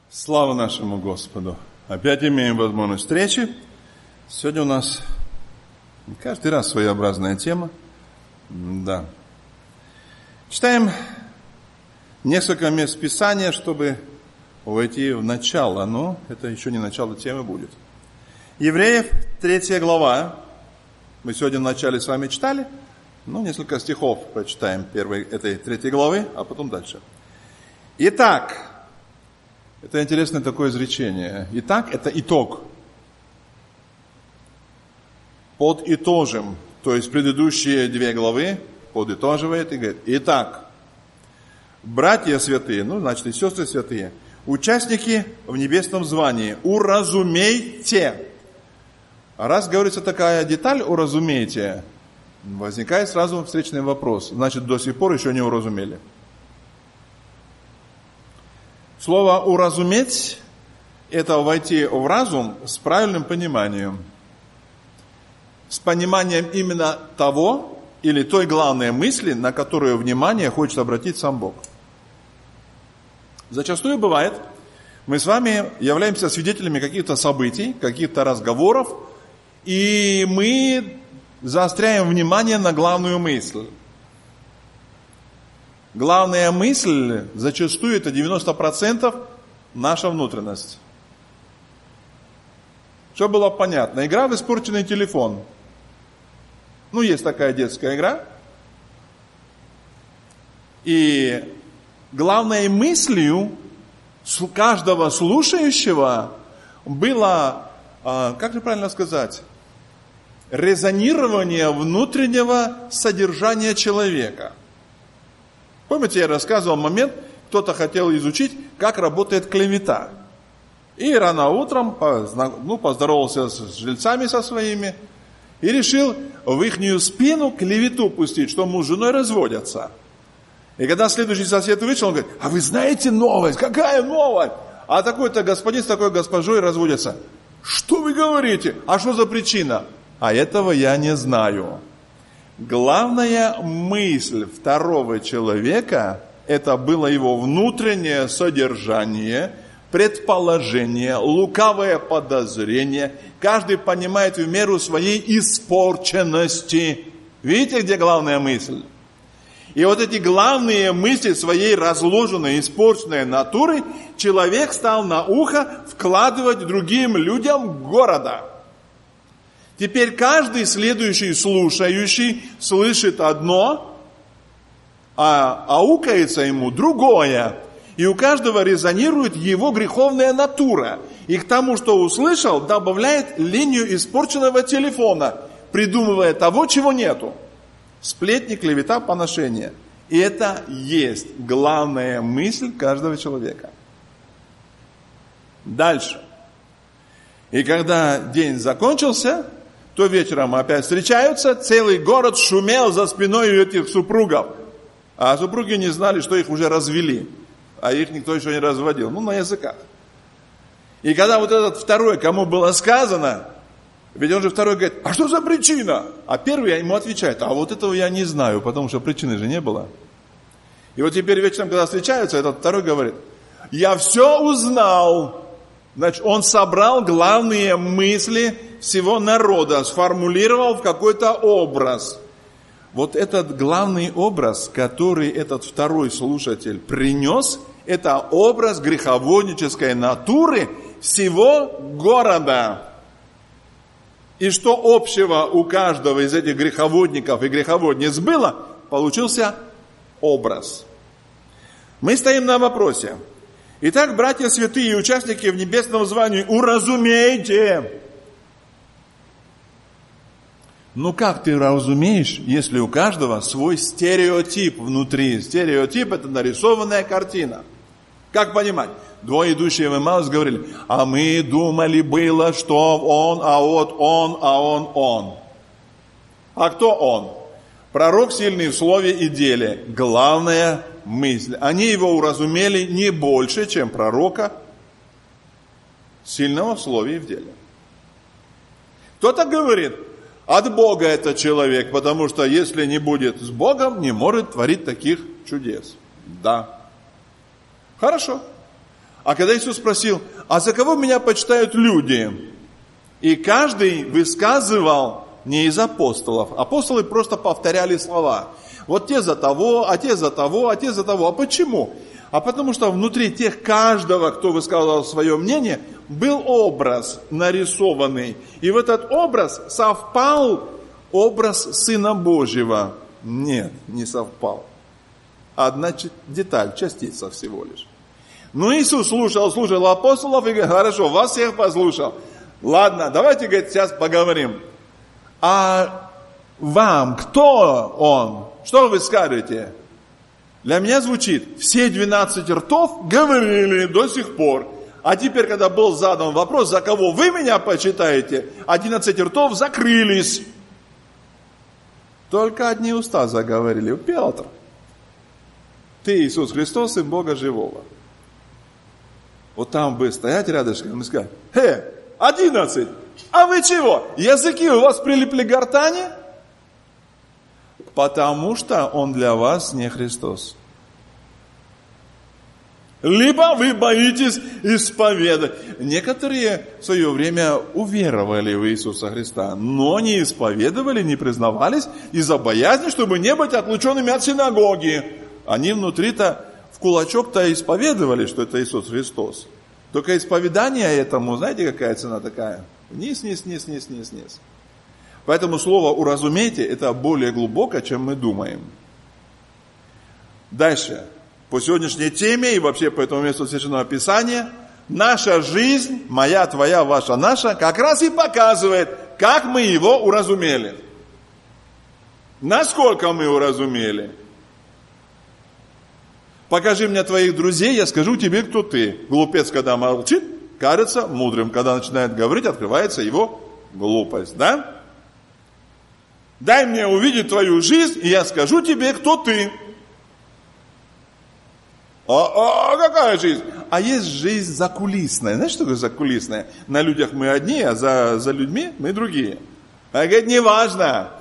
Слава нашему Господу! Опять имеем возможность встречи. Сегодня у нас каждый раз своеобразная тема. Да. Читаем несколько мест Писания, чтобы войти в начало. Но это еще не начало темы будет. Евреев, 3 глава. Мы сегодня в начале с вами читали. Несколько стихов прочитаем этой 3 главы, а потом дальше. Итак, это интересное такое изречение. Итак, это итог. Подытожим. То есть предыдущие 2 главы подытоживает и говорит: итак, братья святые, значит и сестры святые, участники в небесном звании, уразумейте. А раз говорится такая деталь, уразумейте, возникает сразу встречный вопрос. Значит, до сих пор еще не уразумели. Слово «уразуметь» – это войти в разум с правильным пониманием. С пониманием именно того или той главной мысли, на которую внимание хочет обратить сам Бог. Зачастую бывает, мы с вами являемся свидетелями каких-то событий, каких-то разговоров, и мы заостряем внимание на главную мысль. Главная мысль зачастую это 90% наша внутренность. Чтобы было понятно, игра в испорченный телефон. Есть такая детская игра. И главной мыслью каждого слушающего было, как же правильно сказать, резонирование внутреннего содержания человека. Помните, я рассказывал момент, кто-то хотел изучить, как работает клевета. И рано утром поздоровался с жильцами со своими и решил в ихнюю спину клевету пустить, что муж с женой разводятся. И когда следующий сосед вышел, он говорит: а вы знаете новость? Какая новость? А такой-то господин с такой госпожой разводятся. Что вы говорите? А что за причина? А этого я не знаю. Главная мысль второго человека – это было его внутреннее содержание, предположение, лукавое подозрение. Каждый понимает в меру своей испорченности. Видите, где главная мысль? И вот эти главные мысли своей разложенной, испорченной натуры человек стал на ухо вкладывать другим людям города. Теперь каждый следующий слушающий слышит одно, а аукается ему другое. И у каждого резонирует его греховная натура. И к тому, что услышал, добавляет линию испорченного телефона, придумывая того, чего нету. Сплетни, клевета, поношение. И это есть главная мысль каждого человека. Дальше. И когда день закончился, то вечером опять встречаются, целый город шумел за спиной у этих супругов. А супруги не знали, что их уже развели. А их никто еще не разводил. На языках. И когда вот этот второй, кому было сказано, ведь он же второй говорит: а что за причина? А первый ему отвечает: а вот этого я не знаю, потому что причины же не было. И вот теперь вечером, когда встречаются, этот второй говорит: я все узнал. Значит, он собрал главные мысли всего народа, сформулировал в какой-то образ. Вот этот главный образ, который этот второй слушатель принес, это образ греховоднической натуры всего города. И что общего у каждого из этих греховодников и греховодниц было, получился образ. Мы стоим на вопросе. Итак, братья святые и участники в небесном звании, уразумейте. Как ты разумеешь, если у каждого свой стереотип внутри? Стереотип – это нарисованная картина. Как понимать? Двое идущие в Эмаус говорили: а мы думали было, что он, а вот он, а он. А кто он? Пророк сильный в слове и деле. Главная мысль. Они его уразумели не больше, чем пророка сильного в слове и в деле. Кто-то говорит: от Бога это человек, потому что если не будет с Богом, не может творить таких чудес. Да. Хорошо. А когда Иисус спросил, а за кого меня почитают люди? И каждый высказывал не из апостолов. Апостолы просто повторяли слова. Вот те за того, а те за того, а те за того. А почему? А потому что внутри тех каждого, кто высказывал свое мнение, был образ нарисованный. И в этот образ совпал образ Сына Божьего. Нет, не совпал. Одна деталь, частица всего лишь. Но Иисус слушал апостолов и говорит, хорошо, вас всех послушал. Ладно, давайте, говорит, сейчас поговорим. А вам кто он? Что вы скажете? Для меня звучит, все 12 ртов говорили до сих пор. А теперь, когда был задан вопрос, за кого вы меня почитаете, 11 ртов закрылись. Только одни уста заговорили. Петр, ты Иисус Христос, Сын Бога Живого. Вот там бы стоять рядышком и сказать, 11, а вы чего? Языки у вас прилипли к гортани? Потому что Он для вас не Христос. Либо вы боитесь исповедать. Некоторые в свое время уверовали в Иисуса Христа, но не исповедовали, не признавались из-за боязни, чтобы не быть отлученными от синагоги. Они внутри-то в кулачок-то исповедовали, что это Иисус Христос. Только исповедание этому, знаете, какая цена такая? Вниз. Поэтому слово «уразумейте» это более глубоко, чем мы думаем. Дальше. По сегодняшней теме и вообще по этому месту Священного Писания, наша жизнь, моя, твоя, ваша, наша, как раз и показывает, как мы его уразумели. Насколько мы уразумели. Покажи мне твоих друзей, я скажу тебе, кто ты. Глупец, когда молчит, кажется мудрым. Когда начинает говорить, открывается его глупость. Да? Дай мне увидеть твою жизнь, и я скажу тебе, кто ты. А какая жизнь? А есть жизнь закулисная. Знаешь, что такое закулисная? На людях мы одни, а за людьми мы другие. А говорит, неважно.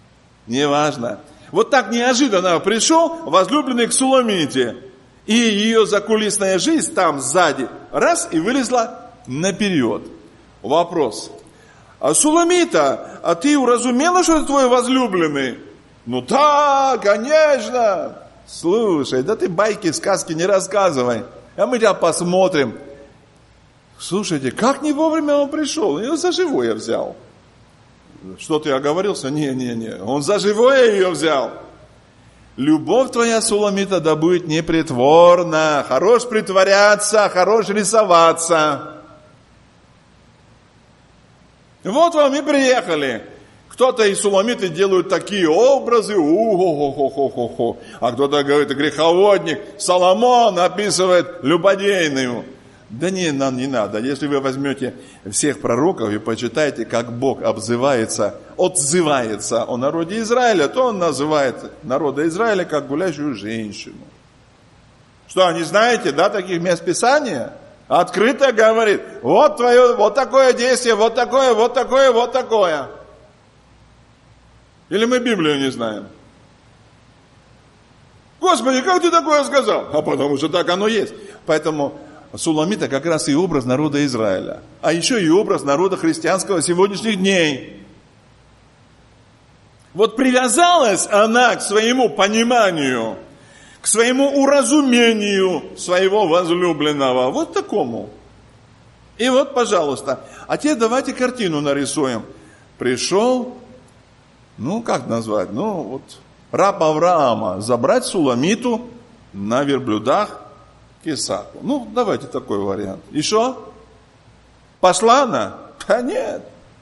Вот так неожиданно пришел возлюбленный к Суламите. И ее закулисная жизнь там сзади раз и вылезла наперед. Вопрос. А Суламита, а ты уразумела, что это твой возлюбленный? Ну да, конечно. Слушай, да ты байки, сказки не рассказывай. А мы тебя посмотрим. Слушайте, как не вовремя он пришел? Его за живое взял. Что ты оговорился? Не. Он за живое ее взял. Любовь твоя, Суламита, да будет непритворна. Хорош притворяться, хорош рисоваться. Вот вам и приехали. Кто-то из Суламиты делают такие образы, а кто-то говорит, греховодник, Соломон описывает любодейную. Да не надо. Если вы возьмете всех пророков и почитаете, как Бог отзывается о народе Израиля, то Он называет народа Израиля как гулящую женщину. Что, не знаете, да, таких мест Писания? Открыто говорит, вот твое, вот такое действие, вот такое. Или мы Библию не знаем? Господи, как ты такое сказал? А потому что так оно есть. Поэтому Суламита как раз и образ народа Израиля. А еще и образ народа христианского сегодняшних дней. Вот привязалась она к своему пониманию, к своему уразумению своего возлюбленного. Вот такому. И вот, пожалуйста. А теперь давайте картину нарисуем. Пришел, как назвать? Раб Авраама забрать Суламиту на верблюдах к Исааку. Давайте такой вариант. И что? Пошла она? Да нет.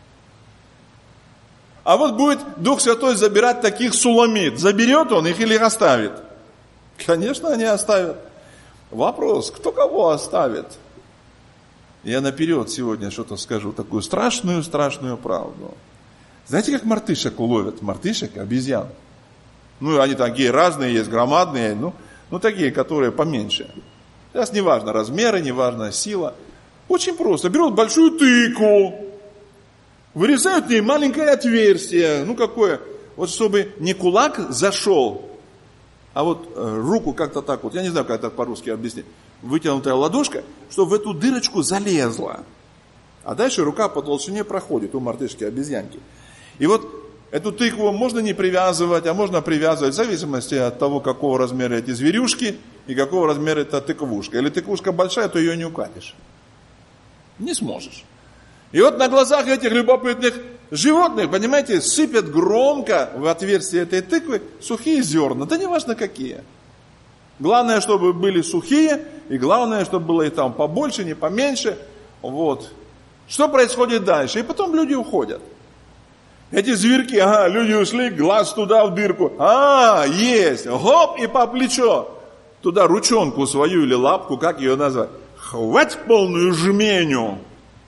А вот будет Дух Святой забирать таких Суламит. Заберет он их или оставит? Конечно, они оставят. Вопрос, кто кого оставит? Я наперед сегодня что-то скажу, такую страшную правду. Знаете, как мартышек уловят? Мартышек, обезьян. Они такие разные, есть громадные, такие, которые поменьше. Сейчас не важно размеры, не важно сила. Очень просто. Берут большую тыкву, вырезают в ней маленькое отверстие. Какое? Вот чтобы не кулак зашел, а вот руку как-то так вот. Я не знаю, как это по-русски объяснить. вытянутая ладошка, чтобы в эту дырочку залезла. А дальше рука по толщине проходит у мартышки-обезьянки. И вот эту тыкву можно не привязывать, а можно привязывать в зависимости от того, какого размера эти зверюшки и какого размера эта тыквушка. Или тыквушка большая, то ее не укатишь. Не сможешь. И вот на глазах этих любопытных животных, понимаете, сыпят громко в отверстие этой тыквы сухие зерна. Да не важно какие. Главное, чтобы были сухие, и главное, чтобы было и там побольше, не поменьше. Вот. Что происходит дальше? И потом люди уходят. Эти зверьки, люди ушли, глаз туда в дырку. Есть, хоп, и по плечо. Туда ручонку свою или лапку, как ее назвать? Хвать полную жменю.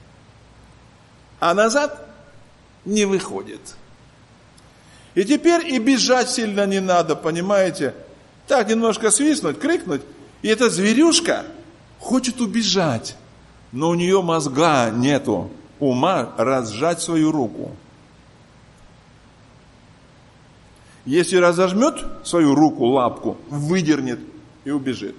А назад не выходит. И теперь и бежать сильно не надо, понимаете? Так немножко свистнуть, крикнуть. И эта зверюшка хочет убежать. Но у нее мозга нету, ума разжать свою руку. Если разожмет свою руку, лапку, выдернет и убежит.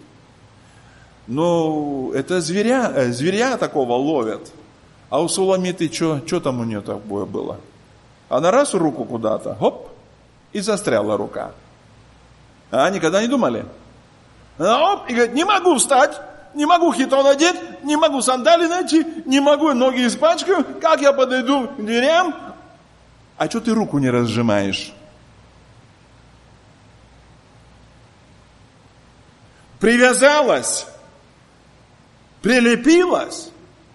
Но это зверя такого ловят. А у Суламиты что там у нее такое было? Она раз руку куда-то, хоп, и застряла рука. А никогда не думали? Хоп, и говорит, не могу встать, не могу хитон надеть, не могу сандали найти, не могу, ноги испачкаю, как я подойду к дверям? А что ты руку не разжимаешь? Привязалась, прилепилась.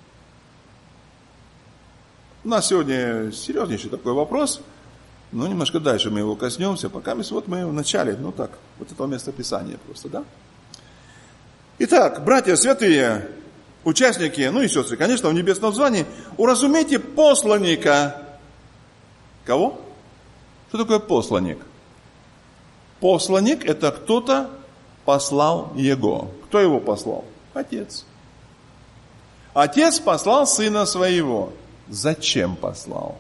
У нас сегодня серьезнейший такой вопрос, но немножко дальше мы его коснемся, пока мы в начале, вот этого местописания просто, да? Итак, братья святые, участники, и сестры, конечно, в небесном звании, уразумейте посланника. Кого? Что такое посланник? Посланник – это кто-то послал его. Кто его послал? Отец. Отец послал сына своего. Зачем послал?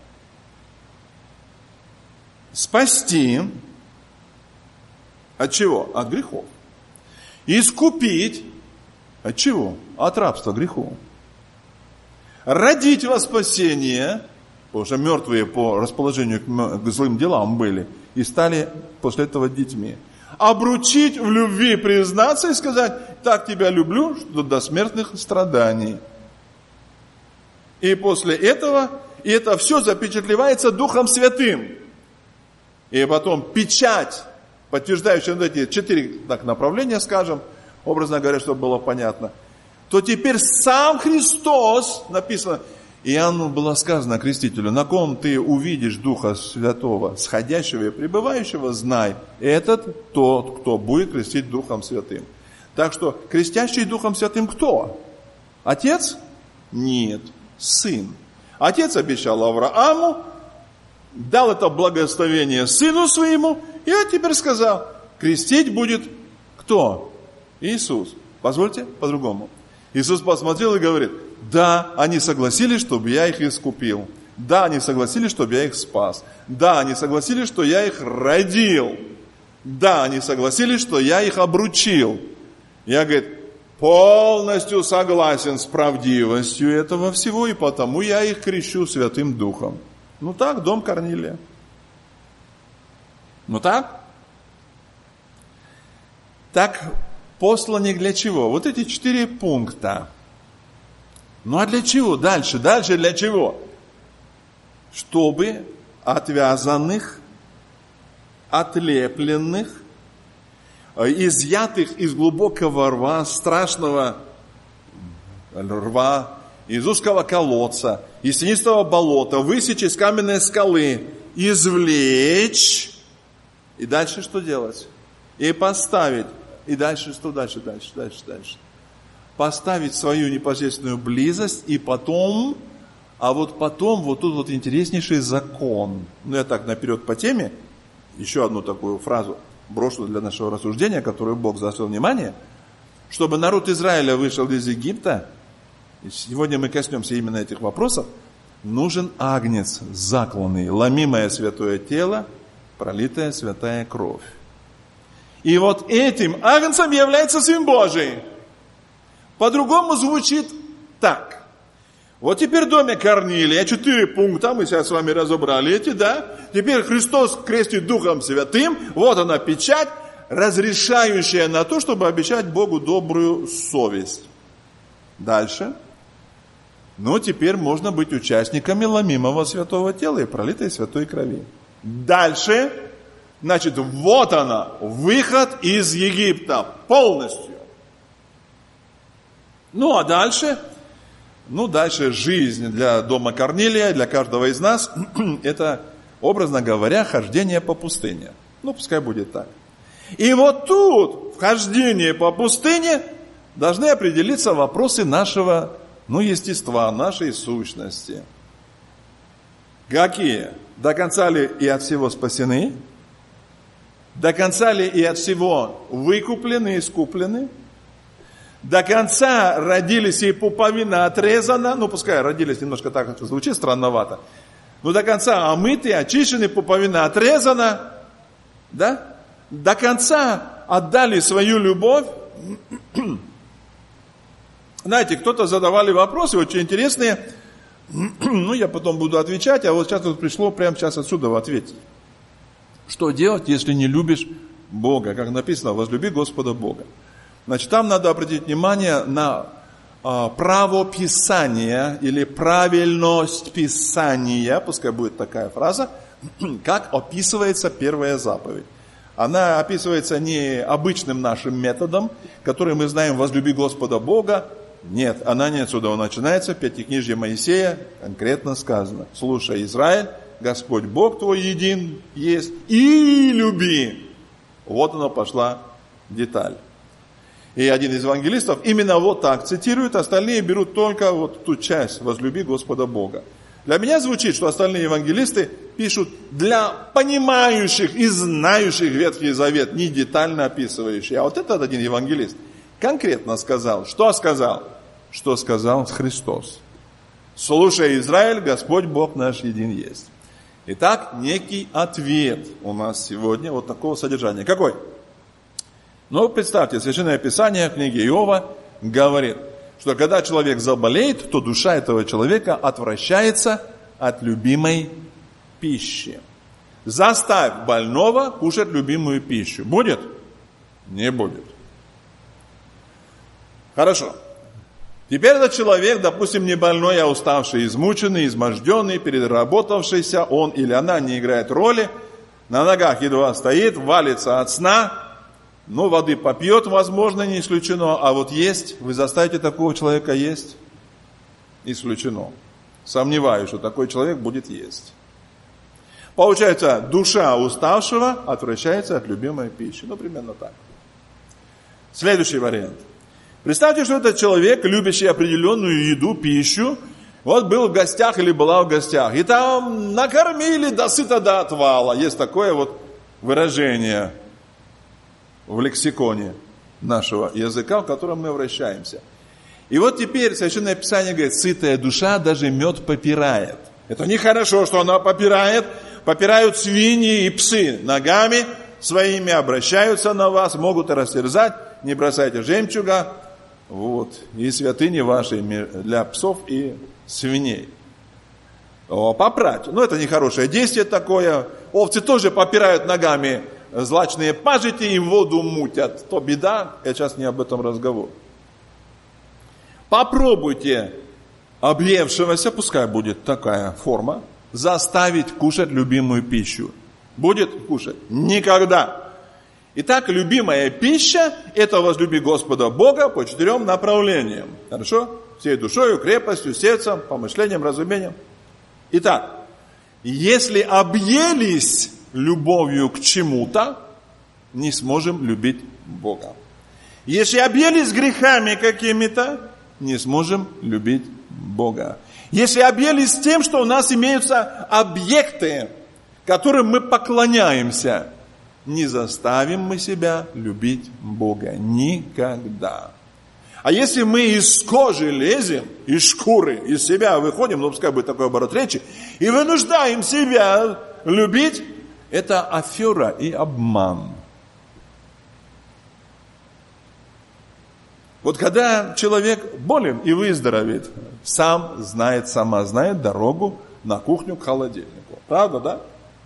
Спасти. От чего? От грехов. Искупить. От чего? От рабства греху. Родить во спасение, потому что мертвые по расположению к злым делам были, и стали после этого детьми. Обручить в любви, признаться и сказать, так тебя люблю, что до смертных страданий. И после этого, и это все запечатлевается Духом Святым. И потом печать, подтверждающая эти 4 направления, скажем, образно говоря, чтобы было понятно, то теперь сам Христос, написано, Иоанну было сказано, крестителю, на ком ты увидишь Духа Святого, сходящего и пребывающего, знай, этот тот, кто будет крестить Духом Святым. Так что, крестящий Духом Святым кто? Отец? Нет, Сын. Отец обещал Аврааму, дал это благословение сыну своему, и он теперь сказал, крестить будет кто? Иисус. Позвольте по-другому. Иисус посмотрел и говорит, да, они согласились, чтобы я их искупил. Да, они согласились, чтобы я их спас. Да, они согласились, что я их родил. Да, они согласились, что я их обручил. Я, говорит, полностью согласен с правдивостью этого всего, и потому я их крещу Святым Духом. Так, дом Корнилия. Так? Так, посланник для чего? Вот эти 4 пункта. А для чего? Дальше для чего? Чтобы отвязанных, отлепленных, изъятых из глубокого рва, страшного рва, из узкого колодца, из тенистого болота, высечь из каменной скалы, извлечь, и дальше что делать? И поставить. И дальше что? Дальше. Поставить свою непосредственную близость, и потом, вот тут интереснейший закон. Я так наперед по теме, еще одну такую фразу брошу для нашего рассуждения, которую Бог заострил внимание, чтобы народ Израиля вышел из Египта, и сегодня мы коснемся именно этих вопросов, нужен агнец закланный, ломимое святое тело, пролитая святая кровь. И вот этим агнцем является Сын Божий. По-другому звучит так. Вот теперь в доме Корнилия 4 пункта, мы сейчас с вами разобрали эти, да? Теперь Христос крестит Духом Святым, вот она печать, разрешающая на то, чтобы обещать Богу добрую совесть. Дальше. Ну, теперь можно быть участниками ломимого святого тела и пролитой святой крови. Дальше. Значит, вот она, выход из Египта полностью. Ну, а дальше? Ну, дальше жизнь для дома Корнилия, для каждого из нас, это, образно говоря, хождение по пустыне. Ну, пускай будет так. И вот тут, в хождении по пустыне, должны определиться вопросы нашего, естества, нашей сущности. Какие? До конца ли и от всего спасены? До конца ли и от всего выкуплены, искуплены? До конца родились и пуповина отрезана, пускай родились немножко так звучит странновато, но до конца омыты, очищены, пуповина отрезана, да? До конца отдали свою любовь. Знаете, кто-то задавали вопросы очень интересные, я потом буду отвечать, а вот сейчас вот пришло прямо сейчас отсюда ответить. Что делать, если не любишь Бога? Как написано, возлюби Господа Бога. Значит, там надо обратить внимание на правописание или правильность Писания, пускай будет такая фраза, как описывается первая заповедь. Она описывается не обычным нашим методом, который мы знаем, возлюби Господа Бога. Нет, она не отсюда начинается, Пятикнижье Моисея, конкретно сказано. Слушай, Израиль, Господь Бог твой един есть, и люби. Вот она пошла деталь. И один из евангелистов именно вот так цитирует, остальные берут только вот ту часть «возлюби Господа Бога». Для меня звучит, что остальные евангелисты пишут для понимающих и знающих Ветхий Завет, не детально описывающих. А вот этот один евангелист конкретно сказал. Что сказал? Что сказал Христос. Слушай, Израиль, Господь Бог наш един есть. Итак, некий ответ у нас сегодня вот такого содержания. Какой? Представьте, Священное Писание в книге Иова говорит, что когда человек заболеет, то душа этого человека отвращается от любимой пищи. Заставь больного кушать любимую пищу. Будет? Не будет. Хорошо. Теперь этот человек, допустим, не больной, а уставший, измученный, изможденный, переработавшийся, он или она не играет роли, на ногах едва стоит, валится от сна, воды попьет, возможно, не исключено, а вот есть, вы заставите такого человека есть? Исключено. Сомневаюсь, что такой человек будет есть. Получается, душа уставшего отвращается от любимой пищи. Примерно так. Следующий вариант. Представьте, что этот человек, любящий определенную еду, пищу, вот был в гостях или была в гостях, и там накормили досыта до отвала. Есть такое вот выражение в лексиконе нашего языка, в котором мы вращаемся. И вот теперь Священное Писание говорит, сытая душа даже мед попирает. Это нехорошо, что она попирает. Попирают свиньи и псы ногами своими, обращаются на вас, могут и растерзать. Не бросайте жемчуга, и святыни ваши для псов и свиней. Попрать. Это нехорошее действие такое. Овцы тоже попирают ногами злачные пажити и воду мутят. То беда, я сейчас не об этом разговор. Попробуйте объевшегося, пускай будет такая форма, заставить кушать любимую пищу. Будет кушать? Никогда. Итак, любимая пища – это возлюби Господа Бога по 4 направлениям. Хорошо? Всей душою, крепостью, сердцем, помышлением, разумением. Итак, если объелись любовью к чему-то, не сможем любить Бога. Если объелись грехами какими-то, не сможем любить Бога. Если объелись тем, что у нас имеются объекты, которым мы поклоняемся, не заставим мы себя любить Бога. Никогда. А если мы из кожи лезем, из шкуры, из себя выходим, пускай будет такой оборот речи, и вынуждаем себя любить, это афера и обман. Вот когда человек болен и выздоровеет, сама знает дорогу на кухню к холодильнику. Правда, да?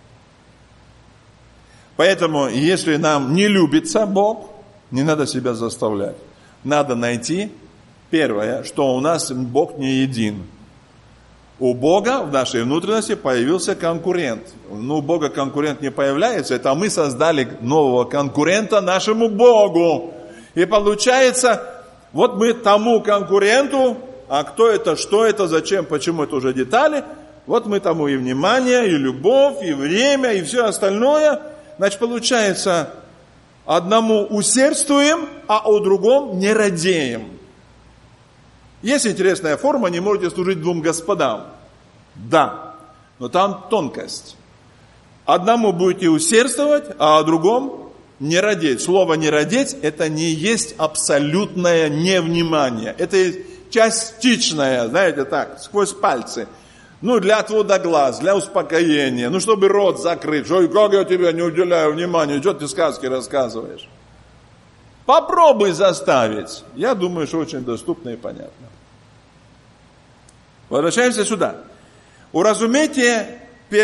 Поэтому, если нам не любится Бог, не надо себя заставлять. Надо найти, первое, что у нас Бог не един. У Бога в нашей внутренности появился конкурент. У Бога конкурент не появляется, это мы создали нового конкурента нашему Богу. И получается, вот мы тому конкуренту, а кто это, что это, зачем, почему, это уже детали, вот мы тому и внимание, и любовь, и время, и все остальное. Значит, получается, одному усердствуем, а о другом не радеем. Есть интересная форма, не можете служить двум господам. Да, но там тонкость. Одному будете усердствовать, а о другом не радеть. Слово «не радеть» – это не есть абсолютное невнимание. Это частичное, знаете, так, сквозь пальцы. Для отвода глаз, для успокоения, чтобы рот закрыть. Как я тебе не уделяю внимания, что ты сказки рассказываешь? Попробуй заставить. Я думаю, что очень доступно и понятно. Возвращаемся сюда. Уразумейте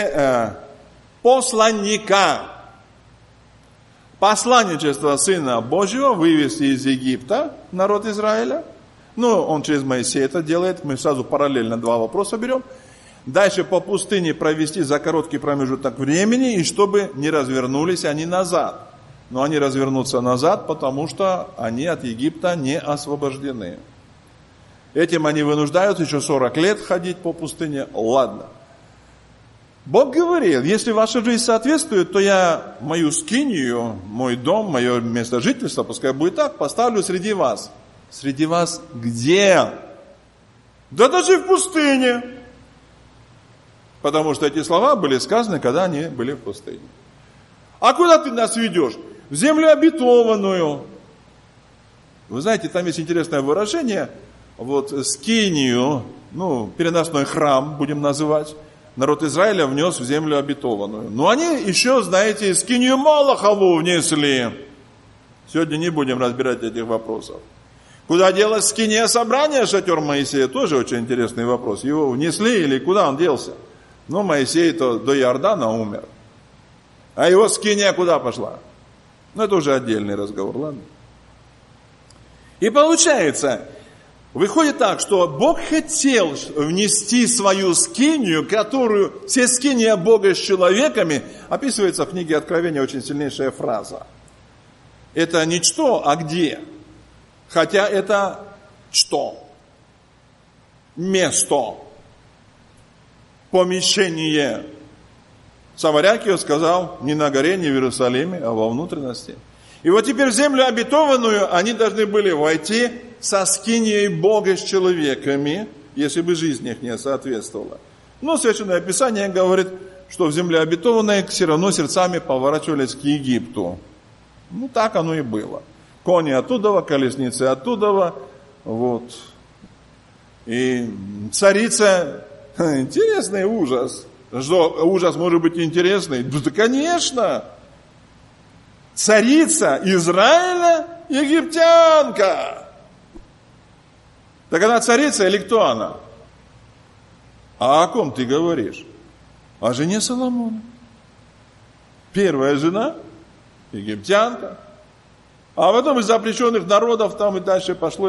посланника. Посланничество Сына Божьего вывести из Египта народ Израиля. Он через Моисея это делает. Мы сразу параллельно два вопроса берем. Дальше по пустыне провести за короткий промежуток времени, и чтобы не развернулись они назад. Но они развернутся назад, потому что они от Египта не освобождены. Этим они вынуждаются еще 40 лет ходить по пустыне. Ладно. Бог говорил, если ваша жизнь соответствует, то я мою скинию, мой дом, мое место жительства, пускай будет так, поставлю среди вас. Среди вас где? Да даже в пустыне. Потому что эти слова были сказаны, когда они были в пустыне. А куда ты нас ведешь? В землю обетованную. Вы знаете, там есть интересное выражение. Скинию, переносной храм, будем называть, народ Израиля внес в землю обетованную. Но они еще, знаете, скинию Молохову внесли. Сегодня не будем разбирать этих вопросов. Куда делась скиния собрания, шатер Моисея? Тоже очень интересный вопрос. Его внесли или куда он делся? Моисей-то до Иордана умер. А его скиния куда пошла? Это уже отдельный разговор, ладно? И получается, выходит так, что Бог хотел внести свою скинию, которую, все скиния Бога с человеками, описывается в книге Откровения очень сильнейшая фраза. Это не что, а где. Хотя это что? Место. Помещение. Саварякио сказал, не на горе, не в Иерусалиме, а во внутренности. И вот теперь в землю обетованную они должны были войти со скинией Бога с человеками, если бы жизнь их не соответствовала. Но Священное Писание говорит, что в земле обетованной все равно сердцами поворачивались к Египту. Так оно и было. Кони оттуда, колесницы оттуда, И царица, интересный ужас. Что, ужас может быть интересный? Да, конечно. Царица Израиля египтянка. Так она царица или кто она? А о ком ты говоришь? О жене Соломона. Первая жена египтянка. А потом из запрещенных народов там и дальше пошло.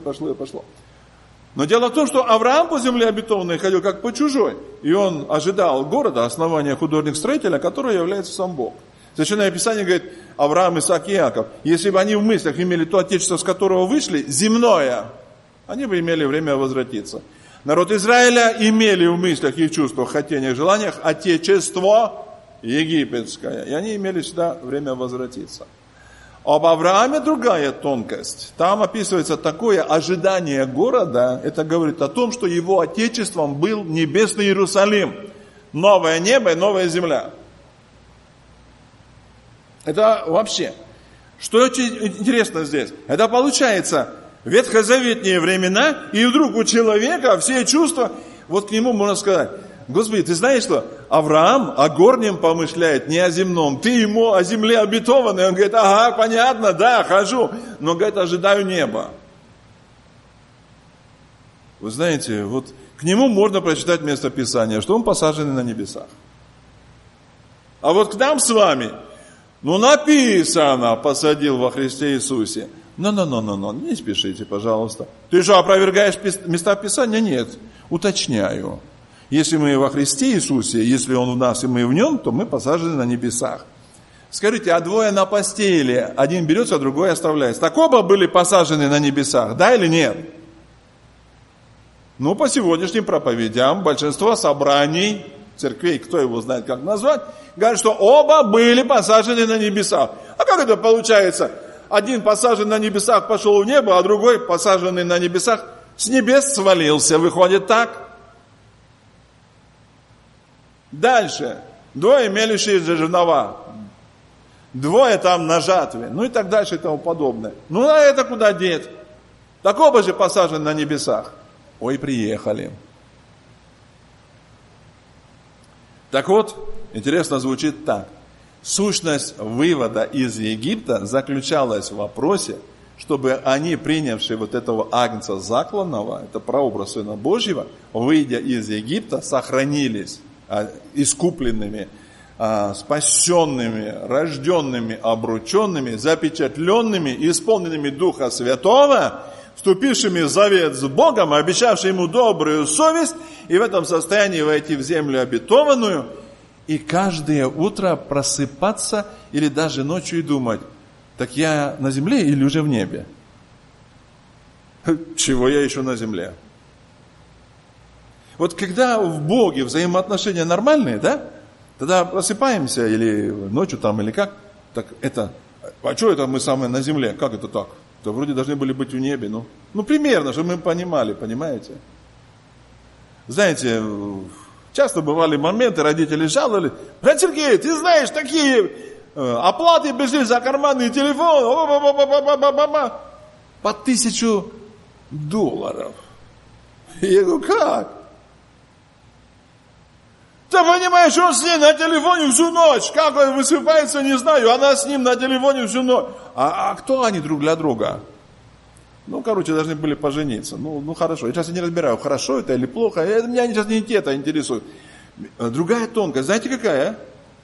Но дело в том, что Авраам по земле обетованной ходил как по чужой. И он ожидал города, основания художник-строителя, который является сам Бог. Священное Писание говорит, Авраам, Исаак и Иаков, если бы они в мыслях имели то отечество, с которого вышли, земное, они бы имели время возвратиться. Народ Израиля имели в мыслях, их чувствах, хотениях, желаниях отечество египетское. И они имели всегда время возвратиться. Об Аврааме другая тонкость. Там описывается такое ожидание города. Это говорит о том, что его отечеством был небесный Иерусалим. Новое небо и новая земля. Это вообще. Что очень интересно здесь? Это получается ветхозаветные времена, и вдруг у человека все чувства, к нему можно сказать, Господи, ты знаешь что? Авраам о горнем помышляет, не о земном. Ты ему о земле обетованной. Он говорит, ага, понятно, да, хожу. Но, говорит, ожидаю неба. Вы знаете, вот к нему можно прочитать местописание, что он посажен на небесах. А вот к нам с вами, написано, посадил во Христе Иисусе. Не спешите, пожалуйста. Ты что, опровергаешь места Писания? Нет, уточняю. Если мы во Христе Иисусе, если Он в нас и мы в Нем, то мы посажены на небесах. Скажите, а двое на постели, один берется, а другой оставляется. Так оба были посажены на небесах, да или нет? По сегодняшним проповедям большинство собраний, церквей, кто его знает, как назвать, говорят, что оба были посажены на небесах. А как это получается? Один посажен на небесах, пошел в небо, а другой, посаженный на небесах, с небес свалился. Выходит так? Дальше. Двое мелющие жернова. Двое там на жатве. И так дальше и тому подобное. А это куда деть? Так оба же посажены на небесах. Ой, приехали. Так вот, интересно звучит так. Сущность вывода из Египта заключалась в вопросе, чтобы они, принявшие вот этого агнца закланного, это прообраз Сына Божьего, выйдя из Египта, сохранились искупленными, спасенными, рожденными, обрученными, запечатленными, исполненными Духа Святого, вступившими в завет с Богом, обещавшими Ему добрую совесть, и в этом состоянии войти в землю обетованную, и каждое утро просыпаться или даже ночью и думать, так я на земле или уже в небе? Чего я еще на земле? Вот когда в Боге взаимоотношения нормальные, да, тогда просыпаемся или ночью там, или как, так это, а что это мы самые на земле? Как это так? Да вроде должны были быть в небе, примерно, чтобы мы понимали, понимаете? Знаете, часто бывали моменты, родители жаловались, брат Сергей, ты знаешь, такие оплаты пришли за карманный телефон, по $1000. Я говорю, как? Ты понимаешь, он с ней на телефоне всю ночь, как он высыпается, не знаю, она с ним на телефоне всю ночь. А кто они друг для друга? Должны были пожениться. Хорошо, я сейчас не разбираю, хорошо это или плохо, меня сейчас не это интересует. Другая тонкость, знаете какая?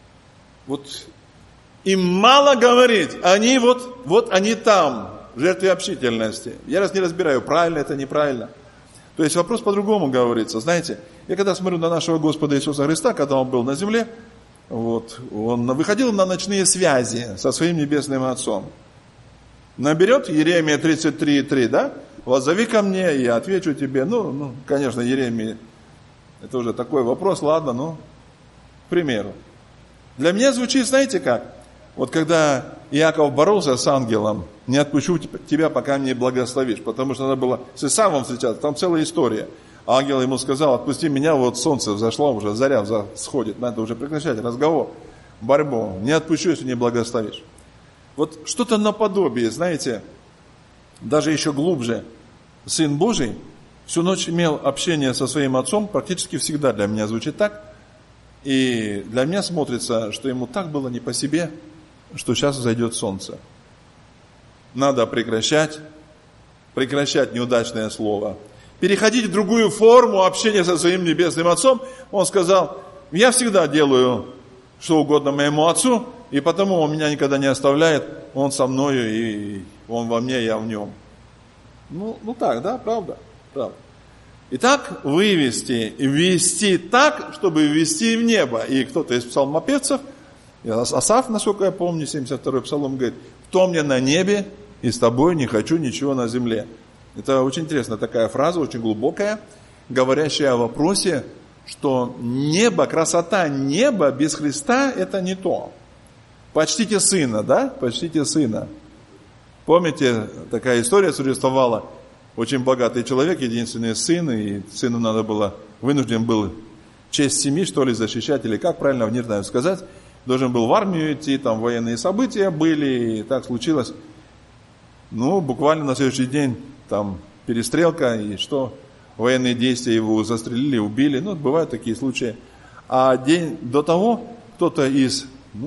Им мало говорить, они они там, в жертве общительности. Я не разбираю, правильно это, неправильно. То есть вопрос по-другому говорится. Знаете, я когда смотрю на нашего Господа Иисуса Христа, когда Он был на земле, Он выходил на ночные связи со Своим Небесным Отцом. Наберет Иеремия 33:3, да? «Воззови ко мне, и я отвечу тебе». Конечно, Иеремия, это уже такой вопрос, ладно, к примеру. Для меня звучит, знаете как? Когда Иаков боролся с ангелом, не отпущу тебя, пока не благословишь, потому что надо было с Исавом встречаться, там целая история. Ангел ему сказал, отпусти меня, солнце взошло уже, заря сходит, надо уже прекращать разговор, борьбу, не отпущу, если не благословишь. Что-то наподобие, знаете, даже еще глубже. Сын Божий всю ночь имел общение со своим отцом, практически всегда для меня звучит так. И для меня смотрится, что ему так было не по себе, что сейчас взойдет солнце. Надо прекращать неудачное слово. Переходить в другую форму общения со своим Небесным Отцом. Он сказал, я всегда делаю, что угодно моему Отцу, и потому Он меня никогда не оставляет, Он со мною, и Он во мне, я в Нем. Так, да, правда. Итак, ввести так, чтобы ввести в небо. И кто-то из псалмопевцев, Асаф, насколько я помню, 72-й псалом, говорит, кто мне на небе, и с тобой не хочу ничего на земле. Это очень интересная такая фраза, очень глубокая, говорящая о вопросе, что небо, красота неба без Христа – это не то. Почтите сына, да? Почтите сына. Помните, такая история существовала? Очень богатый человек, единственный сын, и сыну надо было, вынужден был честь семьи, что ли, защищать, или как правильно, не знаю сказать. Должен был в армию идти, там военные события были, и так случилось. Буквально на следующий день там перестрелка, и что? Военные действия, его застрелили, убили. Бывают такие случаи. А день до того кто-то из,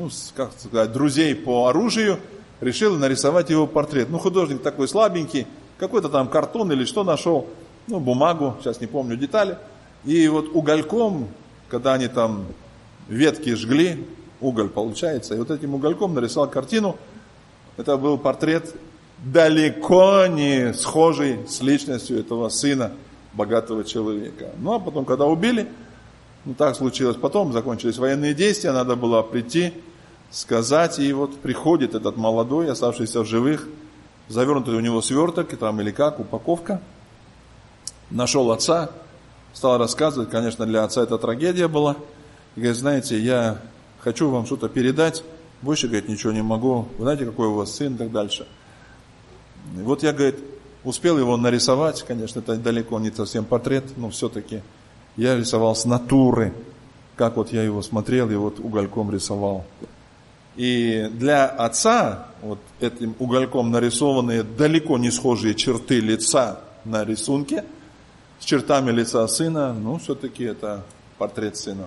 друзей по оружию решил нарисовать его портрет. Художник такой слабенький, какой-то там картон или что нашел. бумагу, сейчас не помню детали. И вот угольком, когда они там ветки жгли, уголь получается, и вот этим угольком нарисовал картину. Это был портрет далеко не схожий с личностью этого сына богатого человека. Ну, а потом, когда убили, так случилось, потом закончились военные действия, надо было прийти, сказать, и вот приходит этот молодой, оставшийся в живых, завернутый у него сверток, или как, упаковка, нашел отца, стал рассказывать, конечно, для отца это трагедия была, и говорит, знаете, я хочу вам что-то передать, больше, говорит, ничего не могу, вы знаете, какой у вас сын, и так дальше. И вот я, говорит, успел его нарисовать, конечно, это далеко не совсем портрет, но все-таки я рисовал с натуры, как вот я его смотрел и вот угольком рисовал. И для отца вот этим угольком нарисованные далеко не схожие черты лица на рисунке, с чертами лица сына, все-таки это портрет сына.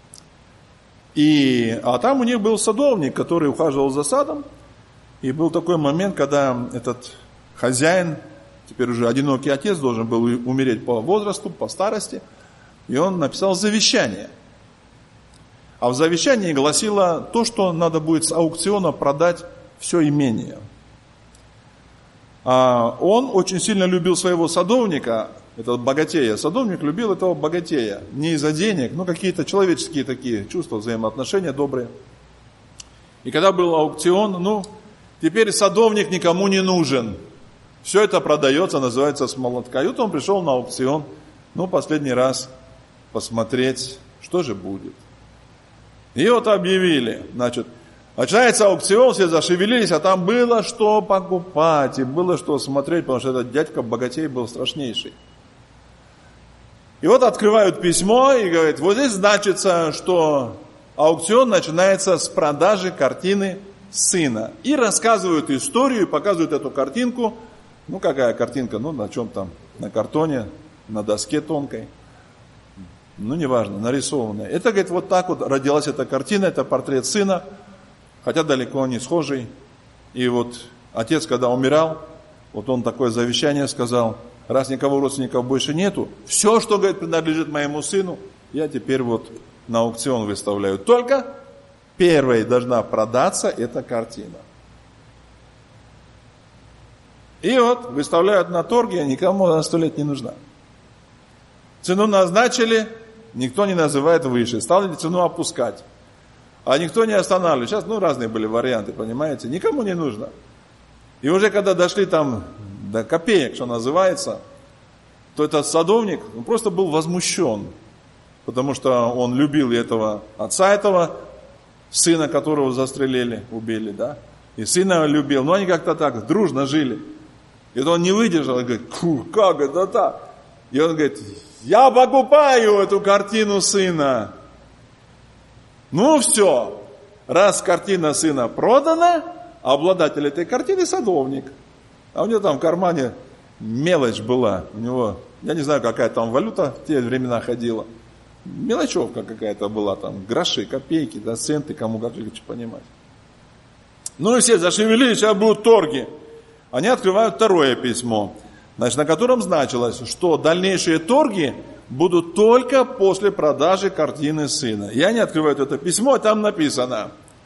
А там у них был садовник, который ухаживал за садом, и был такой момент, когда этот хозяин, теперь уже одинокий отец, должен был умереть по возрасту, по старости, и он написал завещание. А в завещании гласило то, что надо будет с аукциона продать все имение. А он очень сильно любил своего садовника, этого богатея. Садовник любил этого богатея. Не из-за денег, но какие-то человеческие такие чувства, взаимоотношения добрые. И когда был аукцион, теперь садовник никому не нужен. Все это продается, называется с молотка. И вот он пришел на аукцион, последний раз посмотреть, что же будет. И вот объявили, начинается аукцион, все зашевелились, а там было что покупать и было что смотреть, потому что этот дядька-богатей был страшнейший. И вот открывают письмо и говорят, вот здесь значится, что аукцион начинается с продажи картины сына. И рассказывают историю, показывают эту картинку. Какая картинка? На чем там? На картоне, на доске тонкой. Неважно, нарисованная. Это, говорит, вот так вот родилась эта картина, это портрет сына, хотя далеко не схожий. И вот отец, когда умирал, вот он такое завещание сказал, раз никого родственников больше нету, все, что, говорит, принадлежит моему сыну, я теперь вот на аукцион выставляю. Только первой должна продаться эта картина. И вот выставляют на торге, никому на 100 лет не нужна. Цену назначили, никто не называет выше. Стали цену опускать. А никто не останавливает. Сейчас, разные были варианты, понимаете. Никому не нужно. И уже когда дошли там до копеек, что называется, то этот садовник просто был возмущен. Потому что он любил этого отца этого, сына которого застрелили, убили, да. И сына любил. Но они как-то так дружно жили. И вот он не выдержал и говорит, как это так? И он говорит, я покупаю эту картину сына. Все, раз картина сына продана, обладатель этой картины садовник. А у него там в кармане мелочь была. У него, я не знаю, какая там валюта в те времена ходила. Мелочевка какая-то была там, гроши, копейки, да, центы, кому как легче понимать. И все зашевелились, сейчас будут торги. Они открывают второе письмо, на котором значилось, что дальнейшие торги будут только после продажи картины сына. И они открывают это письмо, и там написано,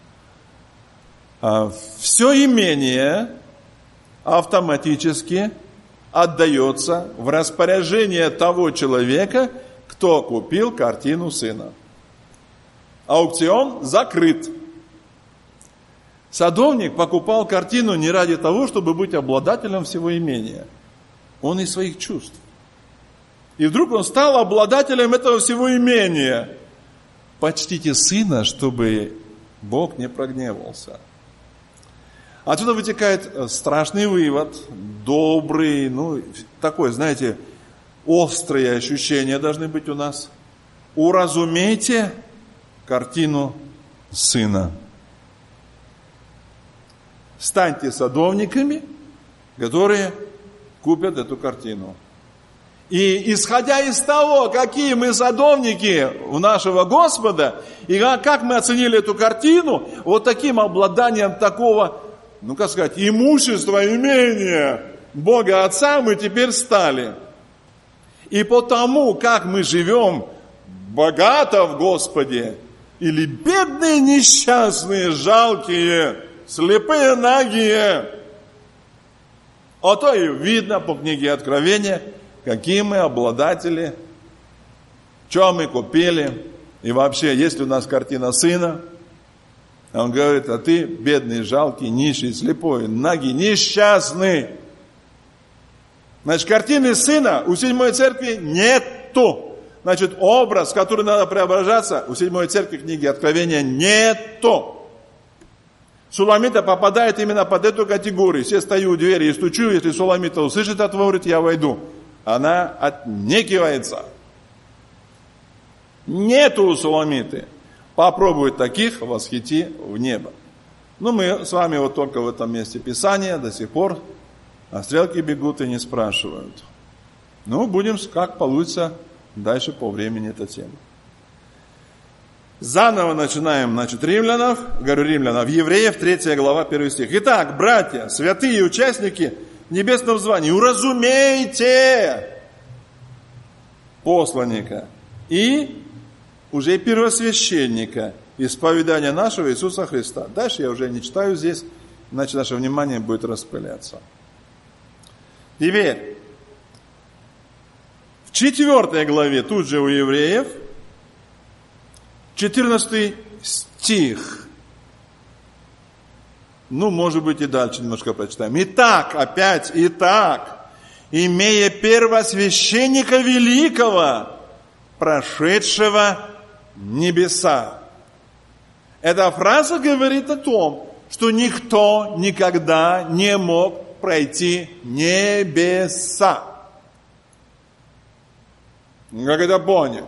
все имение автоматически отдается в распоряжение того человека, кто купил картину сына. Аукцион закрыт. Садовник покупал картину не ради того, чтобы быть обладателем всего имения. Он из своих чувств. И вдруг он стал обладателем этого всего имения. Почтите сына, чтобы Бог не прогневался. Отсюда вытекает страшный вывод, добрый, такой, знаете, острые ощущения должны быть у нас. Уразумейте картину сына. Станьте садовниками, которые купят эту картину. И исходя из того, какие мы садовники у нашего Господа, и как мы оценили эту картину, вот таким обладанием такого, имущества, имения Бога Отца мы теперь стали. И потому, как мы живем богато в Господе, или бедные, несчастные, жалкие, слепые, нагие, а то и видно по книге Откровения, какие мы обладатели, что мы купили. И вообще, есть ли у нас картина сына? Он говорит, а ты бедный, жалкий, нищий, слепой, нагий, несчастный. Значит, картины сына у седьмой церкви нету. Значит, образ, в который надо преображаться, у седьмой церкви книги Откровения нету. Суламита попадает именно под эту категорию. Все стою у двери и стучу, если Суламита услышит, отворит, я войду. Она отнекивается. Нету у Суламиты. Попробуй таких, восхити в небо. Ну, мы с вами вот только в этом месте Писания до сих пор, а стрелки бегут и не спрашивают. Ну, будем, как получится, дальше по времени эта тема. Заново начинаем, значит, Римлянов, Евреев, 3 глава, 1 стих. Итак, братья, святые участники небесного звания, уразумейте посланника и уже первосвященника исповедания нашего Иисуса Христа. Дальше я уже не читаю здесь, иначе наше внимание будет распыляться. Теперь, в 4 главе, тут же у Евреев, 14 стих. Ну, может быть, и дальше немножко прочитаем. Итак, опять, имея первосвященника великого, прошедшего небеса. Эта фраза говорит о том, что никто никогда не мог пройти небеса. Как это понять?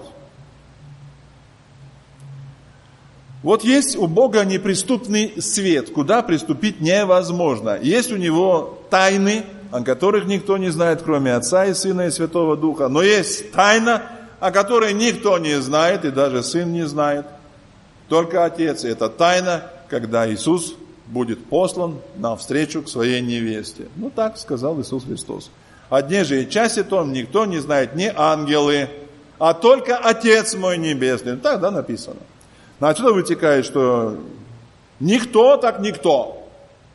Вот есть у Бога неприступный свет, куда приступить невозможно. Есть у Него тайны, о которых никто не знает, кроме Отца и Сына и Святого Духа. Но есть тайна, о которой никто не знает, и даже Сын не знает. Только Отец. И это тайна, когда Иисус будет послан навстречу к своей невесте. Ну, так сказал Иисус Христос. О дне же и часе том никто не знает, ни ангелы, а только Отец мой небесный. Так, да, написано. Отсюда вытекает, что никто так никто.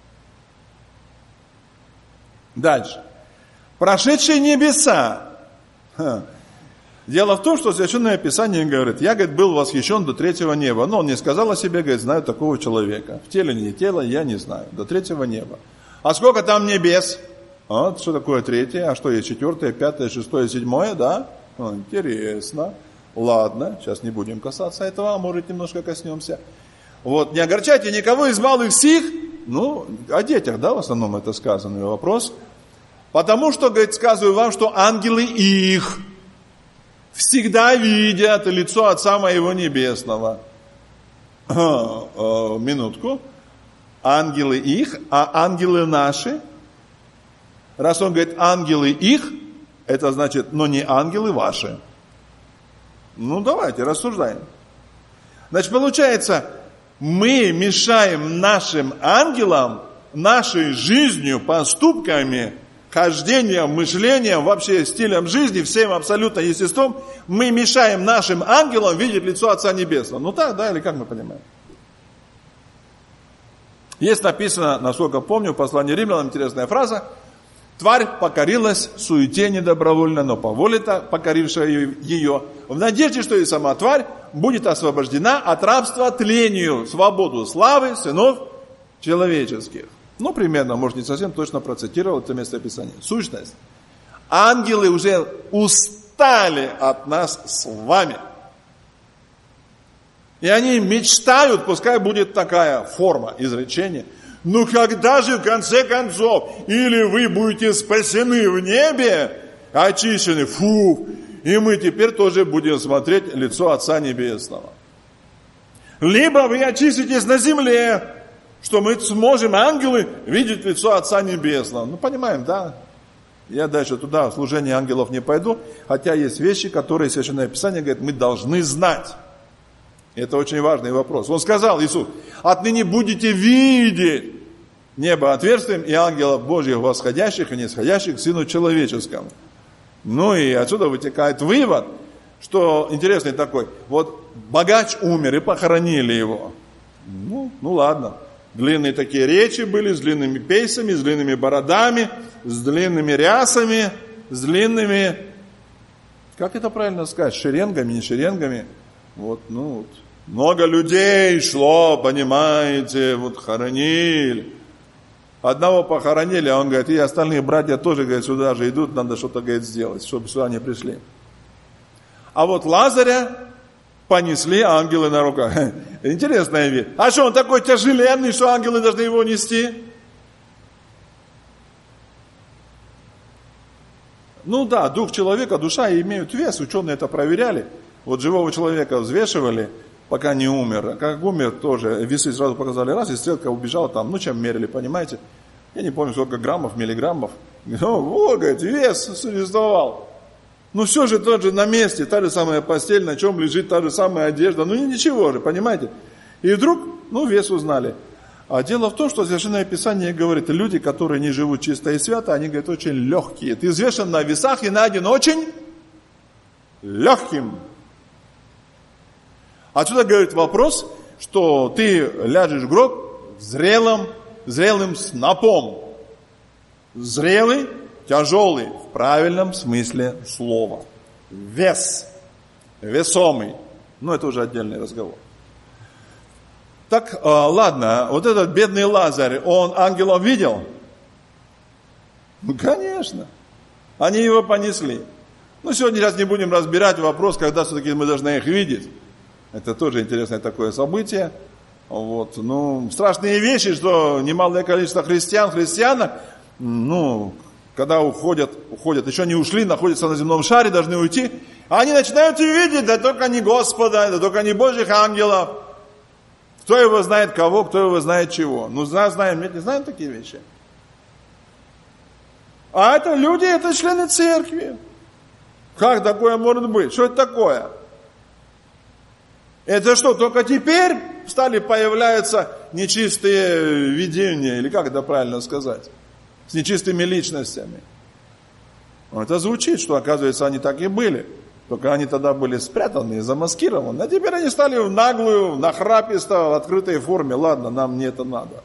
Дальше. Прошедшие небеса. Дело в том, что Священное Писание говорит, я, говорит, был восхищен до 3 неба. Но он не сказал о себе, говорит, знаю такого человека. В теле не тело, я не знаю. До 3 неба. А сколько там небес? Вот, что такое 3? А что есть 4, 5, 6, 7, да? Интересно. Ладно, сейчас не будем касаться этого, а может немножко коснемся. Вот, не огорчайте никого из малых сих. Ну, о детях, да, в основном это сказанный вопрос. Потому что, говорит, сказываю вам, что ангелы их всегда видят лицо Отца моего Небесного. Минутку. Ангелы их, а ангелы наши. Раз он говорит ангелы их, это значит, но не ангелы ваши. Ну, давайте, рассуждаем. Значит, получается, мы мешаем нашим ангелам, нашей жизнью, поступками, хождением, мышлением, вообще стилем жизни, всем абсолютно естеством, мы мешаем нашим ангелам видеть лицо Отца Небесного. Ну так, да, или как мы понимаем? Есть написано, насколько помню, в послании Римлянам интересная фраза: «Тварь покорилась суете недобровольно, но по воле покорившая ее, в надежде, что и сама тварь будет освобождена от рабства тлению, свободу славы сынов человеческих». Ну, примерно, может, не совсем точно процитировал это местописание. Сущность. Ангелы уже устали от нас с вами. И они мечтают, пускай будет такая форма изречения, ну когда же в конце концов, или вы будете спасены в небе, очищены, и мы теперь тоже будем смотреть лицо Отца Небесного. Либо вы очиститесь на земле, что мы сможем, ангелы, видеть лицо Отца Небесного. Ну, понимаем, да? Я дальше туда, в служение ангелов не пойду, хотя есть вещи, которые Священное Писание говорит, мы должны знать. Это очень важный вопрос. Он сказал, Иисус, отныне будете видеть небо отверстием и ангелов Божьих восходящих и нисходящих к Сыну Человеческому. Ну и отсюда вытекает вывод, что интересный такой. Вот богач умер и похоронили его. Ну ладно. Длинные такие речи были, с длинными пейсами, с длинными бородами, с длинными рясами, с длинными, как это правильно сказать, шеренгами, не шеренгами. Вот. Много людей шло, понимаете, вот хоронили. Одного похоронили, а он говорит, и остальные братья тоже, говорит, сюда же идут, надо что-то, говорит, сделать, чтобы сюда не пришли. А вот Лазаря понесли ангелы на руках. Интересная вещь. А что, он такой тяжеленный, что ангелы должны его нести? Ну да, дух человека, душа имеют вес, ученые это проверяли. Вот живого человека взвешивали, пока не умер. А как умер, тоже весы сразу показали, раз, и стрелка убежала там, чем мерили, понимаете? Я не помню, сколько граммов, миллиграммов. Вот, говорит, вес существовал. Все же тот же на месте, та же самая постель, на чем лежит та же самая одежда. Ничего же, понимаете? И вдруг, вес узнали. А дело в том, что Священное Писание говорит, люди, которые не живут чисто и свято, они, говорят, очень легкие. Ты взвешен на весах и найден очень легким. Отсюда, говорит, вопрос, что ты ляжешь в гроб зрелым снопом. Зрелый, тяжелый, в правильном смысле слова. Вес, весомый. Это уже отдельный разговор. Так, ладно, вот этот бедный Лазарь, он ангелов видел? Конечно. Они его понесли. Сегодня сейчас не будем разбирать вопрос, когда все-таки мы должны их видеть. Это тоже интересное такое событие. Вот. Страшные вещи, что немалое количество христианок, когда уходят, еще не ушли, находятся на земном шаре, должны уйти, они начинают и видеть, да только не Господа, да только не Божьих ангелов. Кто его знает кого, кто его знает чего. Знаем, нет, не знаем такие вещи. А это люди, это члены церкви. Как такое может быть? Что это такое? Это что, только теперь стали появляться нечистые видения, или как это правильно сказать, с нечистыми личностями? Это звучит, что, оказывается, они так и были. Только они тогда были спрятаны и замаскированы. А теперь они стали в наглую, нахраписто, в открытой форме. Ладно, нам не это надо.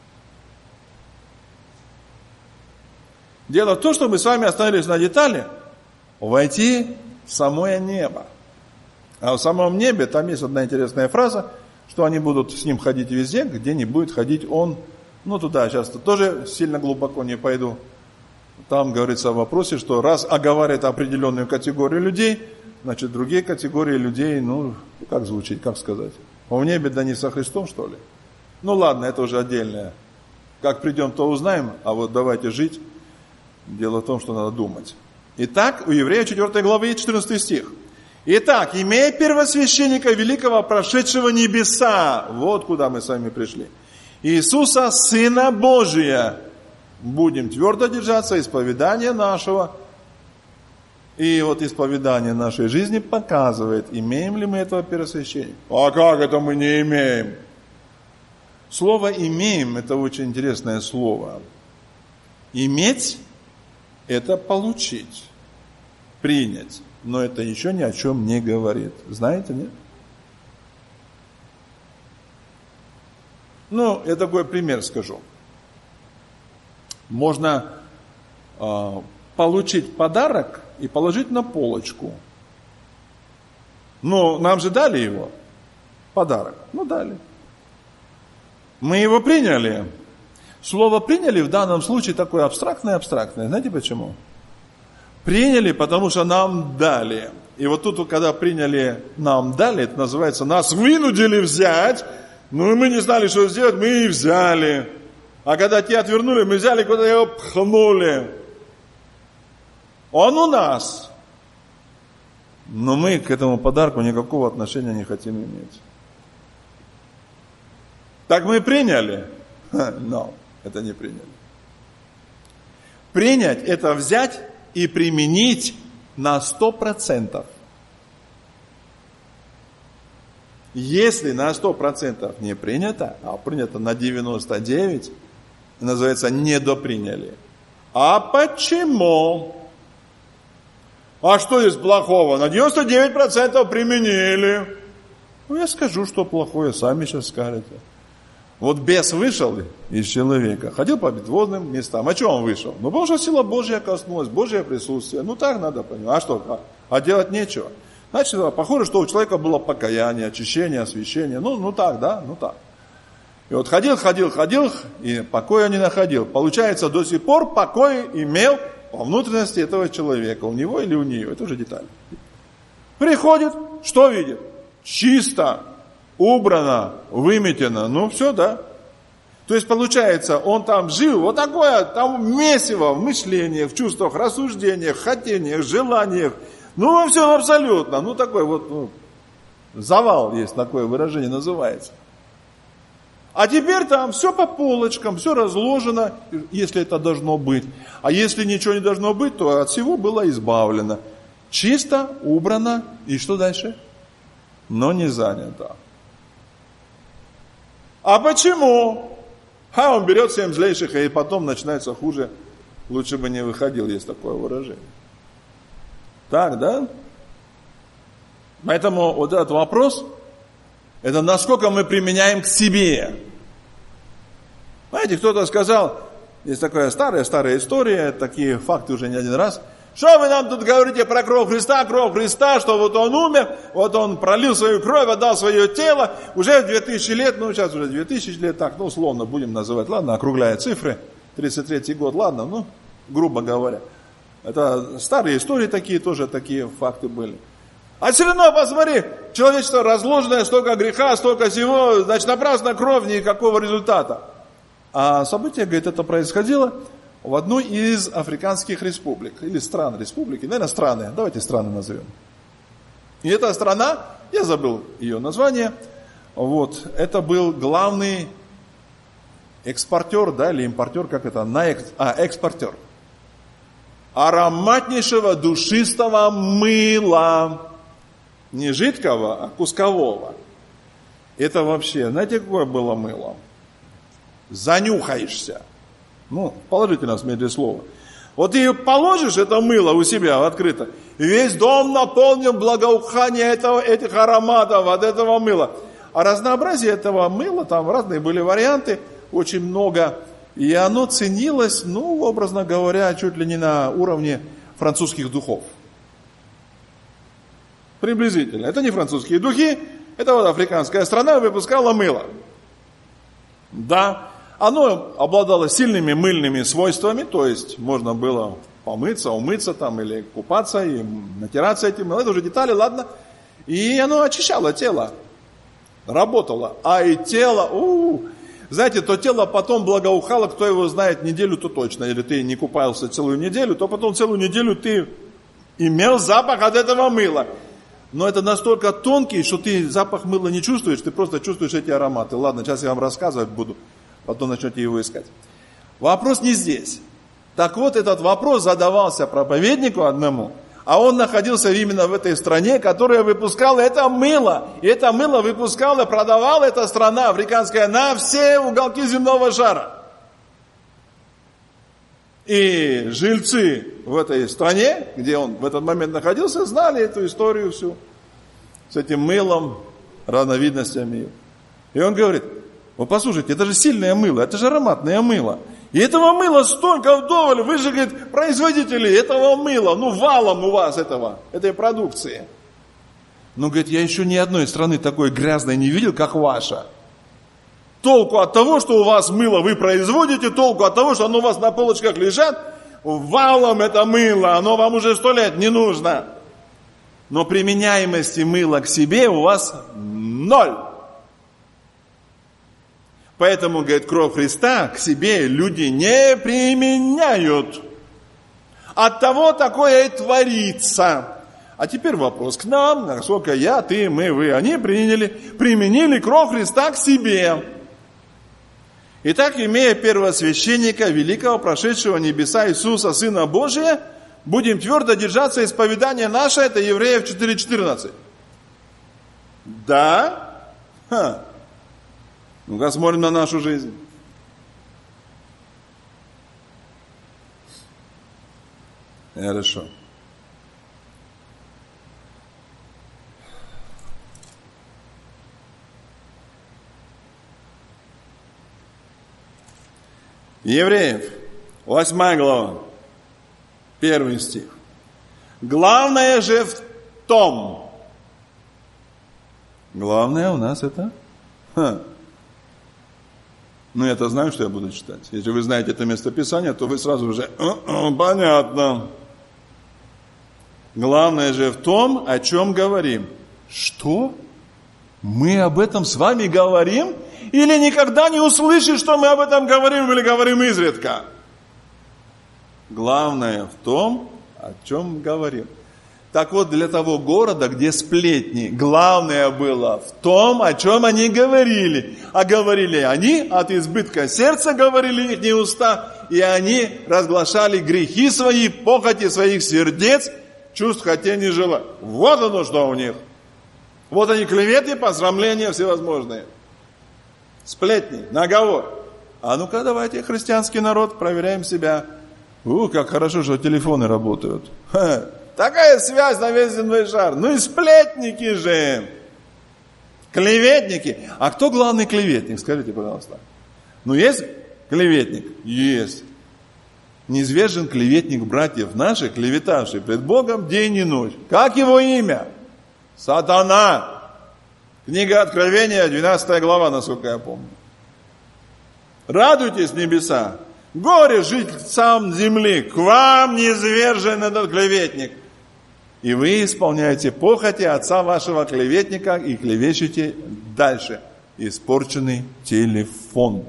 Дело в том, что мы с вами остановились на детали войти в самое небо. А в самом небе там есть одна интересная фраза, что они будут с ним ходить везде, где не будет ходить он. Туда сейчас тоже сильно глубоко не пойду. Там говорится в вопросе, что раз оговаривает определенную категорию людей, значит другие категории людей, как звучит, как сказать? В небе да не со Христом, что ли? Ладно, это уже отдельное. Как придем, то узнаем, а вот давайте жить. Дело в том, что надо думать. Итак, у Еврея 4 главы 14 стих. Итак, имея первосвященника великого, прошедшего небеса, вот куда мы с вами пришли, Иисуса, Сына Божия, будем твердо держаться исповедания нашего. И вот исповедание нашей жизни показывает, имеем ли мы этого первосвященника. А как это мы не имеем? Слово «имеем» – это очень интересное слово. Иметь – это получить, принять. Но это еще ни о чем не говорит. Знаете, нет? Я такой пример скажу. Можно получить подарок и положить на полочку. Нам же дали его. Подарок. Дали. Мы его приняли. Слово «приняли» в данном случае такое абстрактное. Знаете почему? Приняли, потому что нам дали. И вот тут, когда приняли, нам дали, это называется, нас вынудили взять, и мы не знали, что сделать, мы и взяли. А когда те отвернули, мы взяли, куда его пхнули. Он у нас. Но мы к этому подарку никакого отношения не хотим иметь. Так мы приняли? Но это не приняли. Принять – это взять и применить на 100%. Если на 100% не принято, а принято на 99%, называется недоприняли. А почему? А что здесь плохого? На 99% применили. Ну, я скажу, что плохое, сами сейчас скажете. Вот бес вышел из человека, ходил по безводным местам. А что он вышел? Ну, потому что сила Божья коснулась, Божье присутствие. Ну, так надо понимать. А что? А делать нечего. Значит, похоже, что у человека было покаяние, очищение, освящение. Ну так, да? Ну так. И вот ходил, и покоя не находил. Получается, до сих пор покой имел во внутренности этого человека. У него или у нее. Это уже деталь. Приходит, что видит? Чисто, убрано, выметено. Ну, все, да. То есть, получается, он там жил, вот такое, там месиво в мышлениях, в чувствах, рассуждениях, хотениях, желаниях. Ну, все абсолютно. Ну, такой вот, завал есть, такое выражение называется. А теперь там все по полочкам, все разложено, если это должно быть. А если ничего не должно быть, то от всего было избавлено. Чисто, убрано, и что дальше? Но не занято. А почему? Он берет 7 злейших, и потом начинается хуже. Лучше бы не выходил, есть такое выражение. Так, да? Поэтому вот этот вопрос, это насколько мы применяем к себе. Знаете, кто-то сказал, есть такая старая история, такие факты уже не один раз. Что вы нам тут говорите про кровь Христа, что вот он умер, вот он пролил свою кровь, отдал свое тело, уже 2000 лет, сейчас уже 2000 лет, так, условно будем называть, ладно, округляя цифры, 33-й год, ладно, грубо говоря. Это старые истории такие, тоже такие факты были. А все равно, посмотри, человечество разложенное, столько греха, столько всего, значит, напрасно кровь, никакого результата. А событие, говорит, это происходило в одной из африканских республик, или стран республики, наверное, страны, давайте страны назовем. И эта страна, я забыл ее название, это был главный экспортер, или импортер, как это, экспортер. Ароматнейшего душистого мыла. Не жидкого, а кускового. Это вообще, знаете, какое было мыло? Занюхаешься. В положительном смысле слова. Вот ты положишь это мыло у себя открыто, и весь дом наполнен благоуханием этих ароматов от этого мыла. А разнообразие этого мыла, там разные были варианты, очень много. И оно ценилось, образно говоря, чуть ли не на уровне французских духов. Приблизительно. Это не французские духи, это африканская страна выпускала мыло. Да, оно обладало сильными мыльными свойствами, то есть можно было помыться, умыться там или купаться и натираться этим. Это уже детали, ладно. И оно очищало тело, работало. А и тело, знаете, то тело потом благоухало, кто его знает, неделю, то точно. Или ты не купался целую неделю, то потом целую неделю ты имел запах от этого мыла. Но это настолько тонкий, что ты запах мыла не чувствуешь, ты просто чувствуешь эти ароматы. Ладно, сейчас я вам рассказывать буду, потом начнете его искать. Вопрос не здесь. Так вот, этот вопрос задавался проповеднику одному, а он находился именно в этой стране, которая выпускала это мыло. И это мыло выпускала, продавала эта страна африканская на все уголки земного шара. И жильцы в этой стране, где он в этот момент находился, знали эту историю всю. С этим мылом, разновидностями. И он говорит, послушайте, это же сильное мыло, это же ароматное мыло. И этого мыла столько вдоволь, вы же, говорит, производители этого мыла, валом у вас этой продукции. Говорит, я еще ни одной страны такой грязной не видел, как ваша. Толку от того, что у вас мыло вы производите, толку от того, что оно у вас на полочках лежит, валом это мыло, оно вам уже 100 лет не нужно. Но применяемости мыла к себе у вас 0. Поэтому, говорит, кровь Христа к себе люди не применяют. Оттого такое и творится. А теперь вопрос к нам, насколько я, ты, мы, вы, они применили кровь Христа к себе. Итак, имея первосвященника, великого, прошедшего небеса Иисуса, Сына Божия, будем твердо держаться исповедания наше, это Евреев 4:14. Да? Ну-ка смотрим на нашу жизнь. Хорошо. Евреев, 8 глава, 1 стих. Главное же в том. Главное у нас это... Ну, я-то знаю, что я буду читать. Если вы знаете это местописание, то вы сразу уже... Понятно. Главное же в том, о чем говорим. Что? Мы об этом с вами говорим? Или никогда не услышишь, что мы об этом говорим, или говорим изредка? Главное в том, о чем говорим. Так вот, для того города, где сплетни, главное было в том, о чем они говорили. А говорили они, от избытка сердца говорили их уста, и они разглашали грехи свои, похоти своих сердец, чувств хотений желаний. Вот оно что у них. Вот они клеветы, посрамления всевозможные. Сплетни, наговор. А ну-ка давайте, христианский народ, проверяем себя. Как хорошо, что телефоны работают. Такая связь на весь земной шар. Ну и сплетники же. Клеветники. А кто главный клеветник? Скажите, пожалуйста. Ну есть клеветник? Есть. Низвержен клеветник братьев наших, клеветавший пред Богом день и ночь. Как его имя? Сатана. Книга Откровения, 12 глава, насколько я помню. Радуйтесь, небеса. Горе жильцам земли, к вам низвержен этот клеветник. И вы исполняете похоти отца вашего клеветника и клевещете дальше. Испорченный телефон.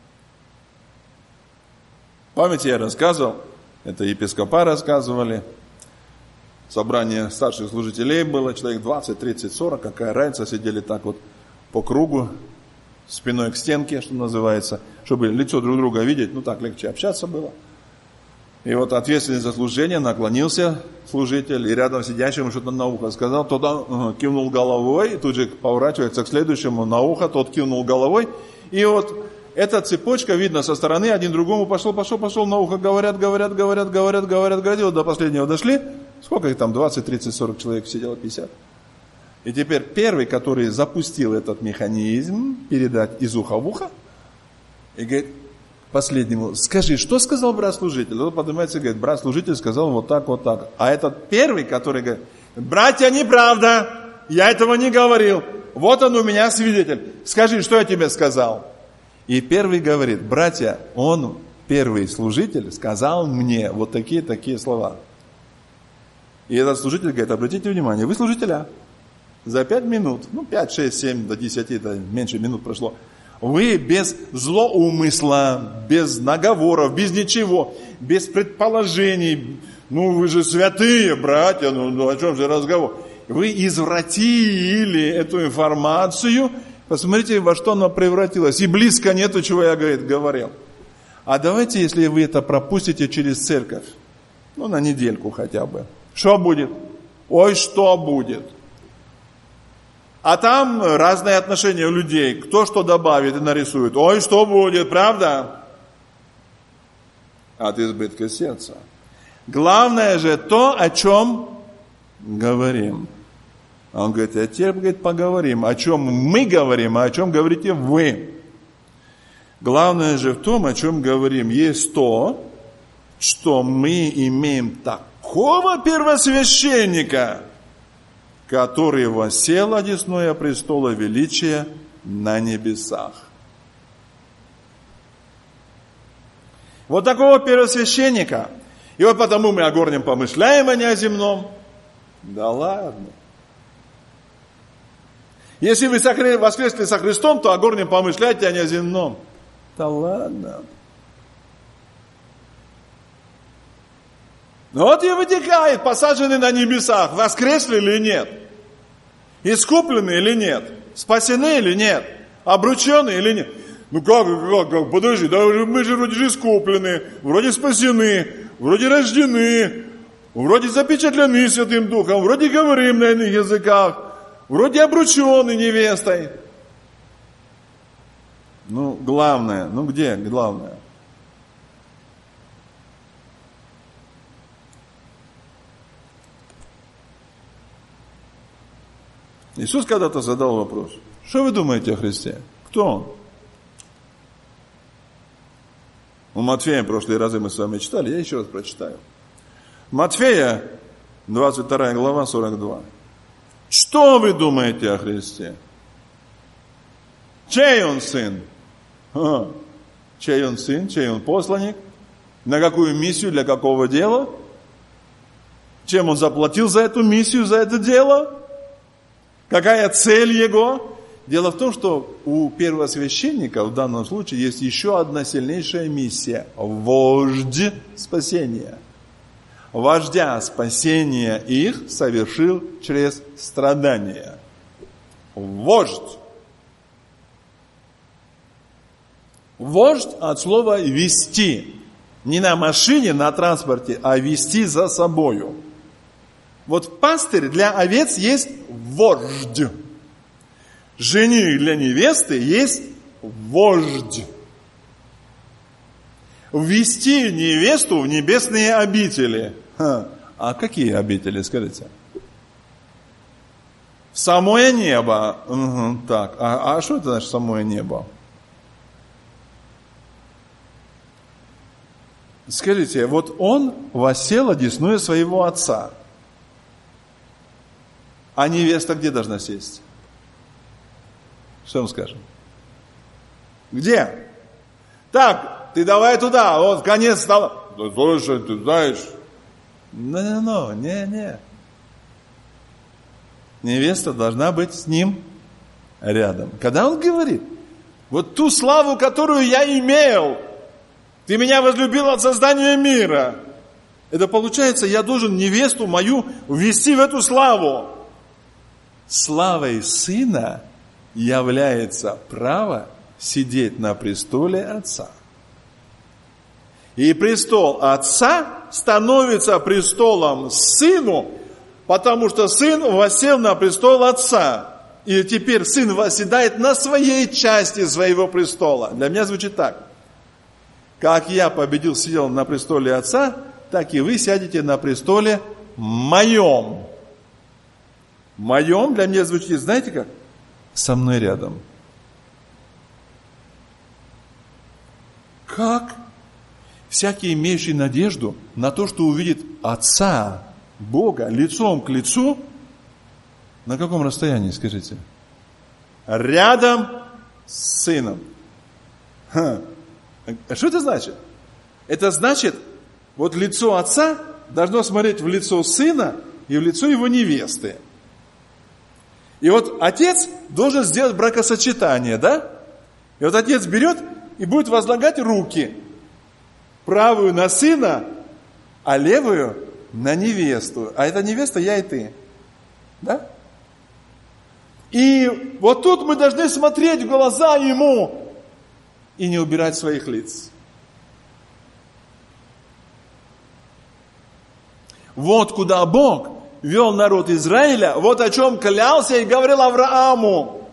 Помните, я рассказывал, это епископа рассказывали, собрание старших служителей было, человек 20, 30, 40, какая разница, сидели так вот по кругу, спиной к стенке, что называется, чтобы лицо друг друга видеть, так легче общаться было. И вот ответственный за служение наклонился служитель, и рядом сидящему что-то на ухо сказал, тот кивнул головой, и тут же поворачивается к следующему на ухо, тот кивнул головой, и вот эта цепочка, видно со стороны, один другому пошел на ухо, говорят, и вот до последнего дошли, сколько их там, 20, 30, 40 человек сидело, 50. И теперь первый, который запустил этот механизм, передать из уха в ухо, и говорит последнему, скажи, что сказал брат-служитель? Он поднимается и говорит, брат-служитель сказал вот так. А этот первый, который говорит, братья, неправда, я этого не говорил, вот он у меня свидетель, скажи, что я тебе сказал? И первый говорит, братья, он, первый служитель, сказал мне вот такие слова. И этот служитель говорит, обратите внимание, вы служителя. За 5 минут, 5, 6, 7, до 10, это меньше минут прошло. Вы без злоумысла, без наговоров, без ничего, без предположений. Вы же святые, братья, о чем же разговор? Вы извратили эту информацию. Посмотрите, во что она превратилась. И близко нету, чего я, говорил. А давайте, если вы это пропустите через церковь, на недельку хотя бы. Что будет? Ой, что будет? А там разные отношения у людей. Кто что добавит и нарисует. Ой, что будет, правда? От избытка сердца. Главное же то, о чем говорим. А он говорит, а теперь, поговорим. О чем мы говорим, а о чем говорите вы. Главное же в том, о чем говорим. Есть то, что мы имеем такого первосвященника, который воссел одесную престола величия на небесах. Вот такого первосвященника. И вот потому мы о горнем помышляем, а не о земном. Да ладно. Если вы воскресли со Христом, то о горнем помышляйте, а не о земном. Да ладно. Вот и вытекает, посаженный на небесах, воскресли или нет? Искуплены или нет? Спасены или нет? Обручены или нет? Как? Подожди, да мы же вроде же искуплены, вроде спасены, вроде рождены, вроде запечатлены Святым Духом, вроде говорим на иных языках, вроде обручены невестой. Главное, где главное? Иисус когда-то задал вопрос, что вы думаете о Христе? Кто Он? У Матфея, в прошлые разы мы с вами читали, я еще раз прочитаю. Матфея, 22 глава, 42. Что вы думаете о Христе? Чей он сын? Чей он сын? Чей он посланник? На какую миссию, для какого дела? Чем он заплатил за эту миссию, за это дело? Какая цель его? Дело в том, что у первосвященника в данном случае есть еще одна сильнейшая миссия. Вождь спасения. Вождя спасения их совершил через страдания. Вождь. Вождь от слова «вести». Не на машине, на транспорте, а вести за собою. Вот пастырь для овец есть вождь. Жених для невесты есть вождь. Ввести невесту в небесные обители. А какие обители, скажите? В самое небо. Так, а что это значит самое небо? Скажите, вот он воссел одесную своего отца. А невеста где должна сесть? Что он скажет? Где? Так, ты давай туда, вот конец стола. Да слушай, ты знаешь. Не. Невеста должна быть с ним рядом. Когда он говорит, вот ту славу, которую я имел, ты меня возлюбил от создания мира. Это получается, я должен невесту мою ввести в эту славу. Славой сына является право сидеть на престоле отца. И престол отца становится престолом сыну, потому что сын воссел на престол отца. И теперь сын восседает на своей части своего престола. Для меня звучит так. Как я победил, сидел на престоле отца, так и вы сядете на престоле моем. Моем для меня звучит, знаете как? Со мной рядом. Как всякий, имеющий надежду на то, что увидит Отца, Бога, лицом к лицу, на каком расстоянии, скажите? Рядом с Сыном. Что это значит? Это значит, вот лицо Отца должно смотреть в лицо Сына и в лицо его невесты. И вот отец должен сделать бракосочетание, да? И вот отец берет и будет возлагать руки. Правую на сына, а левую на невесту. А эта невеста я и ты. Да? И вот тут мы должны смотреть в глаза ему и не убирать своих лиц. Вот куда Бог вел народ Израиля, вот о чем клялся и говорил Аврааму.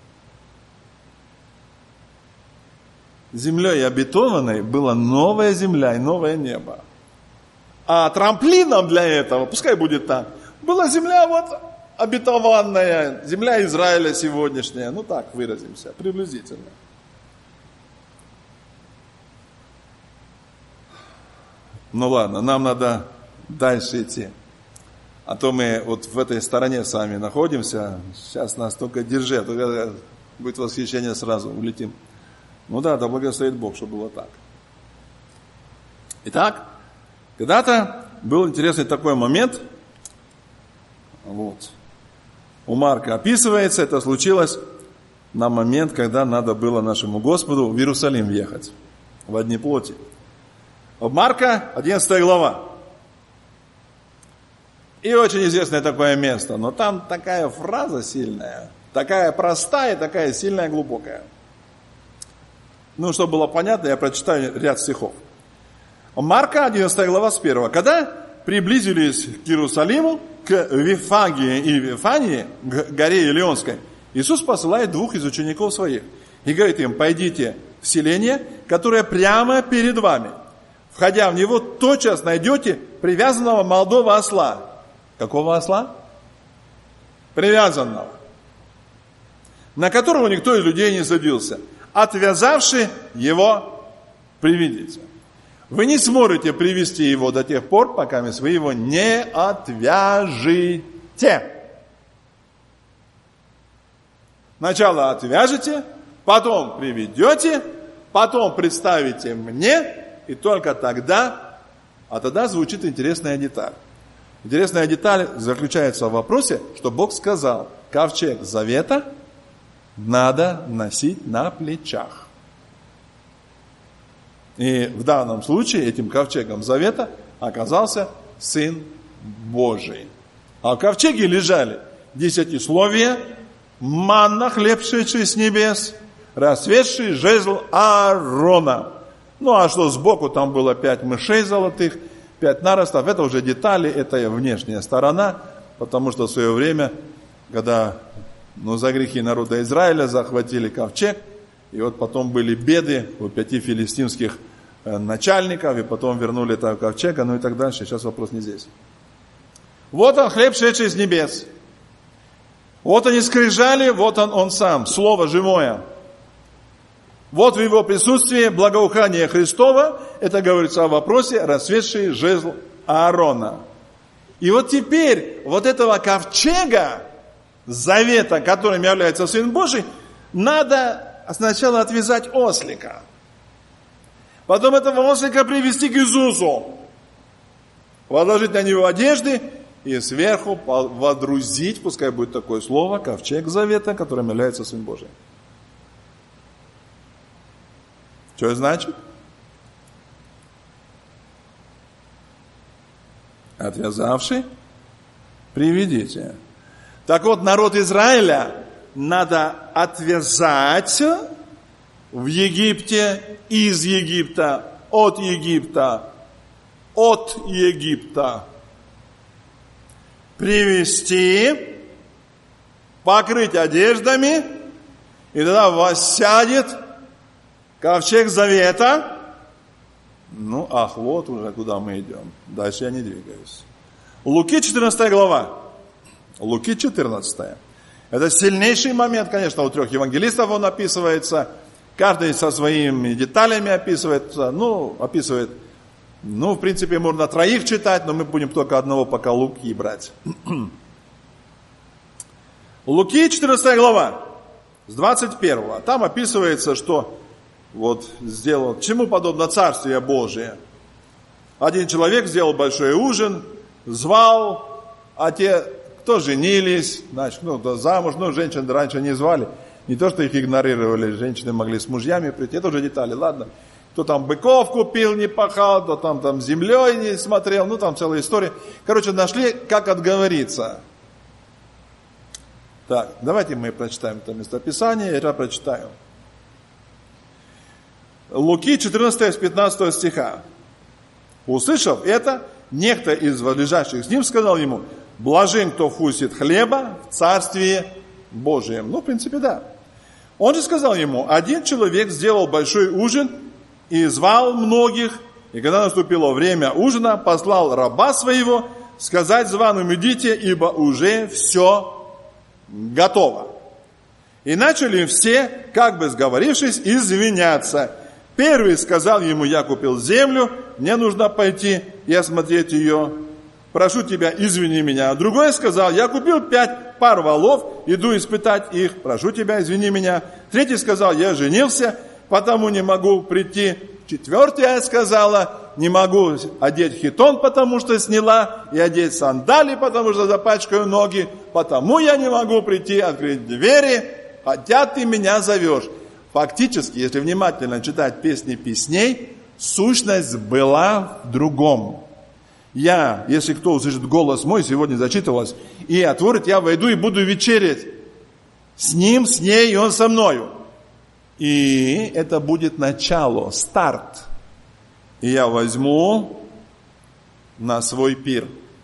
Землей обетованной была новая земля и новое небо. А трамплином для этого, пускай будет так, была земля вот обетованная, земля Израиля сегодняшняя. Ну так выразимся, приблизительно. Ну ладно, нам надо дальше идти. А то мы вот в этой стороне сами находимся. Сейчас нас только держи, а то будет восхищение, сразу улетим. Ну да благословит Бог, чтобы было так. Итак, когда-то был интересный такой момент. Вот. У Марка описывается, это случилось на момент, когда надо было нашему Господу в Иерусалим въехать. В дни плоти. Марка, 11 глава. И очень известное такое место, но там такая фраза сильная, такая простая, такая сильная, глубокая. Ну, чтобы было понятно, я прочитаю ряд стихов. Марка, 11 глава, с 1. Когда приблизились к Иерусалиму, к Вифагии и Вифании, к горе Илионской, Иисус посылает 2 из учеников своих и говорит им: пойдите в селение, которое прямо перед вами. Входя в него, тотчас найдете привязанного молодого осла. Какого осла? Привязанного. На которого никто из людей не садился. Отвязавши его, приведите. вы не сможете привести его до тех пор, пока вы его не отвяжете. Сначала отвяжете, потом приведете, потом представите мне, и только тогда, а тогда звучит интересная деталь. Интересная деталь заключается в вопросе, что Бог сказал, ковчег завета надо носить на плечах. И в данном случае этим ковчегом завета оказался Сын Божий. А в ковчеге лежали десятисловие, манна, хлеб, шедший с небес, расцветший жезл Аарона. Ну а что сбоку, там было 5 мышей золотых, 5 наростов, это уже детали, это внешняя сторона, потому что в свое время, когда за грехи народа Израиля захватили ковчег, и вот потом были беды у 5 филистимских начальников, и потом вернули это ковчег, ну и так дальше, сейчас вопрос не здесь. Вот он, хлеб, шедший с небес. Вот они скрижали, вот он сам, Слово живое. Вот в его присутствии благоухание Христово, это говорится о вопросе, расцветший жезл Аарона. И вот теперь вот этого ковчега завета, которым является Сын Божий, надо сначала отвязать ослика. Потом этого ослика привести к Иисусу. Возложить на него одежды и сверху водрузить, пускай будет такое слово, ковчег завета, которым является Сын Божий. Что это значит? Отвязавший, приведите. Так вот, народ Израиля надо отвязать в Египте, из Египта, от Египта, привести, покрыть одеждами, и тогда воссядет ковчег завета. Вот уже куда мы идем. Дальше я не двигаюсь. Луки 14 глава. Луки 14. Это сильнейший момент, конечно, у 3 евангелистов он описывается. Каждый со своими деталями описывается. В принципе, можно 3 читать, но мы будем только одного пока Луки брать. Луки 14 глава. С 21. Там описывается, что сделал, чему подобно Царствие Божие. Один человек сделал большой ужин, звал, а те, кто женились, кто замуж, женщин раньше не звали. Не то, что их игнорировали, женщины могли с мужьями прийти, это уже детали, ладно. Кто там быков купил, не пахал, кто там землей не смотрел, там целая история. Нашли, как отговориться. Так, давайте мы прочитаем это местописание, я прочитаю. Луки 14 с 15 стиха. Услышав это, некто из возлежащих с ним сказал ему: блажен, кто вкусит хлеба в Царстве Божием. В принципе, да. Он же сказал ему: один человек сделал большой ужин и звал многих, и когда наступило время ужина, послал раба своего сказать званым: идите, ибо уже все готово. И начали все, как бы сговорившись, извиняться. Первый сказал ему: я купил землю, мне нужно пойти и осмотреть ее. Прошу тебя, извини меня. Другой сказал: я купил 5 пар волов, иду испытать их. Прошу тебя, извини меня. Третий сказал: я женился, потому не могу прийти. 4 сказала: не могу одеть хитон, потому что сняла, и одеть сандали, потому что запачкаю ноги. Потому я не могу прийти, открыть двери, хотя ты меня зовешь. Фактически, если внимательно читать песни песней, сущность была в другом. Если кто услышит голос мой, сегодня зачитывалось, и отворит, я войду и буду вечерять с ним, с ней, и он со мною. И это будет начало, старт. И я возьму на свой пир.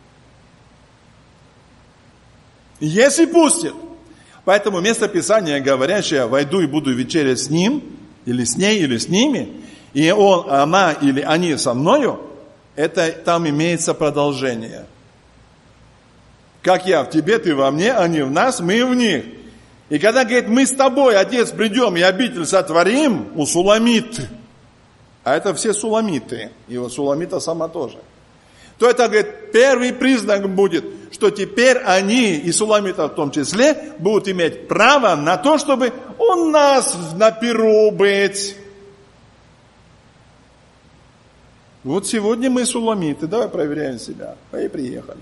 Если пустит. Поэтому место Писания, говорящее: войду и буду вечерять с ним, или с ней, или с ними, и он, она или они со мною, это там имеется продолжение. Как я в тебе, ты во мне, они в нас, мы в них. И когда, говорит, мы с тобой, Отец, придем и обитель сотворим у Суламит, А это все суламиты. И вот Суламита сама тоже. То это, говорит, первый признак будет, что теперь они, и Суламита в том числе, будут иметь право на то, чтобы у нас на пиру быть. Вот сегодня мы суламиты, давай проверяем себя. И приехали.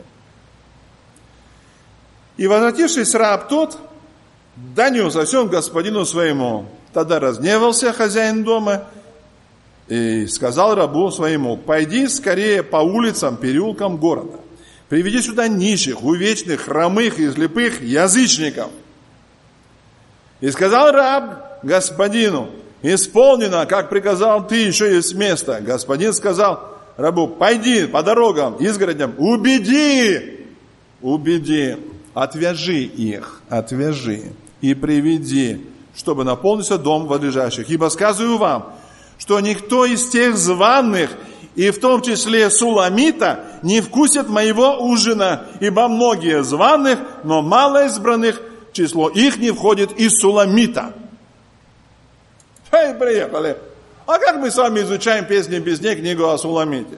И возвратившись раб тот, донес о всем господину своему. Тогда разгневался хозяин дома и сказал рабу своему: пойди скорее по улицам, переулкам города. Приведи сюда нищих, увечных, хромых и слепых язычников. И сказал раб господину: исполнено, как приказал ты, еще есть место. Господин сказал рабу: пойди по дорогам, изгородям, убеди, отвяжи их, и приведи, чтобы наполнился дом возлежащих. Ибо сказываю вам, что никто из тех званых, и в том числе Суламита, не вкусит моего ужина, ибо многие званых, но мало избранных, число их не входит из Суламита. Эй, приехали. А как мы с вами изучаем песни без ней, книгу о Суламите?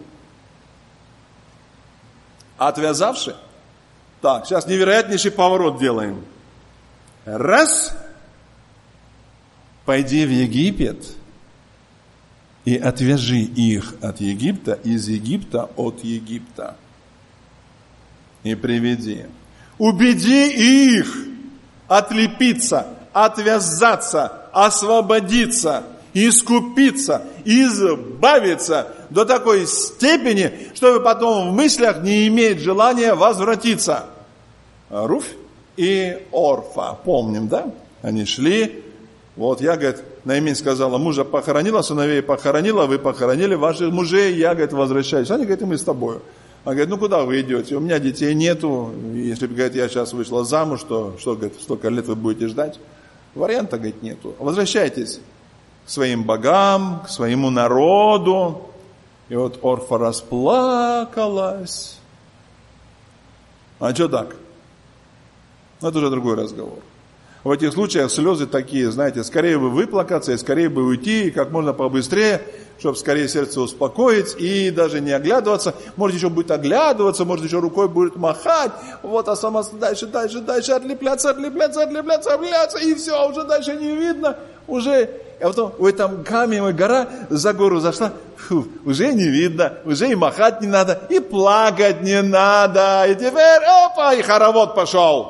Отвязавши? Так, сейчас невероятнейший поворот делаем. Раз. Пойди в Египет и отвяжи их от Египта, из Египта, от Египта. И приведи. Убеди их отлепиться, отвязаться, освободиться, искупиться, избавиться до такой степени, чтобы потом в мыслях не иметь желания возвратиться. Руфь и Орфа, помним, да? Они шли, вот я, говорит, Наимень сказала: мужа похоронила, сыновей похоронила, вы похоронили ваших мужей, я, говорит, возвращаюсь. Они говорят: и мы с тобою. Она говорит: ну куда вы идете? У меня детей нету. Если бы, говорит, я сейчас вышла замуж, то что, говорит, столько лет вы будете ждать? Варианта, говорит, нету. Возвращайтесь к своим богам, к своему народу. И вот Орфа расплакалась. А что так? Это уже другой разговор. В этих случаях слезы такие, знаете, скорее бы выплакаться, и скорее бы уйти, и как можно побыстрее, чтобы скорее сердце успокоить, и даже не оглядываться. Может, еще будет оглядываться, может, еще рукой будет махать, вот, а сама дальше, отлепляться, и все, уже дальше не видно, уже, а потом, ой, там камень, гора за гору зашла, уже не видно, уже и махать не надо, и плакать не надо, и теперь, опа, и хоровод пошел.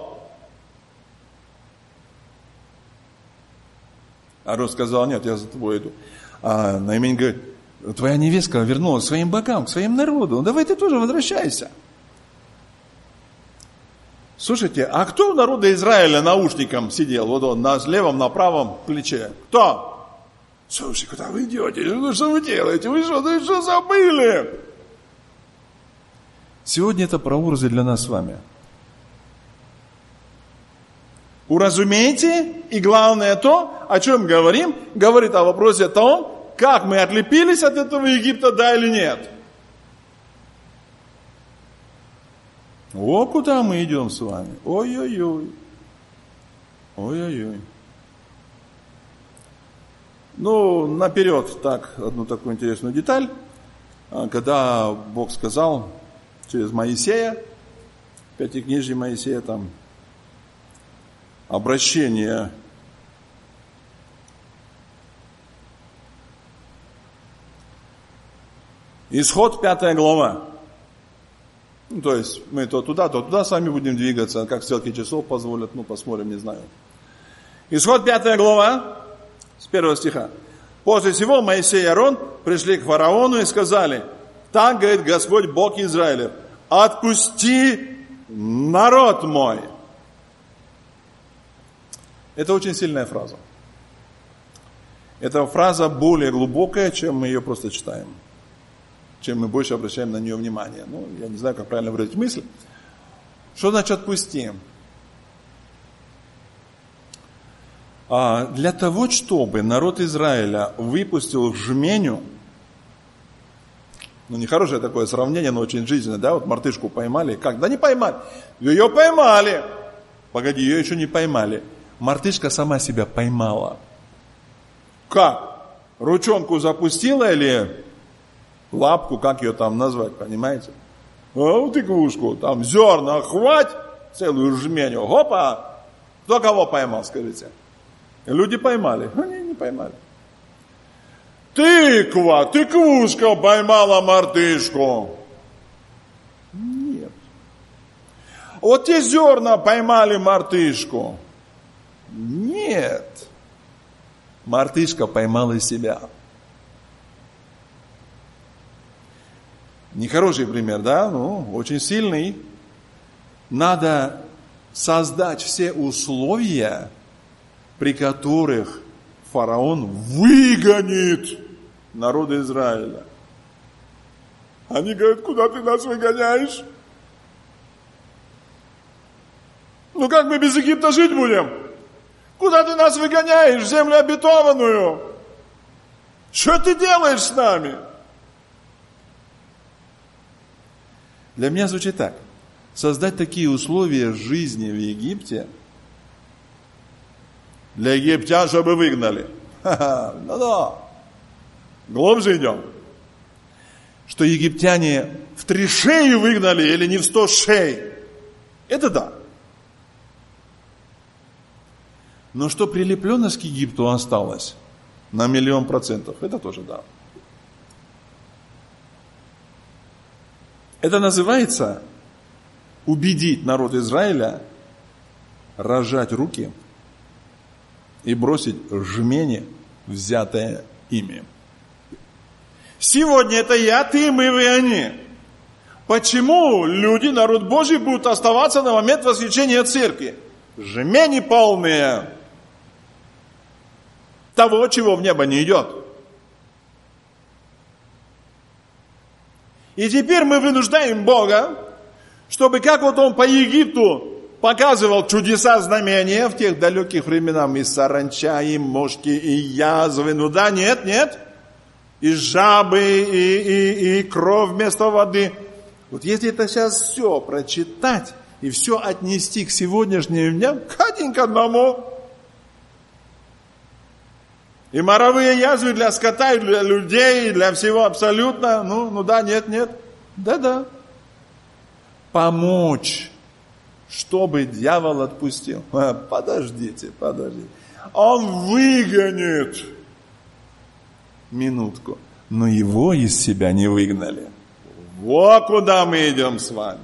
Арон сказал: нет, я за тобой иду. А Наимень говорит: твоя невестка вернулась к своим богам, к своим народу. Давай ты тоже возвращайся. Слушайте, а кто у народа Израиля наушником сидел? Вот он на левом, на правом плече. Кто? Слушай, куда вы идете? Ну что вы делаете? Вы что забыли? Сегодня это прообразы для нас с вами. Уразумейте, и главное то, о чем говорим, говорит о вопросе о том, как мы отлепились от этого Египта, да или нет. О, куда мы идем с вами? Ой-ой-ой. Ой-ой-ой. Ну, наперед, так, одну такую интересную деталь. Когда Бог сказал через Моисея, Пятикнижие Моисея, там, обращение Исход 5 глава. Ну, то есть мы то туда с вами будем двигаться, как стрелки часов позволят, посмотрим, не знаю. Исход 5 глава, с 1 стиха. После всего Моисей и Аарон пришли к фараону и сказали: так говорит Господь Бог Израилев: отпусти народ мой. Это очень сильная фраза. Эта фраза более глубокая, чем мы ее просто читаем. Чем мы больше обращаем на нее внимание. Я не знаю, как правильно выразить мысль. Что значит отпусти? Для того, чтобы народ Израиля выпустил жменю, нехорошее такое сравнение, но очень жизненное, да, вот мартышку поймали, как? Да не поймали, ее поймали. Погоди, ее еще не поймали. Мартышка сама себя поймала. Как? ручонку запустила или лапку, как ее там назвать, понимаете? А тыквушку, там зерна хвать, целую жменю, хопа, кто кого поймал, скажите? Люди поймали, они не поймали. Тыквушка поймала мартышку. Нет. Вот те зерна поймали мартышку. Нет. Мартышка поймала себя. Нехороший пример, да? Ну, очень сильный. Надо создать все условия, при которых фараон выгонит народ Израиля. Они говорят, куда ты нас выгоняешь? Ну как мы без Египта жить будем? Куда ты нас выгоняешь в землю обетованную? Что ты делаешь с нами? Для меня звучит так. Создать такие условия жизни в Египте для египтян, чтобы выгнали. Ну-да. Глубже идем. Что египтяне в 3 шеи выгнали или не в 100 шей. Это да. Но что прилепленность к Египту осталась на 1,000,000%, это тоже да. Это называется убедить народ Израиля разжать руки и бросить жмени, взятое ими. Сегодня это я, ты, мы, вы, они. Почему люди, народ Божий, будут оставаться на момент возвещения церкви? Жмени полные того, чего в небо не идет. И теперь мы вынуждаем Бога, чтобы, как вот Он по Египту показывал чудеса, знамения в тех далеких временах, и саранча, и мошки, и язвы, ну да, нет, и жабы, и кровь вместо воды. Вот если это сейчас все прочитать и все отнести к сегодняшним дням, один к одному. И моровые язвы для скота, и для людей, и для всего абсолютно. Ну да, нет. Да. Помочь, чтобы дьявол отпустил. Подождите. Он выгонит. Минутку. Но его из себя не выгнали. Вот куда мы идем с вами.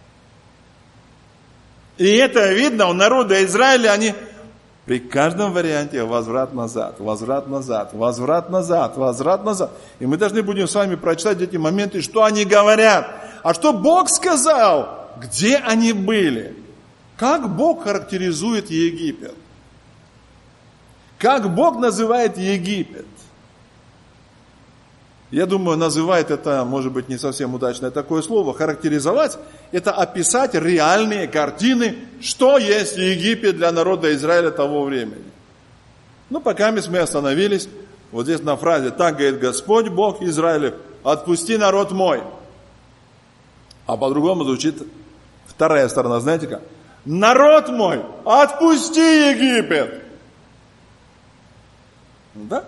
И это видно у народа Израиля, они при каждом варианте возврат назад. И мы должны будем с вами прочитать эти моменты, что они говорят. А что Бог сказал? Где они были? Как Бог характеризует Египет? Как Бог называет Египет? Я думаю, называет это, может быть, не совсем удачное такое слово. Характеризовать – это описать реальные картины, что есть Египет для народа Израиля того времени. Ну, пока мы остановились вот здесь на фразе «Так говорит Господь, Бог Израилев, отпусти народ мой». А по-другому звучит вторая сторона, знаете как? «Народ мой, отпусти Египет». Да?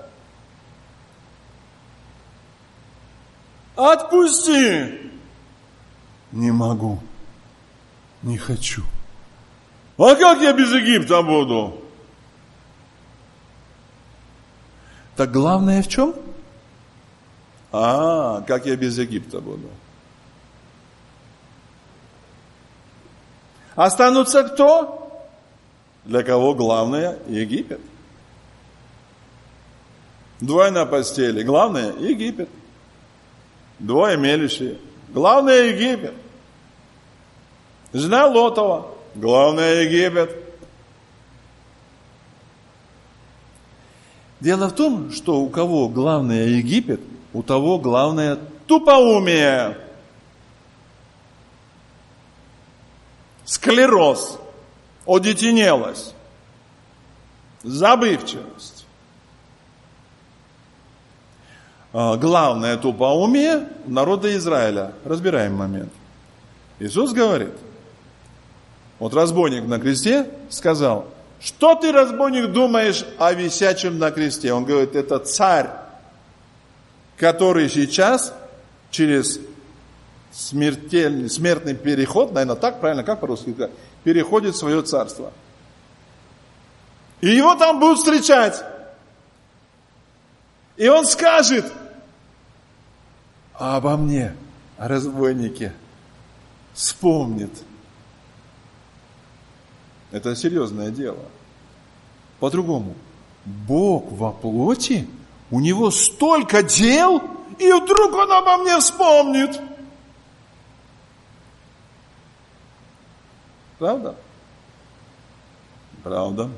Отпусти. Не могу. Не хочу. А как я без Египта буду? Так главное в чем? Как я без Египта буду? Останутся кто? Для кого главное Египет? 2 на постели. Главное Египет. 2 мелющие. Главное Египет. Жена Лотова. Главное Египет. Дело в том, что у кого главное Египет, у того главное тупоумие. Склероз. Одетенелость. Забывчивость. Главное тупоумие народа Израиля. Разбираем момент. Иисус говорит, вот разбойник на кресте сказал, что ты, разбойник, думаешь о висячем на кресте? Он говорит, это царь который сейчас через смертный переход, наверное, так правильно, как по-русски сказать, переходит в свое царство. И его там будут встречать. И он скажет: а обо мне, о разбойнике, вспомнит. Это серьезное дело. По-другому, Бог во плоти, у него столько дел, и вдруг он обо мне вспомнит. Правда? Правда.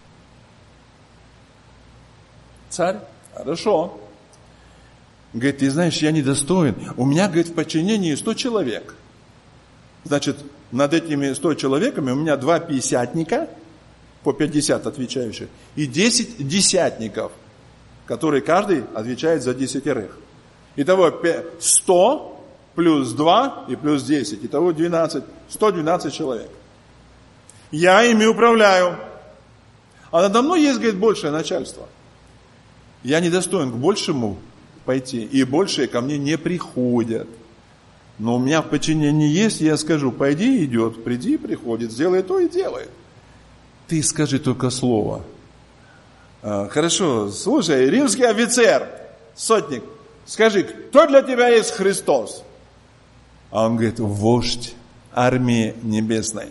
Царь? Хорошо. Говорит, ты знаешь, я недостоин. У меня, говорит, в подчинении 100 человек. Значит, над этими 100 человеками у меня 2 пятидесятника, по 50 отвечающих, и 10 десятников, которые каждый отвечает за 10. Итого 100 плюс 2 и плюс 10. Итого 112 человек. Я ими управляю. А надо мной есть, говорит, большее начальство. Я недостоин к большему пойти, и большие ко мне не приходят. Но у меня в подчинении есть, я скажу: пойди, идет, приди, приходит, сделай то и делает. Ты скажи только слово. Хорошо, слушай, римский офицер, сотник, скажи, кто для тебя есть Христос? А он говорит: вождь армии небесной.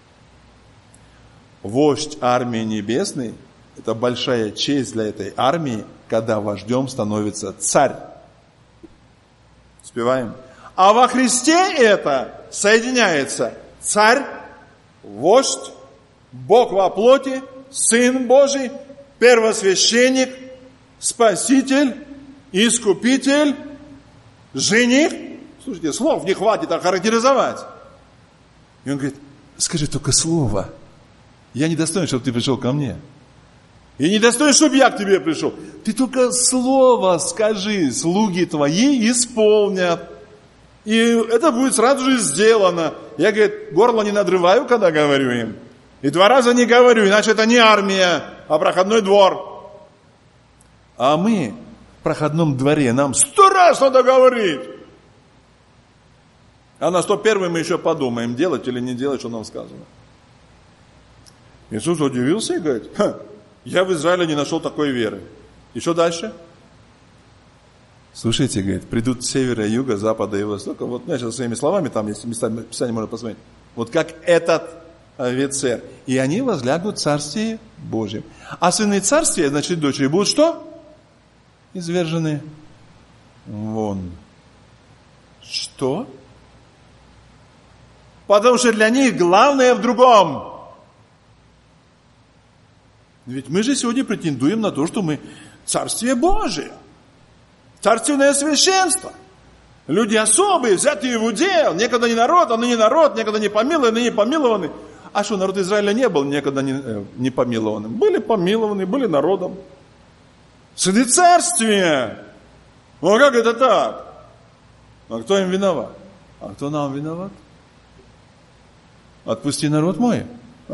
Вождь армии небесной – это большая честь для этой армии, когда вождем становится царь. Успеваем? А во Христе это соединяется царь, вождь, Бог во плоти, Сын Божий, первосвященник, Спаситель, Искупитель, жених. Слушайте, слов не хватит охарактеризовать. И он говорит: скажи только слово. Я не достоин, чтобы ты пришел ко мне. И не достоин, чтобы я к тебе пришел. Ты только слово скажи, слуги твои исполнят. И это будет сразу же сделано. Я, говорит, горло не надрываю, когда говорю им. И 2 раза не говорю, иначе это не армия, а проходной двор. А мы в проходном дворе, нам 100 раз надо говорить. А на 101 мы еще подумаем, делать или не делать, что нам сказано. Иисус удивился и говорит: я в Израиле не нашел такой веры. И что дальше? Слушайте, говорит, придут с севера, юга, запада и востока. Вот я сейчас своими словами, там есть места Писания, можно посмотреть. Вот как этот офицер. И они возлягут в Царстве Божьем. А сыны Царствия, значит, дочери будут что? Извержены вон. Что? Потому что для них главное в другом. Ведь мы же сегодня претендуем на то, что мы Царствие Божие. Царственное священство. Люди особые, взятые в удел. Некогда не народ, а ныне народ. Некогда не помилованы, ныне помилованы. А что, народ Израиля не был никогда не помилованным? Были помилованы, были народом. Сыны Царствия. Ну, как это так? А кто им виноват? А кто нам виноват? Отпусти народ мой.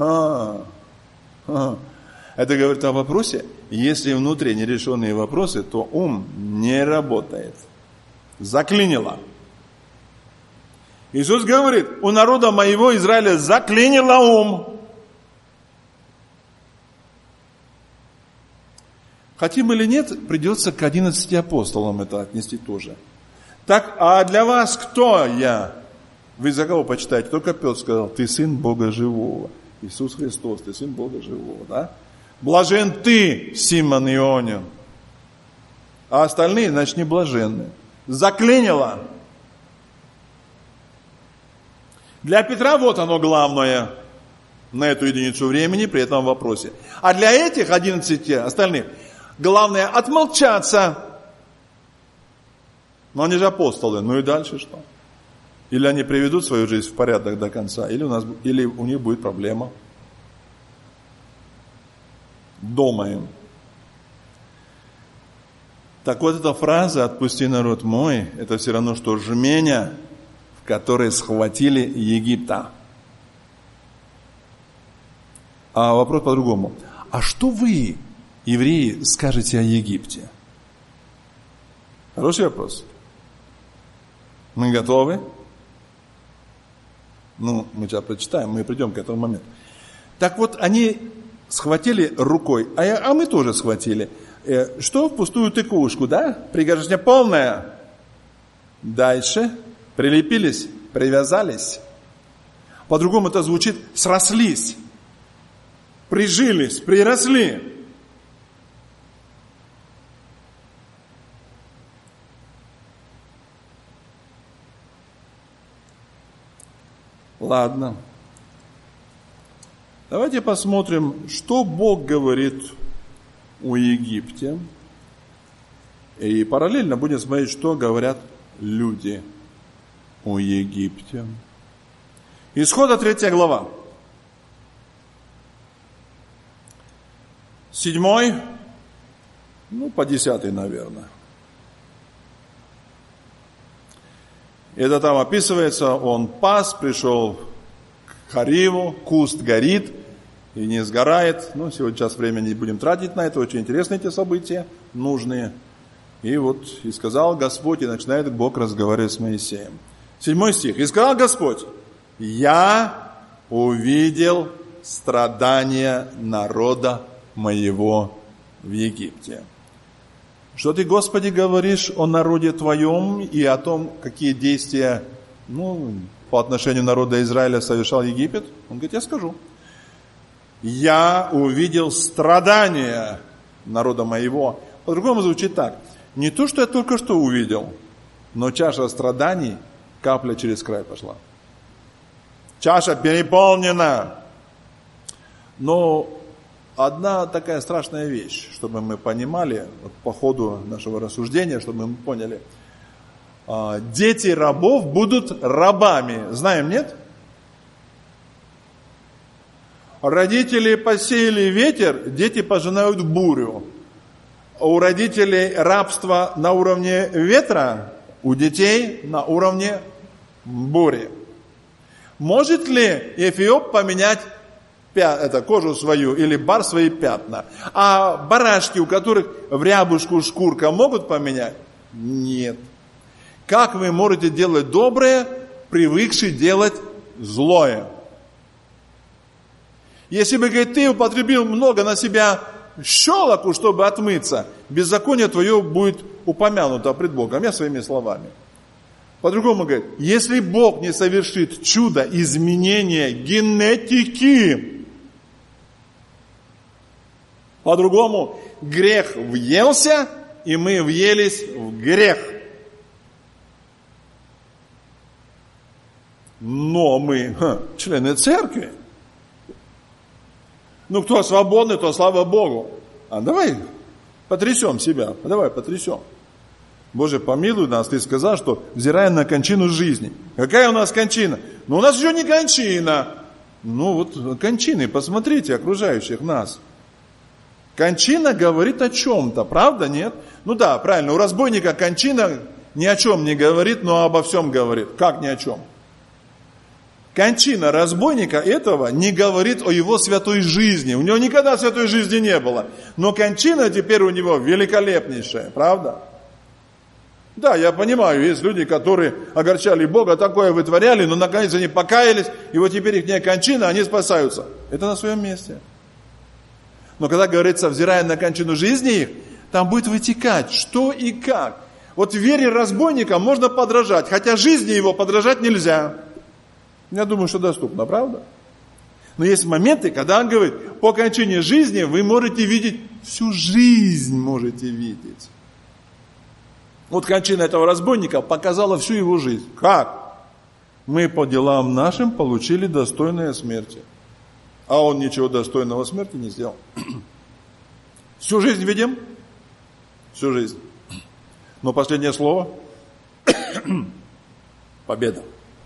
Это говорит о вопросе. Если внутри нерешенные вопросы, то ум не работает. Заклинило. Иисус говорит: у народа моего Израиля заклинило ум. Хотим или нет, придется к 11 апостолам это отнести тоже. Так, а для вас кто я? Вы за кого почитаете? Только Петр сказал: ты сын Бога живого. Иисус Христос, ты сын Бога живого, да? Блажен ты, Симон Ионин. А остальные, значит, не блаженны. Заклинило. Для Петра вот оно главное на эту единицу времени при этом вопросе. А для этих 11 остальных главное отмолчаться. Но они же апостолы. Ну и дальше что? Или они приведут свою жизнь в порядок до конца, или у них будет проблема. Думаем. Так вот эта фраза «отпусти народ мой» это все равно, что жменя, в которой схватили Египта. А вопрос по-другому. А что вы, евреи, скажете о Египте? Хороший вопрос. Мы готовы? Мы сейчас прочитаем, мы придем к этому моменту. Так вот, они схватили рукой, а мы тоже схватили. Что в пустую тыкушку, да? Пригоршня полная. Дальше прилепились, привязались. По-другому это звучит: срослись, прижились, приросли. Ладно. Давайте посмотрим, что Бог говорит о Египте. И параллельно будем смотреть, что говорят люди о Египте. Исхода 3 глава. 7 по 10, наверное. Это там описывается, он пас, пришел к Хариву, куст горит и не сгорает. Сегодня час времени не будем тратить на это, очень интересные эти события, нужные. И сказал Господь, и начинает Бог разговаривать с Моисеем. 7 стих. И сказал Господь: я увидел страдания народа моего в Египте. Что ты, Господи, говоришь о народе твоем и о том, какие действия, по отношению народа Израиля совершал Египет? Он говорит: я скажу. Я увидел страдания народа моего. По-другому звучит так. Не то, что я только что увидел, но чаша страданий, капля через край пошла. Чаша переполнена. Но одна такая страшная вещь, чтобы мы понимали, по ходу нашего рассуждения, чтобы мы поняли. Дети рабов будут рабами. Знаем, нет? Родители посеяли ветер, дети пожинают бурю. У родителей рабство на уровне ветра, у детей на уровне бури. Может ли эфиоп поменять кожу свою или бар свои пятна? А барашки, у которых в рябушку шкурка, могут поменять? Нет. Как вы можете делать доброе, привыкший делать злое? Если бы, говорит, ты употребил много на себя щелоку, чтобы отмыться, беззаконие твое будет упомянуто пред Богом. Я своими словами. По-другому говорит, если Бог не совершит чудо изменения генетики, по-другому, грех въелся, и мы въелись в грех. Но мы члены церкви. Кто свободный, то слава Богу. Давай потрясем себя, давай потрясем. Боже, помилуй нас, ты сказал, что взирая на кончину жизни. Какая у нас кончина? У нас еще не кончина. Кончины, посмотрите, окружающих нас. Кончина говорит о чем-то, правда, нет? Да, правильно, у разбойника кончина ни о чем не говорит, но обо всем говорит. Как ни о чем? Кончина разбойника этого не говорит о его святой жизни. У него никогда святой жизни не было. Но кончина теперь у него великолепнейшая, правда? Да, я понимаю, есть люди, которые огорчали Бога, такое вытворяли, но наконец они покаялись, и вот теперь их кончина, они спасаются. Это на своем месте. Но когда говорится, взирая на кончину жизни их, там будет вытекать, что и как. Вот в вере разбойника можно подражать, хотя жизни его подражать нельзя. Я думаю, что доступно, правда? Но есть моменты, когда он говорит, по кончине жизни вы можете видеть, всю жизнь можете видеть. Вот кончина этого разбойника показала всю его жизнь. Как? Мы по делам нашим получили достойное смерти. А он ничего достойного смерти не сделал. Всю жизнь видим? Всю жизнь. Но последнее слово? Победа.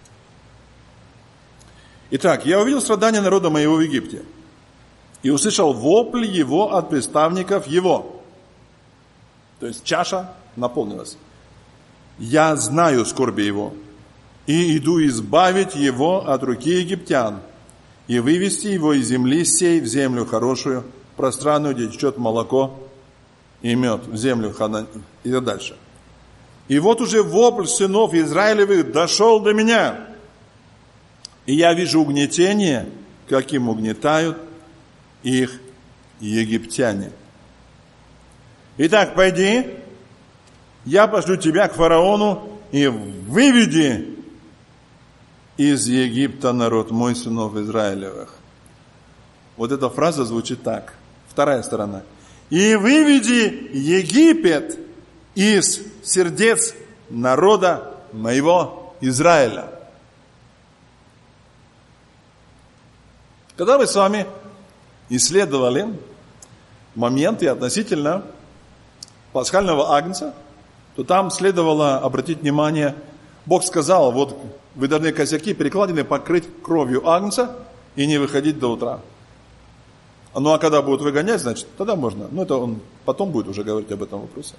Итак, я увидел страдания народа моего в Египте и услышал вопль его от представников его. То есть чаша наполнилась. Я знаю скорби его и иду избавить его от руки египтян и вывести его из земли сей в землю хорошую, пространную, где течет молоко и мед, в землю Ханан. И дальше. И вот уже вопль сынов Израилевых дошел до меня. И я вижу угнетение, каким угнетают их египтяне. Итак, пойди, я пошлю тебя к фараону и выведи из Египта народ мой, сынов Израилевых. Вот эта фраза звучит так. Вторая сторона. И выведи Египет из сердец народа моего Израиля. Когда мы с вами исследовали моменты относительно пасхального агнца, то там следовало обратить внимание, Бог сказал, вот вы должны косяки перекладины покрыть кровью агнца и не выходить до утра. Ну а когда будут выгонять, значит, тогда можно. Ну это он потом будет уже говорить об этом вопросе.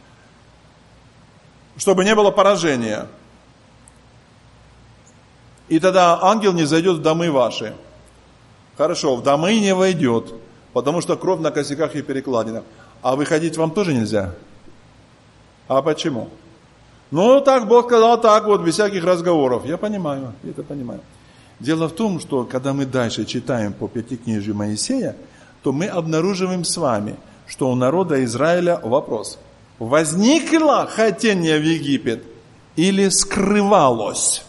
Чтобы не было поражения. И тогда ангел не зайдет в домы ваши. Хорошо, в домы не войдет, потому что кровь на косяках и перекладинах. А выходить вам тоже нельзя. А почему? Ну, так Бог сказал, так вот, без всяких разговоров. Я понимаю, это понимаю. Дело в том, что когда мы дальше читаем по Пятикнижию Моисея, то мы обнаруживаем с вами, что у народа Израиля вопрос. Возникло хотение в Египет или скрывалось?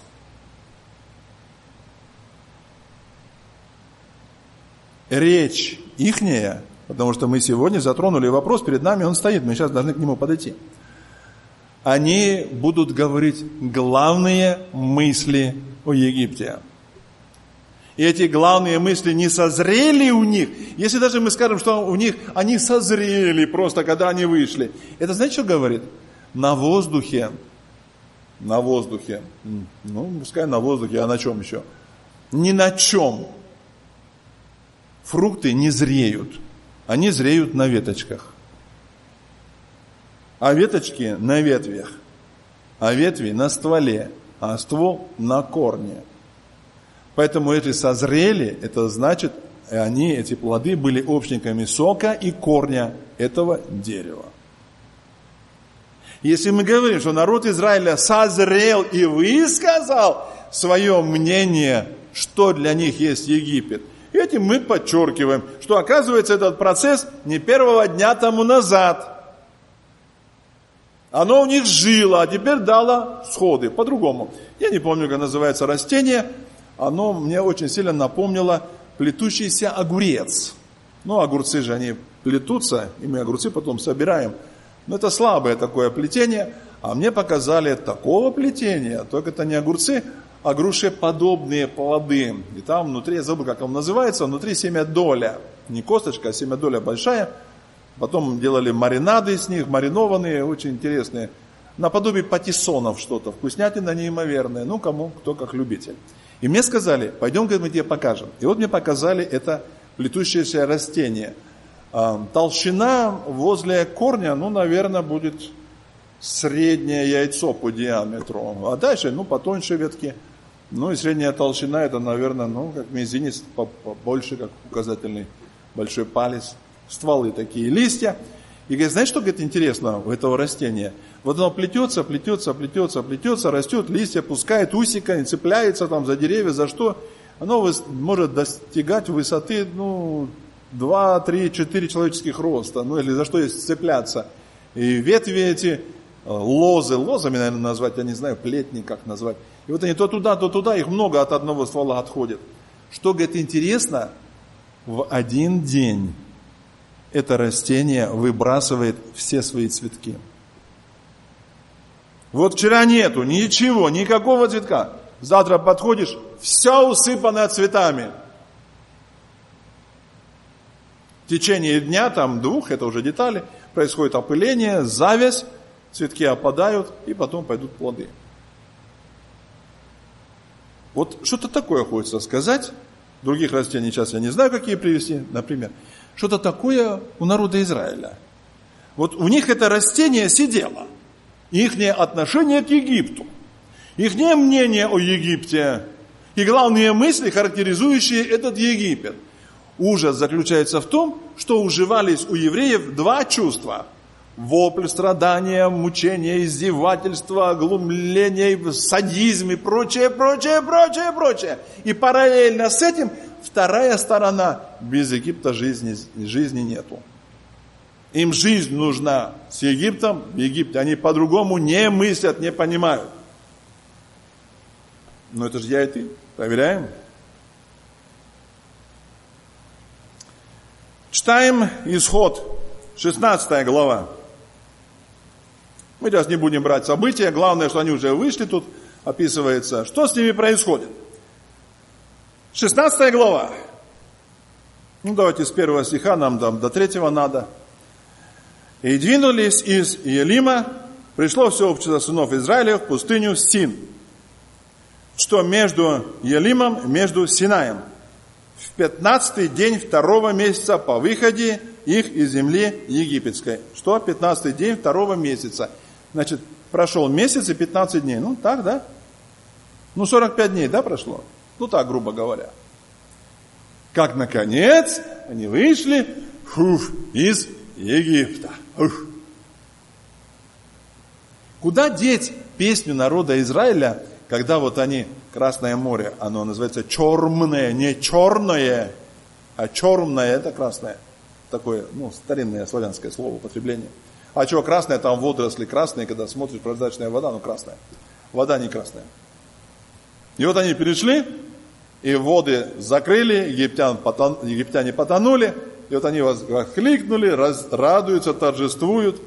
Речь ихняя, потому что мы сегодня затронули вопрос, перед нами он стоит, мы сейчас должны к нему подойти. Они будут говорить главные мысли о Египте. И эти главные мысли не созрели у них. Если даже мы скажем, что у них они созрели просто, когда они вышли. Это знаете, что говорит? На воздухе. Ну, пускай на воздухе, а на чем еще? Ни на чем. Фрукты не зреют. Они зреют на веточках. А веточки на ветвях. А ветви на стволе. А ствол на корне. Поэтому если созрели, это значит, эти плоды были общниками сока и корня этого дерева. Если мы говорим, что народ Израиля созрел и высказал свое мнение, что для них есть Египет, этим мы подчеркиваем, что оказывается этот процесс не первого дня тому назад. Оно у них жило, а теперь дало всходы. По-другому. Я не помню, как называется растение. Оно мне очень сильно напомнило плетущийся огурец. Ну, огурцы же, они плетутся, и мы огурцы потом собираем. Но это слабое такое плетение. А мне показали такого плетения, только это не огурцы, а грушеподобные плоды. И там внутри, я забыл, как он называется, внутри семядоля. Не косточка, а семядоля большая. Потом делали маринады из них, маринованные, очень интересные. Наподобие патиссонов что-то, вкуснятина неимоверная. Ну, кому, кто как любитель. И мне сказали, пойдем, говорит, мы тебе покажем. И вот мне показали это плетущееся растение. Толщина возле корня, ну, наверное, будет среднее яйцо по диаметру. А дальше, ну, потоньше ветки. Ну, и средняя толщина, это, наверное, ну, как мизинец, побольше, как указательный большой палец. Стволы такие, листья. И говорит, знаешь, что, говорит, интересно у этого растения? Вот оно плетется, растет, листья пускает, усиками, цепляется там за деревья, за что? Оно может достигать высоты, 2, 3, 4 человеческих роста, или за что есть цепляться. И ветви эти, лозами, наверное, назвать, я не знаю, плетни, как назвать. И вот они то туда, их много от одного ствола отходит. Что, говорит, интересно, в один день это растение выбрасывает все свои цветки. Вот вчера нету ничего, никакого цветка. Завтра подходишь, все усыпано цветами. В течение дня, двух, это уже детали, происходит опыление, завязь, цветки опадают, и потом пойдут плоды. Вот что-то такое хочется сказать. Других растений сейчас я не знаю, какие привести, например. Что-то такое у народа Израиля. Вот у них это растение сидело. Ихнее отношение к Египту. Ихнее мнение о Египте. И главные мысли, характеризующие этот Египет. Ужас заключается в том, что уживались у евреев два чувства. Вопль, страдания, мучения, издевательства, оглумление, садизм и прочее. И параллельно с этим вторая сторона. Без Египта жизни нету. Им жизнь нужна с Египтом в Египте. Они по-другому не мыслят, не понимают. Но это же я и ты. Проверяем. Читаем Исход, 16 глава. Мы сейчас не будем брать события. Главное, что они уже вышли, тут описывается, что с ними происходит. 16 глава. Давайте с 1 стиха, нам до 3 надо. «И двинулись из Иелима, пришло все общество сынов Израиля в пустыню Син, что между Иелимом и между Синаем, в 15-й день 2-го месяца по выходе их из земли египетской». Что? 15-й день 2-го месяца. Значит, прошел месяц и 15 дней. Так, да? 45 дней, да, прошло? Так, грубо говоря. Как, наконец, они вышли из Египта. Куда деть песню народа Израиля, когда они, Красное море, оно называется черное, не черное, а черное, это красное. Такое, старинное славянское слово, употребление. А чего красное, там водоросли красные, когда смотришь, прозрачная вода, красная. Вода не красная. И они перешли, и воды закрыли, египтяне потонули, и они воскликнули, радуются, торжествуют,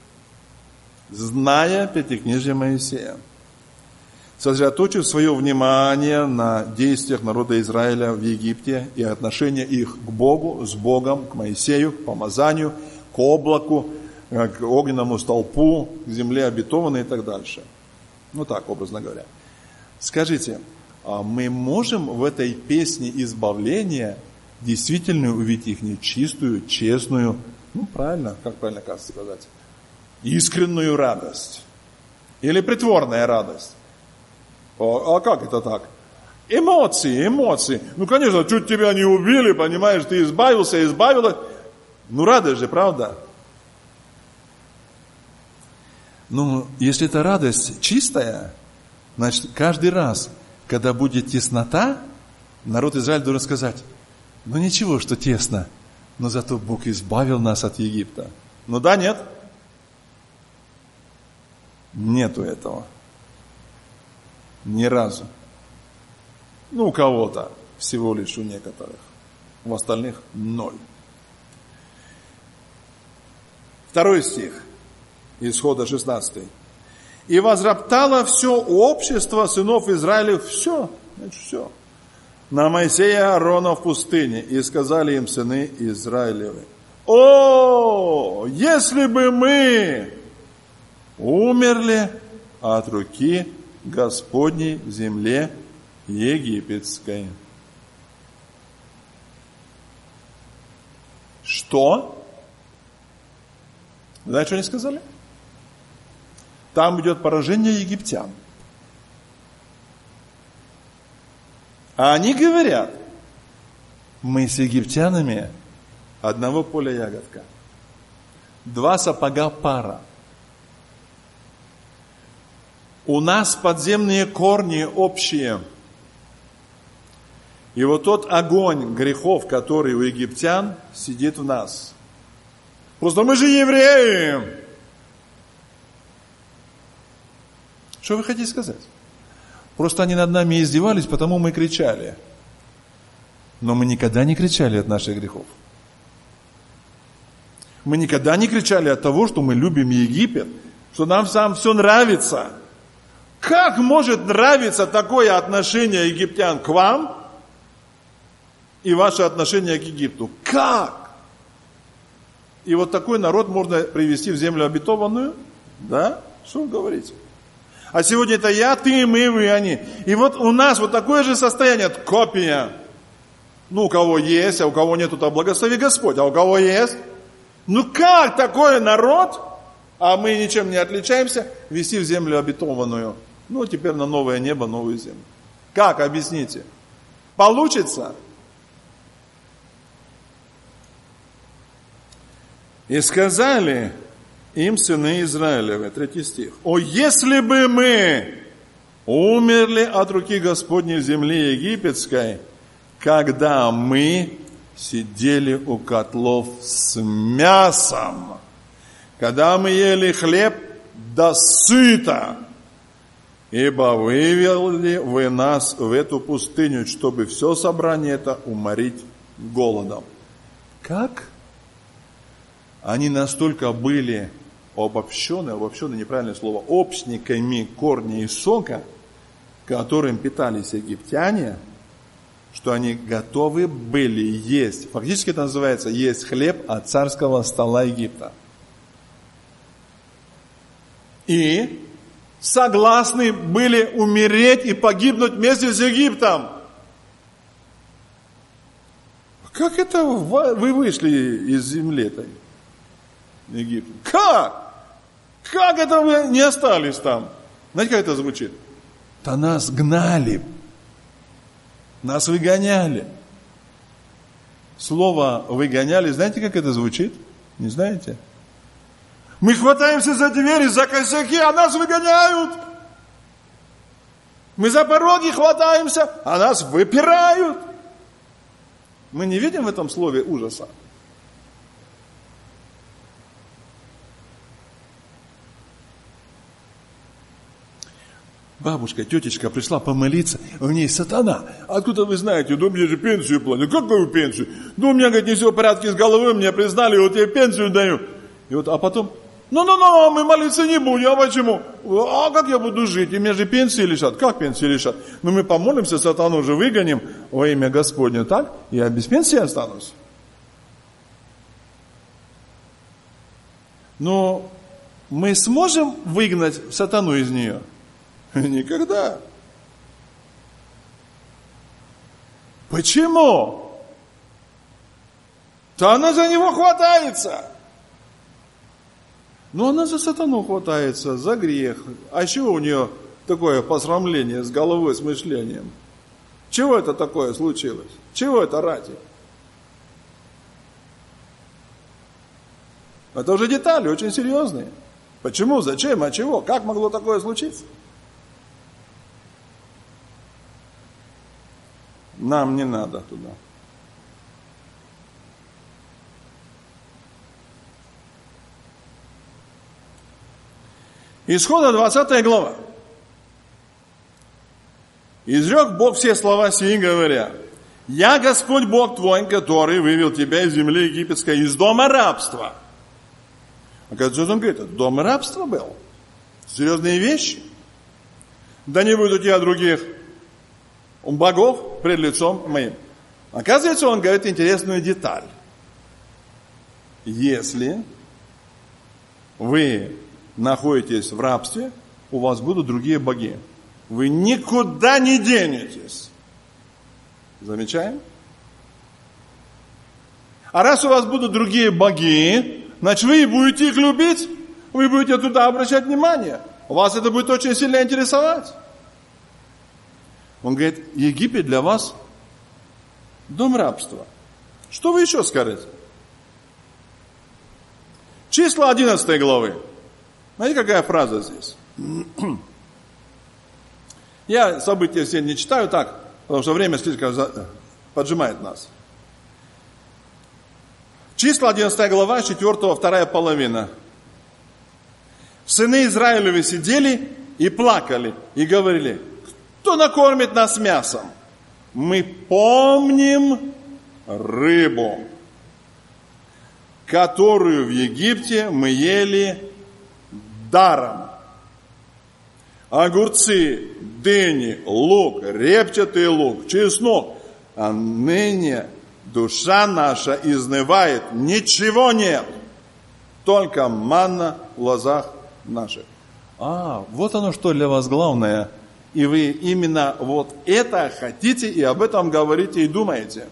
зная пятикнижие Моисея. Сосредоточив свое внимание на действиях народа Израиля в Египте и отношения их к Богу, с Богом, к Моисею, к помазанию, к облаку, к огненному столпу, к земле обетованной и так дальше. Так, образно говоря. Скажите, а мы можем в этой песне избавления действительно увидеть их нечистую, честную, правильно, как правильно кажется сказать, искреннюю радость? Или притворная радость? А как это так? Эмоции. Конечно, чуть тебя не убили, понимаешь, ты избавилась. Радость же, правда? Если эта радость чистая, значит, каждый раз, когда будет теснота, народ Израиля должен сказать, ничего, что тесно, но зато Бог избавил нас от Египта. Да, нет? Нету этого. Ни разу. У кого-то, всего лишь у некоторых. У остальных 0. 2 стих. Исхода 16. «И возроптало все общество сынов Израиля», все, «на Моисея и Аарона в пустыне, и сказали им сыны Израилевы: о, если бы мы умерли от руки Господней в земле египетской». Что? Знаете, что они сказали? Там идет поражение египтян. А они говорят, мы с египтянами одного поля ягодка, 2 сапога пара. У нас подземные корни общие. И тот огонь грехов, который у египтян, сидит в нас. Просто мы же евреи. Что вы хотите сказать? Просто они над нами издевались, потому мы кричали. Но мы никогда не кричали от наших грехов. Мы никогда не кричали от того, что мы любим Египет, что нам там все нравится. Как может нравиться такое отношение египтян к вам и ваше отношение к Египту? Как? И такой народ можно привести в землю обетованную? Да? Что вы говорите? А сегодня это я, ты, мы, вы, они. И у нас такое же состояние, копия. У кого есть, а у кого нет, то благослови Господь. А у кого есть? Как такой народ, а мы ничем не отличаемся, вести в землю обетованную? Теперь на новое небо, новую землю. Как? Объясните. Получится? И сказали им сыны Израилевы. 3 стих. О, если бы мы умерли от руки Господней в земле египетской, когда мы сидели у котлов с мясом, когда мы ели хлеб досыта, ибо вывели вы нас в эту пустыню, чтобы все собрание это уморить голодом. Как? Они настолько были обобщены, неправильное слово, общниками корня и сока, которым питались египтяне, что они готовы были есть. Фактически это называется есть хлеб от царского стола Египта. И согласны были умереть и погибнуть вместе с Египтом. Как это вы вышли из земли этой? Египта. Как? Как это вы не остались там? Знаете, как это звучит? Да нас гнали. Нас выгоняли. Слово «выгоняли», знаете, как это звучит? Не знаете? Мы хватаемся за двери, за косяки, а нас выгоняют. Мы за пороги хватаемся, а нас выпирают. Мы не видим в этом слове ужаса? Бабушка, тетечка пришла помолиться, у ней сатана. Откуда вы знаете? Да мне же пенсию платят. Какую пенсию? Да у меня, говорит, не все в порядке с головой, меня признали, вот я пенсию даю. И вот, а потом, мы молиться не будем, а почему? А как я буду жить? И меня же пенсии лишат. Как пенсии лишат? Мы помолимся, сатану уже выгоним во имя Господне, так? Я без пенсии останусь. Но мы сможем выгнать сатану из нее? Никогда. Почему? То она за него хватается. Но она за сатану хватается, за грех. А чего у нее такое посрамление с головой, с мышлением? Чего это такое случилось? Чего это ради? Это уже детали очень серьезные. Почему, зачем, от чего? Как могло такое случиться? Нам не надо туда. Исхода 20 глава. Изрек Бог все слова сии, говоря: «Я Господь Бог твой, который вывел тебя из земли египетской, из дома рабства». Оказывается, он говорит, это дом рабства был. Серьезные вещи. Да не будет у тебя других богов пред лицом моим. Оказывается, он говорит интересную деталь. Если вы находитесь в рабстве, у вас будут другие боги. Вы никуда не денетесь. Замечаем? А раз у вас будут другие боги, значит, вы будете их любить, вы будете туда обращать внимание. Вас это будет очень сильно интересовать. Он говорит, Египет для вас дом рабства. Что вы еще скажете? Числа 11 главы. Знаете, какая фраза здесь? Я события все не читаю так, потому что время слишком поджимает нас. Числа 11 глава, 4-2 половина. Сыны Израилевы сидели и плакали, и говорили: кто накормит нас мясом? Мы помним рыбу, которую в Египте мы ели даром. Огурцы, дыни, лук, репчатый лук, чеснок. А ныне душа наша изнывает, ничего нет, только манна в глазах наших. Вот оно что для вас главное. И вы именно вот это хотите, и об этом говорите и думаете.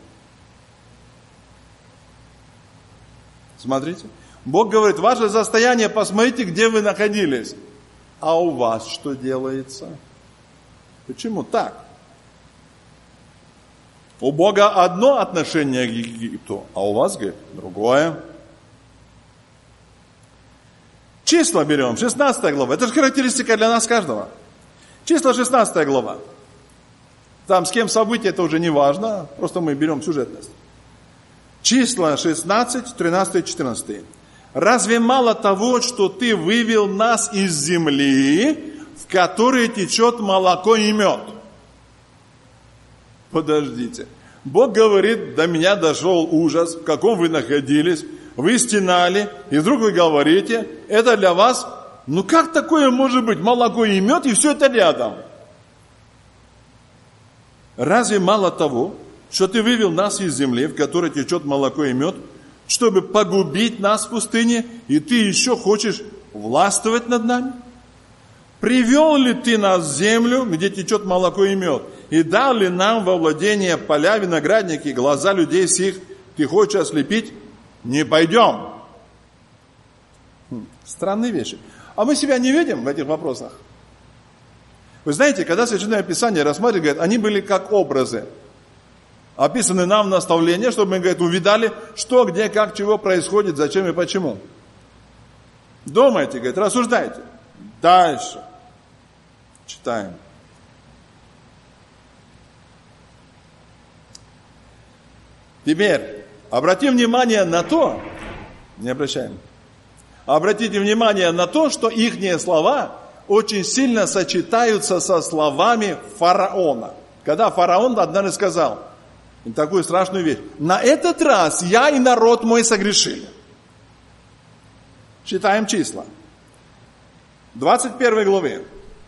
Смотрите. Бог говорит, ваше состояние, посмотрите, где вы находились. А у вас что делается? Почему так? У Бога одно отношение к Египту, а у вас, говорит, другое. Числа берем, 16 глава. Это же характеристика для нас каждого. Числа 16 глава. Там с кем события, это уже не важно, просто мы берем сюжетность. Числа 16, 13, 14. «Разве мало того, что ты вывел нас из земли, в которой течет молоко и мед?» Подождите. Бог говорит, до меня дошел ужас, в каком вы находились, вы стенали, и вдруг вы говорите, это для вас, ну как такое может быть, молоко и мед, и все это рядом? Разве мало того, что ты вывел нас из земли, в которой течет молоко и мед, чтобы погубить нас в пустыне, и ты еще хочешь властвовать над нами? Привел ли ты нас в землю, где течет молоко и мед, и дал ли нам во владение поля, виноградники, глаза людей сих, ты хочешь ослепить? Не пойдем. Странные вещи. А мы себя не видим в этих вопросах? Вы знаете, когда Священное Писание рассматривает, говорят, они были как образы, описаны нам в наставлении, чтобы мы, говорит, увидали, что, где, как, чего происходит, зачем и почему. Думайте, говорит, рассуждайте. Дальше. Читаем. Теперь, обратим внимание на то, не обращаем, обратите внимание на то, что ихние слова очень сильно сочетаются со словами фараона. Когда фараон однажды сказал такую страшную вещь: на этот раз я и народ мой согрешили. Читаем числа. 21 главе.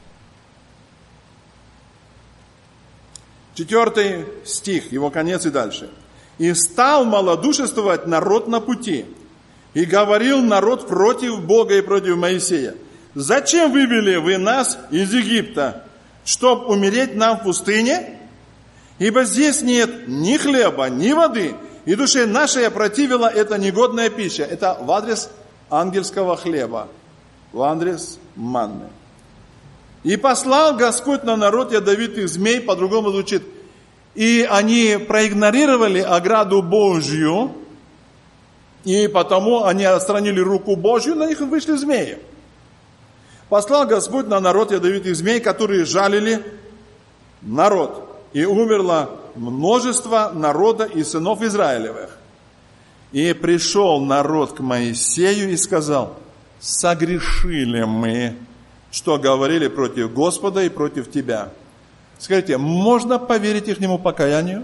4 стих, его конец и дальше. «И стал малодушествовать народ на пути, и говорил народ против Бога и против Моисея: зачем вывели вы нас из Египта, чтоб умереть нам в пустыне? Ибо здесь нет ни хлеба, ни воды, и душе нашей опротивила эта негодная пища». Это в адрес ангельского хлеба, в адрес манны. «И послал Господь на народ ядовитых змей», по-другому звучит, и они проигнорировали ограду Божью, и потому они отстранили руку Божью, на них вышли змеи. «Послал Господь на народ ядовитых змей, которые жалили народ, и умерло множество народа и сынов Израилевых. И пришел народ к Моисею и сказал: согрешили мы, что говорили против Господа и против тебя». Скажите, можно поверить ихнему покаянию?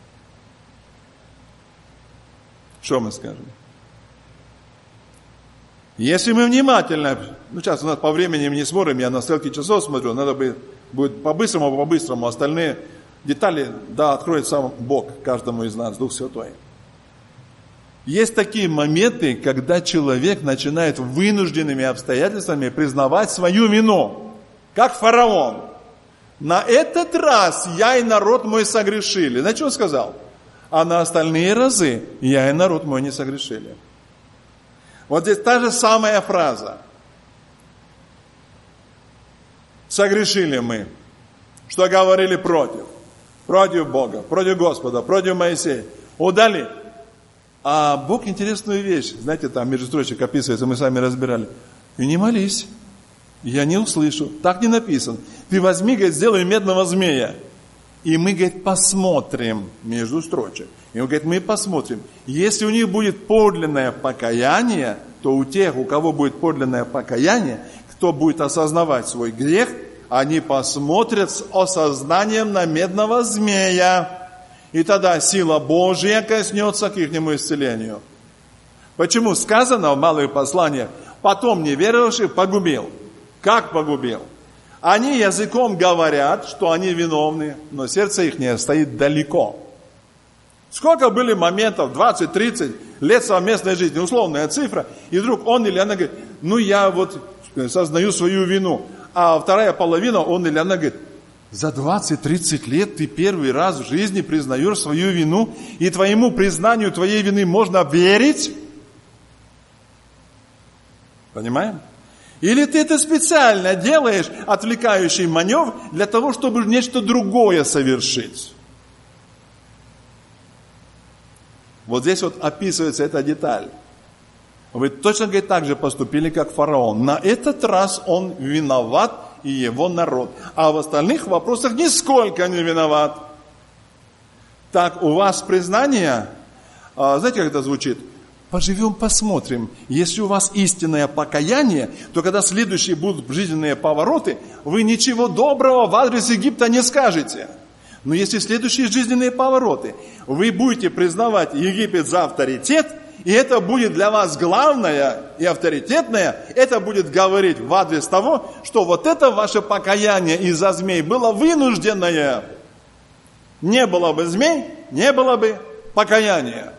Что мы скажем? Если мы внимательно, сейчас у нас по времени мы не смотрим, я на стрелки часов смотрю, надо будет по-быстрому, остальные детали, да, откроет сам Бог каждому из нас, Дух Святой. Есть такие моменты, когда человек начинает вынужденными обстоятельствами признавать свою вину, как фараон. На этот раз я и народ мой согрешили. Знаете, что он сказал? А на остальные разы я и народ мой не согрешили. Вот здесь та же самая фраза. Согрешили мы, что говорили против Бога, против Господа, против Моисея. Удали. А Бог интересную вещь, знаете, там между строчек описывается, мы сами разбирали. И не молись, я не услышу. Так не написано. Ты возьми, говорит, сделай медного змея. И мы, говорит, посмотрим между строчек. И он говорит, мы посмотрим. Если у них будет подлинное покаяние, то у тех, у кого будет подлинное покаяние, кто будет осознавать свой грех, они посмотрят с осознанием на медного змея. И тогда сила Божья коснется к ихнему исцелению. Почему сказано в малых посланиях: потом неверующих погубил? Как погубил? Они языком говорят, что они виновны, но сердце их не стоит далеко. Сколько были моментов, 20-30 лет совместной жизни, условная цифра, и вдруг он или она говорит: ну я вот сознаю свою вину. А вторая половина, он или она говорит: за 20-30 лет ты первый раз в жизни признаешь свою вину, и твоему признанию твоей вины можно верить? Понимаем? Или ты это специально делаешь, отвлекающий маневр, для того, чтобы нечто другое совершить? Вот здесь вот описывается эта деталь. Вы точно, говорит, так же поступили, как фараон. На этот раз он виноват и его народ. А в остальных вопросах нисколько не виноват. Так, у вас признание, знаете, как это звучит? Поживем, посмотрим. Если у вас истинное покаяние, то когда следующие будут жизненные повороты, вы ничего доброго в адрес Египта не скажете. Но если следующие жизненные повороты, вы будете признавать Египет за авторитет, и это будет для вас главное и авторитетное, это будет говорить в адрес того, что вот это ваше покаяние из-за змей было вынужденное. Не было бы змей, не было бы покаяния.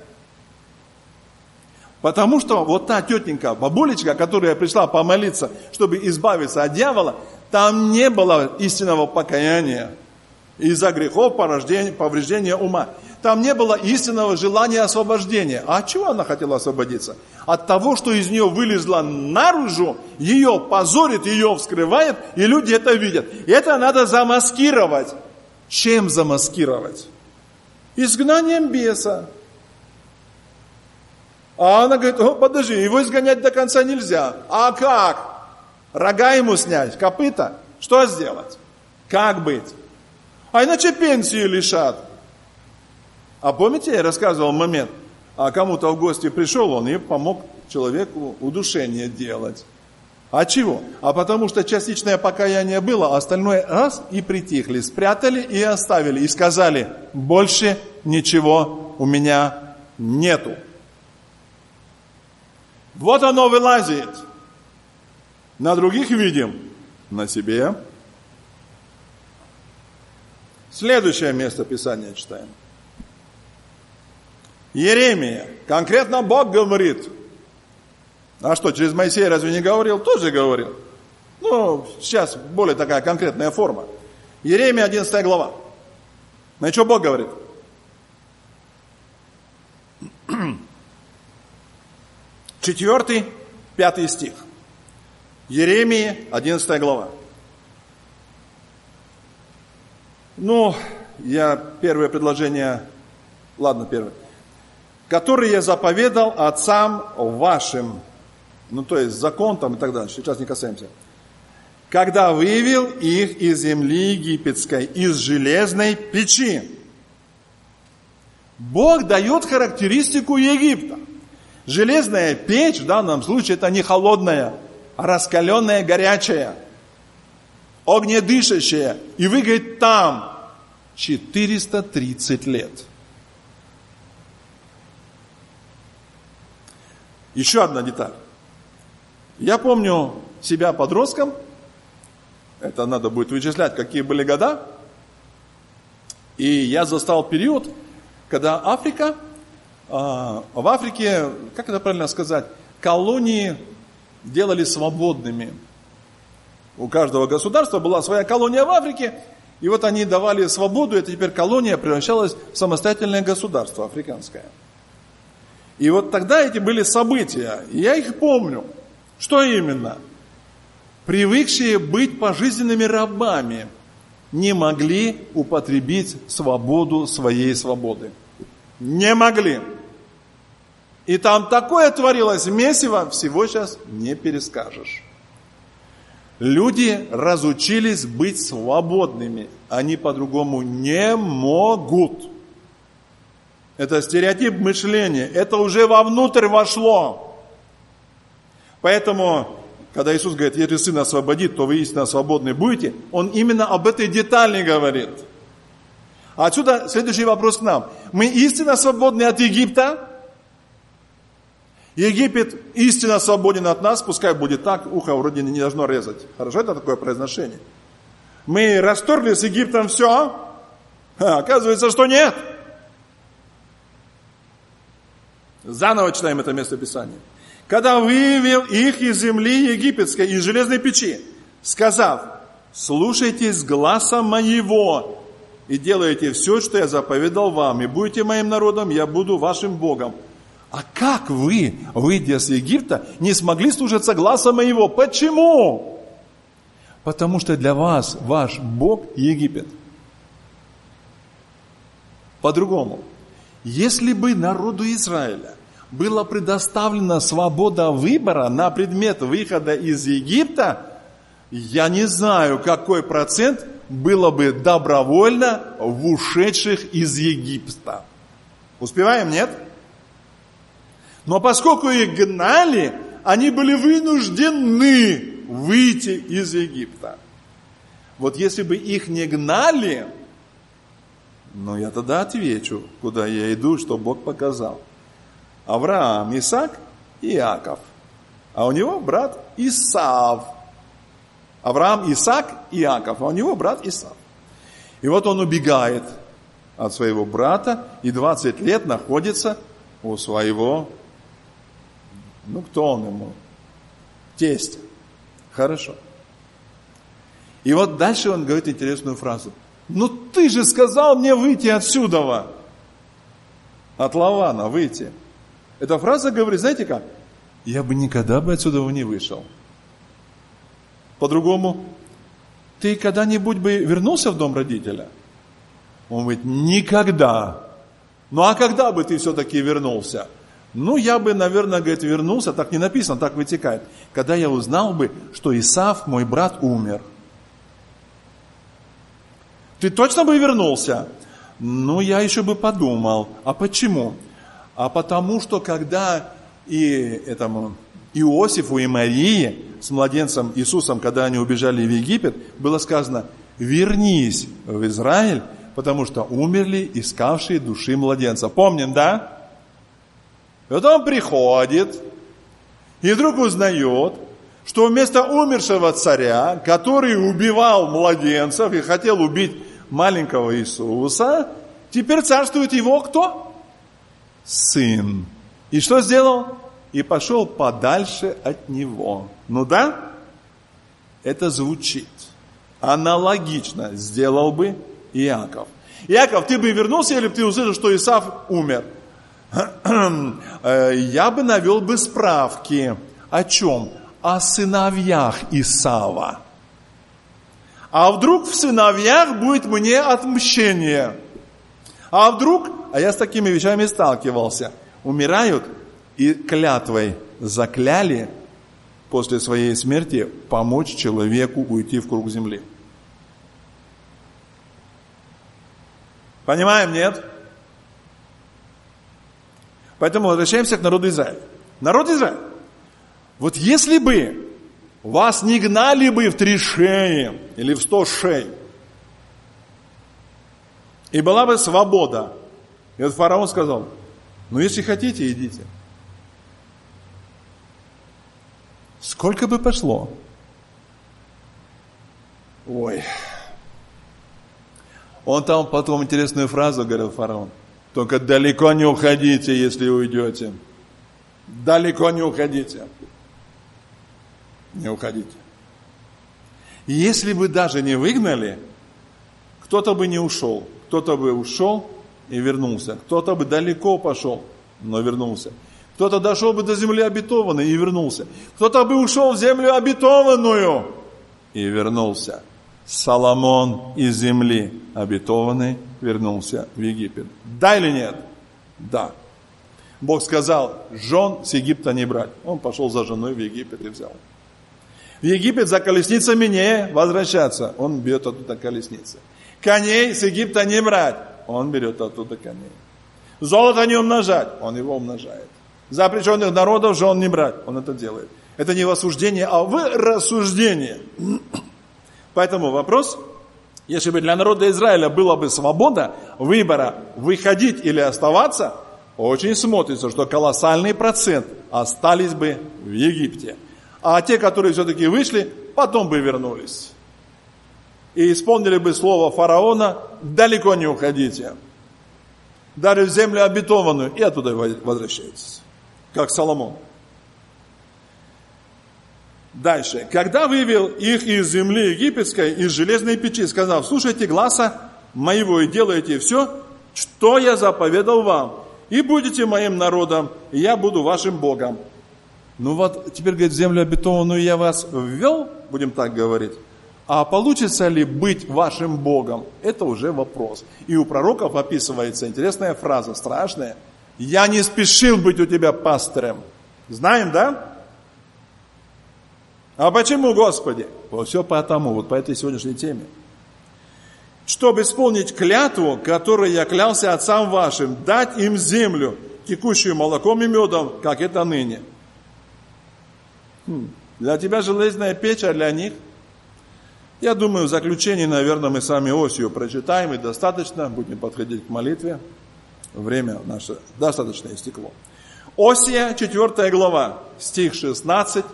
Потому что вот та тетенька, бабулечка, которая пришла помолиться, чтобы избавиться от дьявола, там не было истинного покаяния из-за грехов, повреждения ума. Там не было истинного желания освобождения. А от чего она хотела освободиться? От того, что из нее вылезло наружу, ее позорит, ее вскрывает, и люди это видят. И это надо замаскировать. Чем замаскировать? Изгнанием беса. А она говорит, подожди, его изгонять до конца нельзя. А как? Рога ему снять, копыта? Что сделать? Как быть? А иначе пенсию лишат. А помните, я рассказывал момент, кому-то в гости пришел он и помог человеку удушение делать. А чего? А потому что частичное покаяние было, а остальное раз и притихли, спрятали и оставили, и сказали, больше ничего у меня нету. Вот оно вылазит. На других видим, на себе. Следующее место Писания читаем. Иеремия. Конкретно Бог говорит. А что, через Моисея разве не говорил? Тоже говорил. Ну, сейчас более такая конкретная форма. Иеремия, 11 глава. Ну и что Бог говорит? 4, 5 стих. Иеремия, 11 глава. Ну, я первое предложение, первое. Который я заповедал отцам вашим. Ну, то есть закон там и так далее. Сейчас не касаемся. Когда вывел их из земли египетской, из железной печи. Бог дает характеристику Египта. Железная печь в данном случае это не холодная, а раскаленная, горячая, огнедышащая. И вы, говорит, там 430 лет. Еще одна деталь. Я помню себя подростком, это надо будет вычислять, какие были года, и я застал период, когда Африка, в Африке, как это правильно сказать, колонии делали свободными. У каждого государства была своя колония в Африке, и вот они давали свободу, и теперь колония превращалась в самостоятельное государство африканское. И вот тогда эти были события, и я их помню. Что именно? Привыкшие быть пожизненными рабами не могли употребить свободу своей свободы. Не могли. И там такое творилось месиво, всего сейчас не перескажешь. Люди разучились быть свободными. Они по-другому не могут. Это стереотип мышления. Это уже вовнутрь вошло. Поэтому, когда Иисус говорит, если Сын освободит, то вы истинно свободны будете, Он именно об этой детали говорит. А отсюда следующий вопрос к нам. Мы истинно свободны от Египта? Египет истинно свободен от нас, пускай будет так, ухо вроде не должно резать. Хорошо, это такое произношение. Мы расторгли с Египтом все, оказывается, что нет. Заново читаем это место Писания. Когда вывел их из земли египетской, из железной печи, сказав, слушайтесь гласа моего и делайте все, что я заповедал вам, и будете моим народом, я буду вашим Богом. А как вы, выйдя с Египта, не смогли слушаться гласа моего? Почему? Потому что для вас ваш Бог Египет. По-другому. Если бы народу Израиля была предоставлена свобода выбора на предмет выхода из Египта, я не знаю, какой процент было бы добровольно в ушедших из Египта. Успеваем, нет? Но поскольку их гнали, они были вынуждены выйти из Египта. Вот если бы их не гнали, я тогда отвечу, куда я иду, что Бог показал. Авраам, Исаак и Иаков. А у него брат Исав. Авраам, Исаак и Иаков. А у него брат Исав. И вот он убегает от своего брата и 20 лет находится у своего, кто он ему? Тесть. Хорошо. И вот дальше он говорит интересную фразу. Ты же сказал мне выйти отсюда. От Лавана выйти. Эта фраза говорит, знаете как? Я бы никогда отсюда не вышел. По-другому, ты когда-нибудь бы вернулся в дом родителя? Он говорит, никогда. А когда бы ты все-таки вернулся? Я бы, наверное, вернулся, так не написано, так вытекает. Когда я узнал бы, что Исав, мой брат, умер. Ты точно бы вернулся? Я еще бы подумал. А почему? А потому что когда Иосифу и Марии с младенцем Иисусом, когда они убежали в Египет, было сказано, вернись в Израиль, потому что умерли искавшие души младенца. Помним, да? И вот он приходит и вдруг узнает, что вместо умершего царя, который убивал младенцев и хотел убить маленького Иисуса, теперь царствует его кто? Сын. И что сделал? И пошел подальше от него. Да? Это звучит. Аналогично сделал бы Иаков. Иаков, ты бы вернулся, или ты услышал, что Исав умер? Я бы навел бы справки. О чем? О сыновьях Исава. А вдруг в сыновьях будет мне отмщение? А вдруг, я с такими вещами сталкивался, умирают и клятвой закляли после своей смерти помочь человеку уйти в круг земли. Понимаем, нет? Поэтому возвращаемся к народу Израиля. Народ Израиля, вот если бы вас не гнали бы в 3 шеи или в 100 шей, и была бы свобода, и вот фараон сказал, если хотите, идите. Сколько бы пошло? Он там потом интересную фразу говорил, фараон. Только далеко не уходите, если уйдете. Далеко не уходите. Не уходите. Если бы даже не выгнали, кто-то бы не ушел. Кто-то бы ушел и вернулся. Кто-то бы далеко пошел, но вернулся. Кто-то дошел бы до земли обетованной и вернулся. Кто-то бы ушел в землю обетованную и вернулся. Соломон из земли обетованной вернулся в Египет. Да или нет? Да. Бог сказал, жен с Египта не брать. Он пошел за женой в Египет и взял. В Египет за колесницами не возвращаться. Он берет оттуда колесницы. Коней с Египта не брать. Он берет оттуда коней. Золото не умножать. Он его умножает. Запрещенных народов жен не брать. Он это делает. Это не в осуждение, а в рассуждение. Поэтому вопрос, если бы для народа Израиля была бы свобода выбора, выходить или оставаться, очень смотрится, что колоссальный процент остались бы в Египте. А те, которые все-таки вышли, потом бы вернулись. И исполнили бы слово фараона, далеко не уходите. Даже в землю обетованную, и оттуда возвращайтесь. Как Соломон. Дальше. Когда вывел их из земли египетской, из железной печи, сказав, слушайте гласа моего и делайте все, что я заповедал вам, и будете моим народом, и я буду вашим Богом. Теперь, говорит, в землю обетованную я вас ввел, будем так говорить, а получится ли быть вашим Богом, это уже вопрос. И у пророков описывается интересная фраза, страшная, Я не спешил быть у тебя пастырем. Знаем, да? А почему, Господи? Вот все потому, вот по этой сегодняшней теме. Чтобы исполнить клятву, которой я клялся отцам вашим, дать им землю, текущую молоком и медом, как это ныне. Для тебя железная печь, а для них? Я думаю, в заключении, наверное, мы сами осью прочитаем, и достаточно, будем подходить к молитве. Время наше достаточно истекло. Осия, 4 глава, стих 16-17.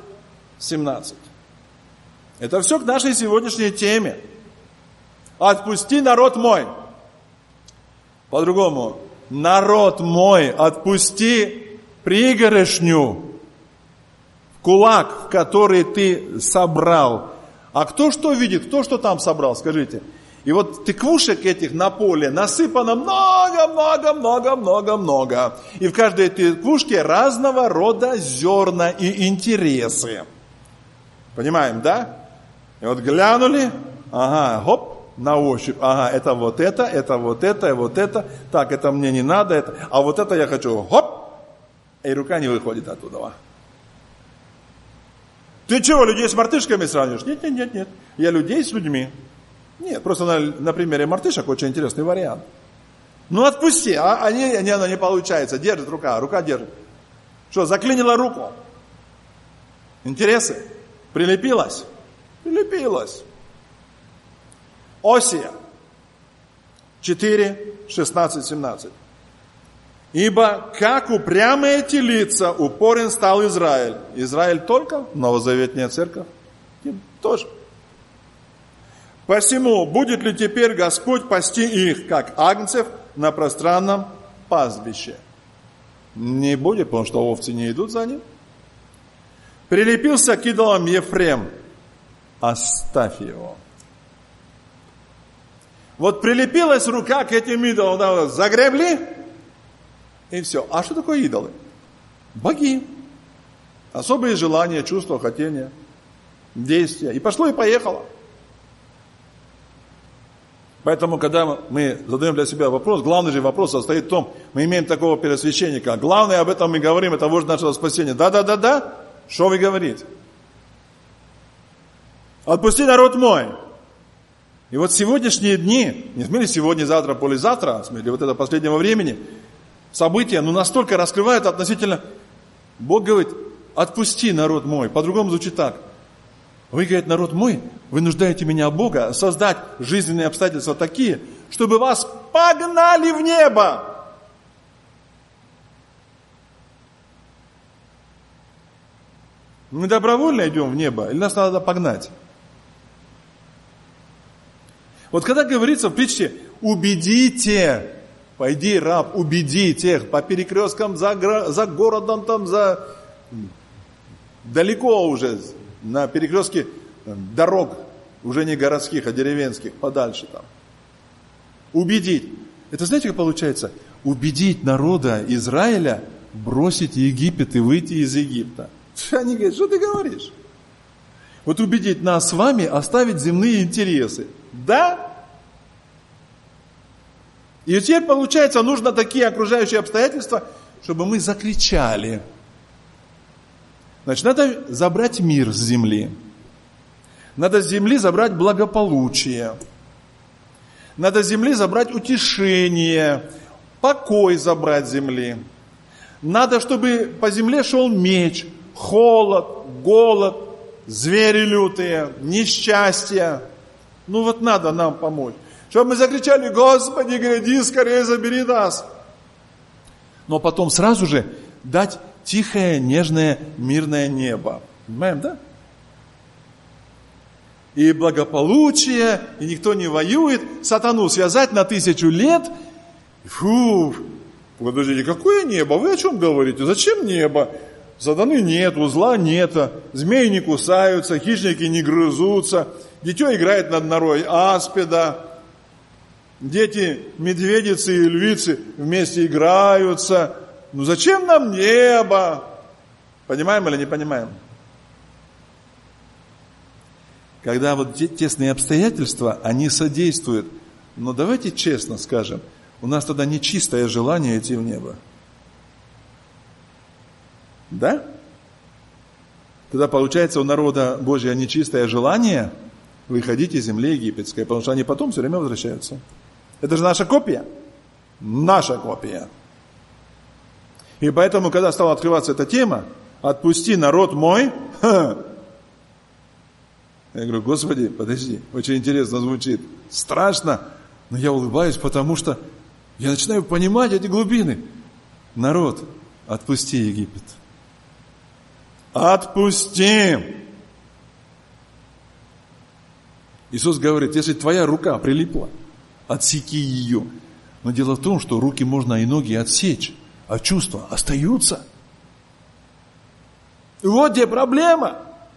Это все к нашей сегодняшней теме. Отпусти народ мой. По-другому. Народ мой, отпусти пригорошню, кулак, в который ты собрал. А кто что видит, кто что там собрал, скажите. И вот тыквушек этих на поле насыпано много. И в каждой тыквушке разного рода зерна и интересы. Понимаем, да? И вот глянули, ага, хоп, на ощупь, ага, это вот это. Так, это мне не надо, это, а вот это я хочу, хоп, и рука не выходит оттуда. Ты чего, людей с мартышками сравниваешь? Нет. Я людей с людьми. Нет, просто на примере мартышек очень интересный вариант. Ну отпусти, оно не получается. Держит рука держит. Что, заклинила руку? Интересы? Прилепилась? Прилепилась. Осия 4, 16, 17. Ибо как упрямые телица упорен стал Израиль. Израиль только, новозаветная церковь тоже. Посему будет ли теперь Господь пасти их, как агнцев, на пространном пастбище? Не будет, потому что овцы не идут за ним. Прилепился к идолам Ефрем. Оставь его. Вот прилепилась рука к этим идолам, загребли, и все. А что такое идолы? Боги. Особые желания, чувства, хотения, действия. И пошло, и поехало. Поэтому, когда мы задаем для себя вопрос, главный же вопрос состоит в том, мы имеем такого первосвященника. Главное, об этом мы говорим, это вождь нашего спасения. Да. Что вы говорите? Отпусти народ мой. И вот сегодняшние дни, не в смысле сегодня, завтра, послезавтра, в смысле вот это последнего времени, события, настолько раскрывают относительно... Бог говорит, отпусти народ мой. По-другому звучит так. Вы, говорит, народ мой, вы нуждаете меня, Бога, создать жизненные обстоятельства такие, чтобы вас погнали в небо. Мы добровольно идем в небо, или нас надо погнать? Вот когда говорится в притче, убедите, пойди, раб, убеди тех по перекресткам за городом, там далеко уже, на перекрестке дорог, уже не городских, а деревенских, подальше там. Убедить. Это знаете, как получается? Убедить народа Израиля бросить Египет и выйти из Египта. Они говорят, что ты говоришь? Вот убедить нас с вами оставить земные интересы. Да? И теперь, получается, нужно такие окружающие обстоятельства, чтобы мы закричали. Значит, надо забрать мир с земли. Надо с земли забрать благополучие. Надо с земли забрать утешение, покой забрать с земли. Надо, чтобы по земле шел меч, холод, голод, звери лютые, несчастье. Вот надо нам помочь. Чтобы мы закричали, Господи, гряди, скорее забери нас. Но потом сразу же дать тихое, нежное, мирное небо. Понимаем, да? И благополучие, и никто не воюет. Сатану связать на 1000 лет. Фу, подождите, какое небо? Вы о чем говорите? Зачем небо? Сатаны нету, зла нету, змеи не кусаются, хищники не грызутся, дитё играет над норой аспида, дети, медведицы и львицы вместе играются. Зачем нам небо? Понимаем или не понимаем? Когда вот тесные обстоятельства, они содействуют. Но давайте честно скажем, у нас тогда нечистое желание идти в небо. Да? Тогда получается у народа Божьего нечистое желание выходить из земли египетской, потому что они потом все время возвращаются. Это же наша копия. Наша копия. И поэтому, когда стала открываться эта тема, «Отпусти народ мой», я говорю, Господи, подожди, очень интересно звучит, страшно, но я улыбаюсь, потому что я начинаю понимать эти глубины. Народ, отпусти Египет. Отпусти. Иисус говорит, если твоя рука прилипла, отсеки ее. Но дело в том, что руки можно и ноги отсечь, а чувства остаются. И вот где проблема.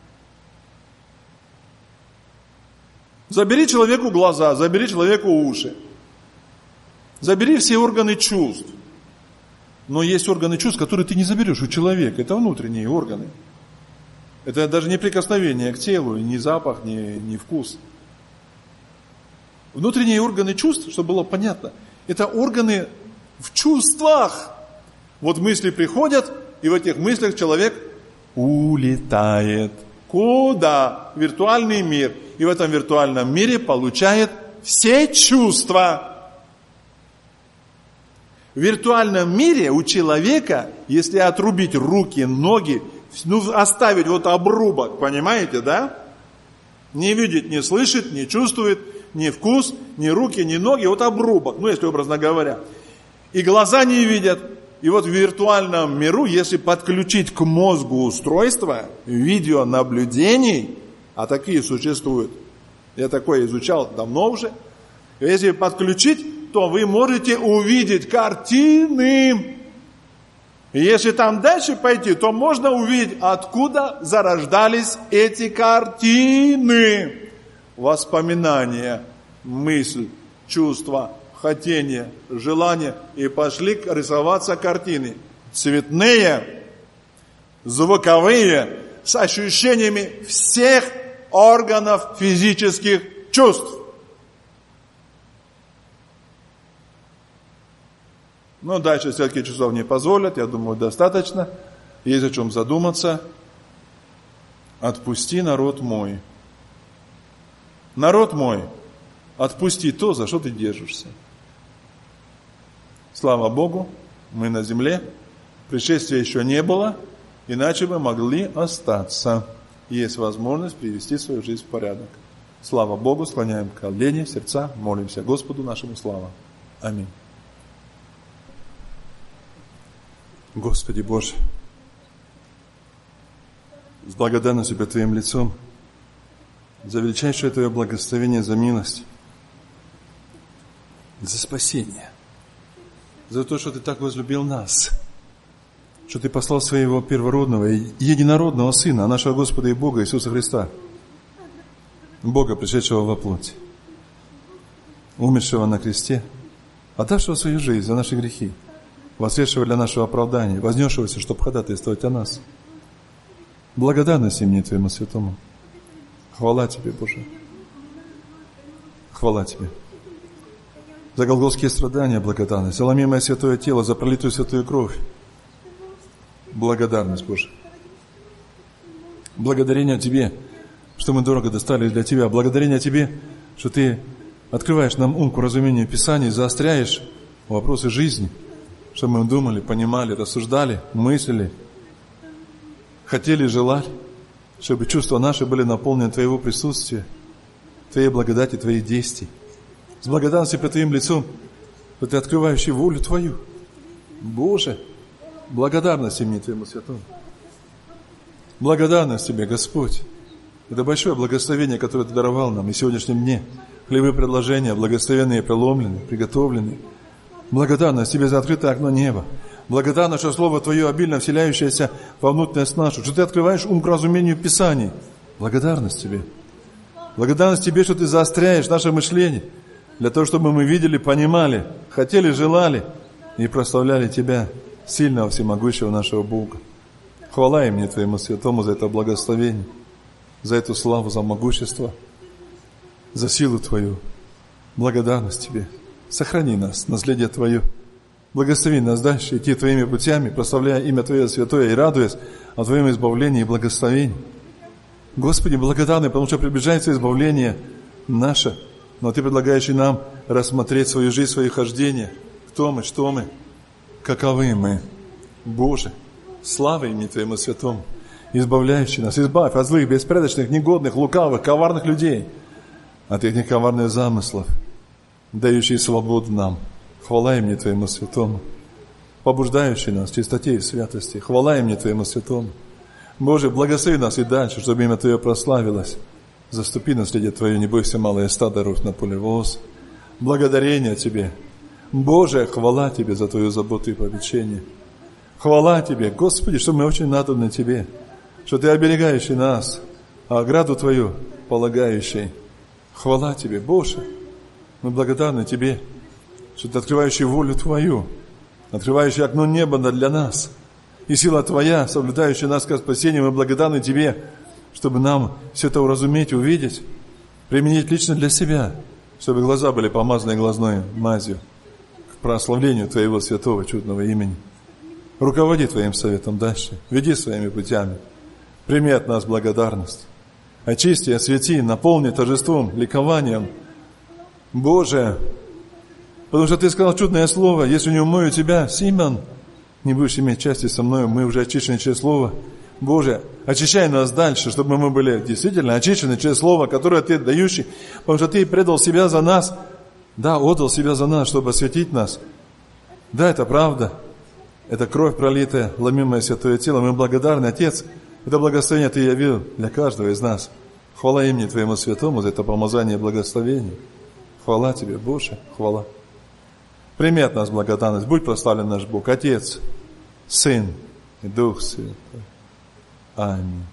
Забери человеку глаза, забери человеку уши. Забери все органы чувств. Но есть органы чувств, которые ты не заберешь у человека. Это внутренние органы. Это даже не прикосновение к телу, ни запах, ни вкус. Внутренние органы чувств, чтобы было понятно, это органы в чувствах. Вот мысли приходят, и в этих мыслях человек улетает. Куда? В виртуальный мир. И в этом виртуальном мире получает все чувства. В виртуальном мире у человека, если отрубить руки, ноги, оставить вот обрубок, понимаете, да? Не видит, не слышит, не чувствует, ни вкус, ни руки, ни ноги, вот обрубок, если образно говоря. И глаза не видят. И вот в виртуальном миру, если подключить к мозгу устройство видеонаблюдений, а такие существуют, я такое изучал давно уже, если подключить, то вы можете увидеть картины. И если там дальше пойти, то можно увидеть, откуда зарождались эти картины. Воспоминания, мысль, чувства, хотение, желание. И пошли рисоваться картины. Цветные, звуковые, с ощущениями всех органов физических чувств. Но дальше все-таки часов не позволят, я думаю, достаточно. Есть о чем задуматься. Отпусти народ мой. Народ мой, отпусти то, за что ты держишься. Слава Богу, мы на земле, пришествия еще не было, иначе бы могли остаться. Есть возможность привести свою жизнь в порядок. Слава Богу, склоняем колени, сердца, молимся Господу нашему слава. Аминь. Господи Боже, с благодарностью перед Твоим лицом, за величайшее Твое благословение, за милость, за спасение, за то, что Ты так возлюбил нас, что Ты послал Своего первородного и единородного Сына, нашего Господа и Бога Иисуса Христа, Бога, пришедшего во плоть, умершего на кресте, отдавшего свою жизнь за наши грехи, воскресшего для нашего оправдания, вознесшегося, чтобы ходатайствовать о нас. Благодарность имени Твоему Святому. Хвала Тебе, Боже. Хвала Тебе. За голгофские страдания благодарность, за ломимое святое тело, за пролитую святую кровь. Благодарность, Боже. Благодарение Тебе, что мы дорого достали для Тебя. Благодарение Тебе, что Ты открываешь нам ум к разумению Писаний, заостряешь вопросы жизни, чтобы мы думали, понимали, рассуждали, мыслили, хотели, желали, чтобы чувства наши были наполнены Твоего присутствия, Твоей благодати, Твоих действий. С благодарностью перед Твоим лицом, что Ты открывающий волю Твою. Боже, благодарность имени Твоему Святому. Благодарность Тебе, Господь. Это большое благословение, которое Ты даровал нам и в сегодняшнем дне. Хлебы предложения, благословенные, преломленные, приготовленные. Благодарность Тебе за открытое окно неба. Благодарность, что Слово Твое обильно вселяющееся во внутренность нашу, что Ты открываешь ум к разумению Писаний. Благодарность Тебе. Благодарность Тебе, что Ты заостряешь наше мышление, для того, чтобы мы видели, понимали, хотели, желали и прославляли Тебя, сильного, всемогущего нашего Бога. Хвала имени Твоему Святому за это благословение, за эту славу, за могущество, за силу Твою. Благодарность Тебе. Сохрани нас, наследие Твое, Благослови нас дальше идти Твоими путями, прославляя имя Твое святое и радуясь о Твоем избавлении и благословении. Господи, благодарны, потому что приближается избавление наше, но Ты предлагаешь и нам рассмотреть свою жизнь, свои хождения. Кто мы, что мы, каковы мы. Боже, слава имени Твоему святому, избавляющий нас, избавь от злых, беспорядочных, негодных, лукавых, коварных людей, от их коварных замыслов, дающий свободу нам. Хвала имени Твоему святому, побуждающий нас в чистоте и в святости. Хвала имени Твоему святому. Боже, благослови нас и дальше, чтобы имя Твое прославилось. Заступи наследие Твое, не бойся, малое стадо рук на поле воз. Благодарение Тебе. Боже, хвала Тебе за Твою заботу и попечение. Хвала Тебе, Господи, что мы очень надобны Тебе, что Ты оберегающий нас, а ограду Твою полагающий. Хвала Тебе, Боже, мы благодарны Тебе, что Ты открывающий волю Твою, открывающий окно неба для нас, и сила Твоя, соблюдающая нас к спасению, мы благодарны Тебе, чтобы нам все это уразуметь, увидеть, применить лично для себя, чтобы глаза были помазаны глазной мазью к прославлению Твоего святого чудного имени. Руководи Твоим советом дальше, веди своими путями, прими от нас благодарность, очисти, освети, наполни торжеством, ликованием. Боже, потому что Ты сказал чудное слово: если не умою тебя, Симон, не будешь иметь части со мною. Мы уже очищены через слово. Боже, очищай нас дальше, чтобы мы были действительно очищены через слово, которое Ты дающий, потому что Ты предал себя за нас. Да, отдал себя за нас, чтобы осветить нас. Да, это правда. Это кровь пролитая, ломимое святое тело. Мы благодарны, Отец. Это благословение Ты явил для каждого из нас. Хвала имени Твоему святому за это помазание и благословение. Хвала Тебе, Боже, хвала. Прими от нас благодарность. Будь прославлен наш Бог, Отец, Сын и Дух Святой. Аминь.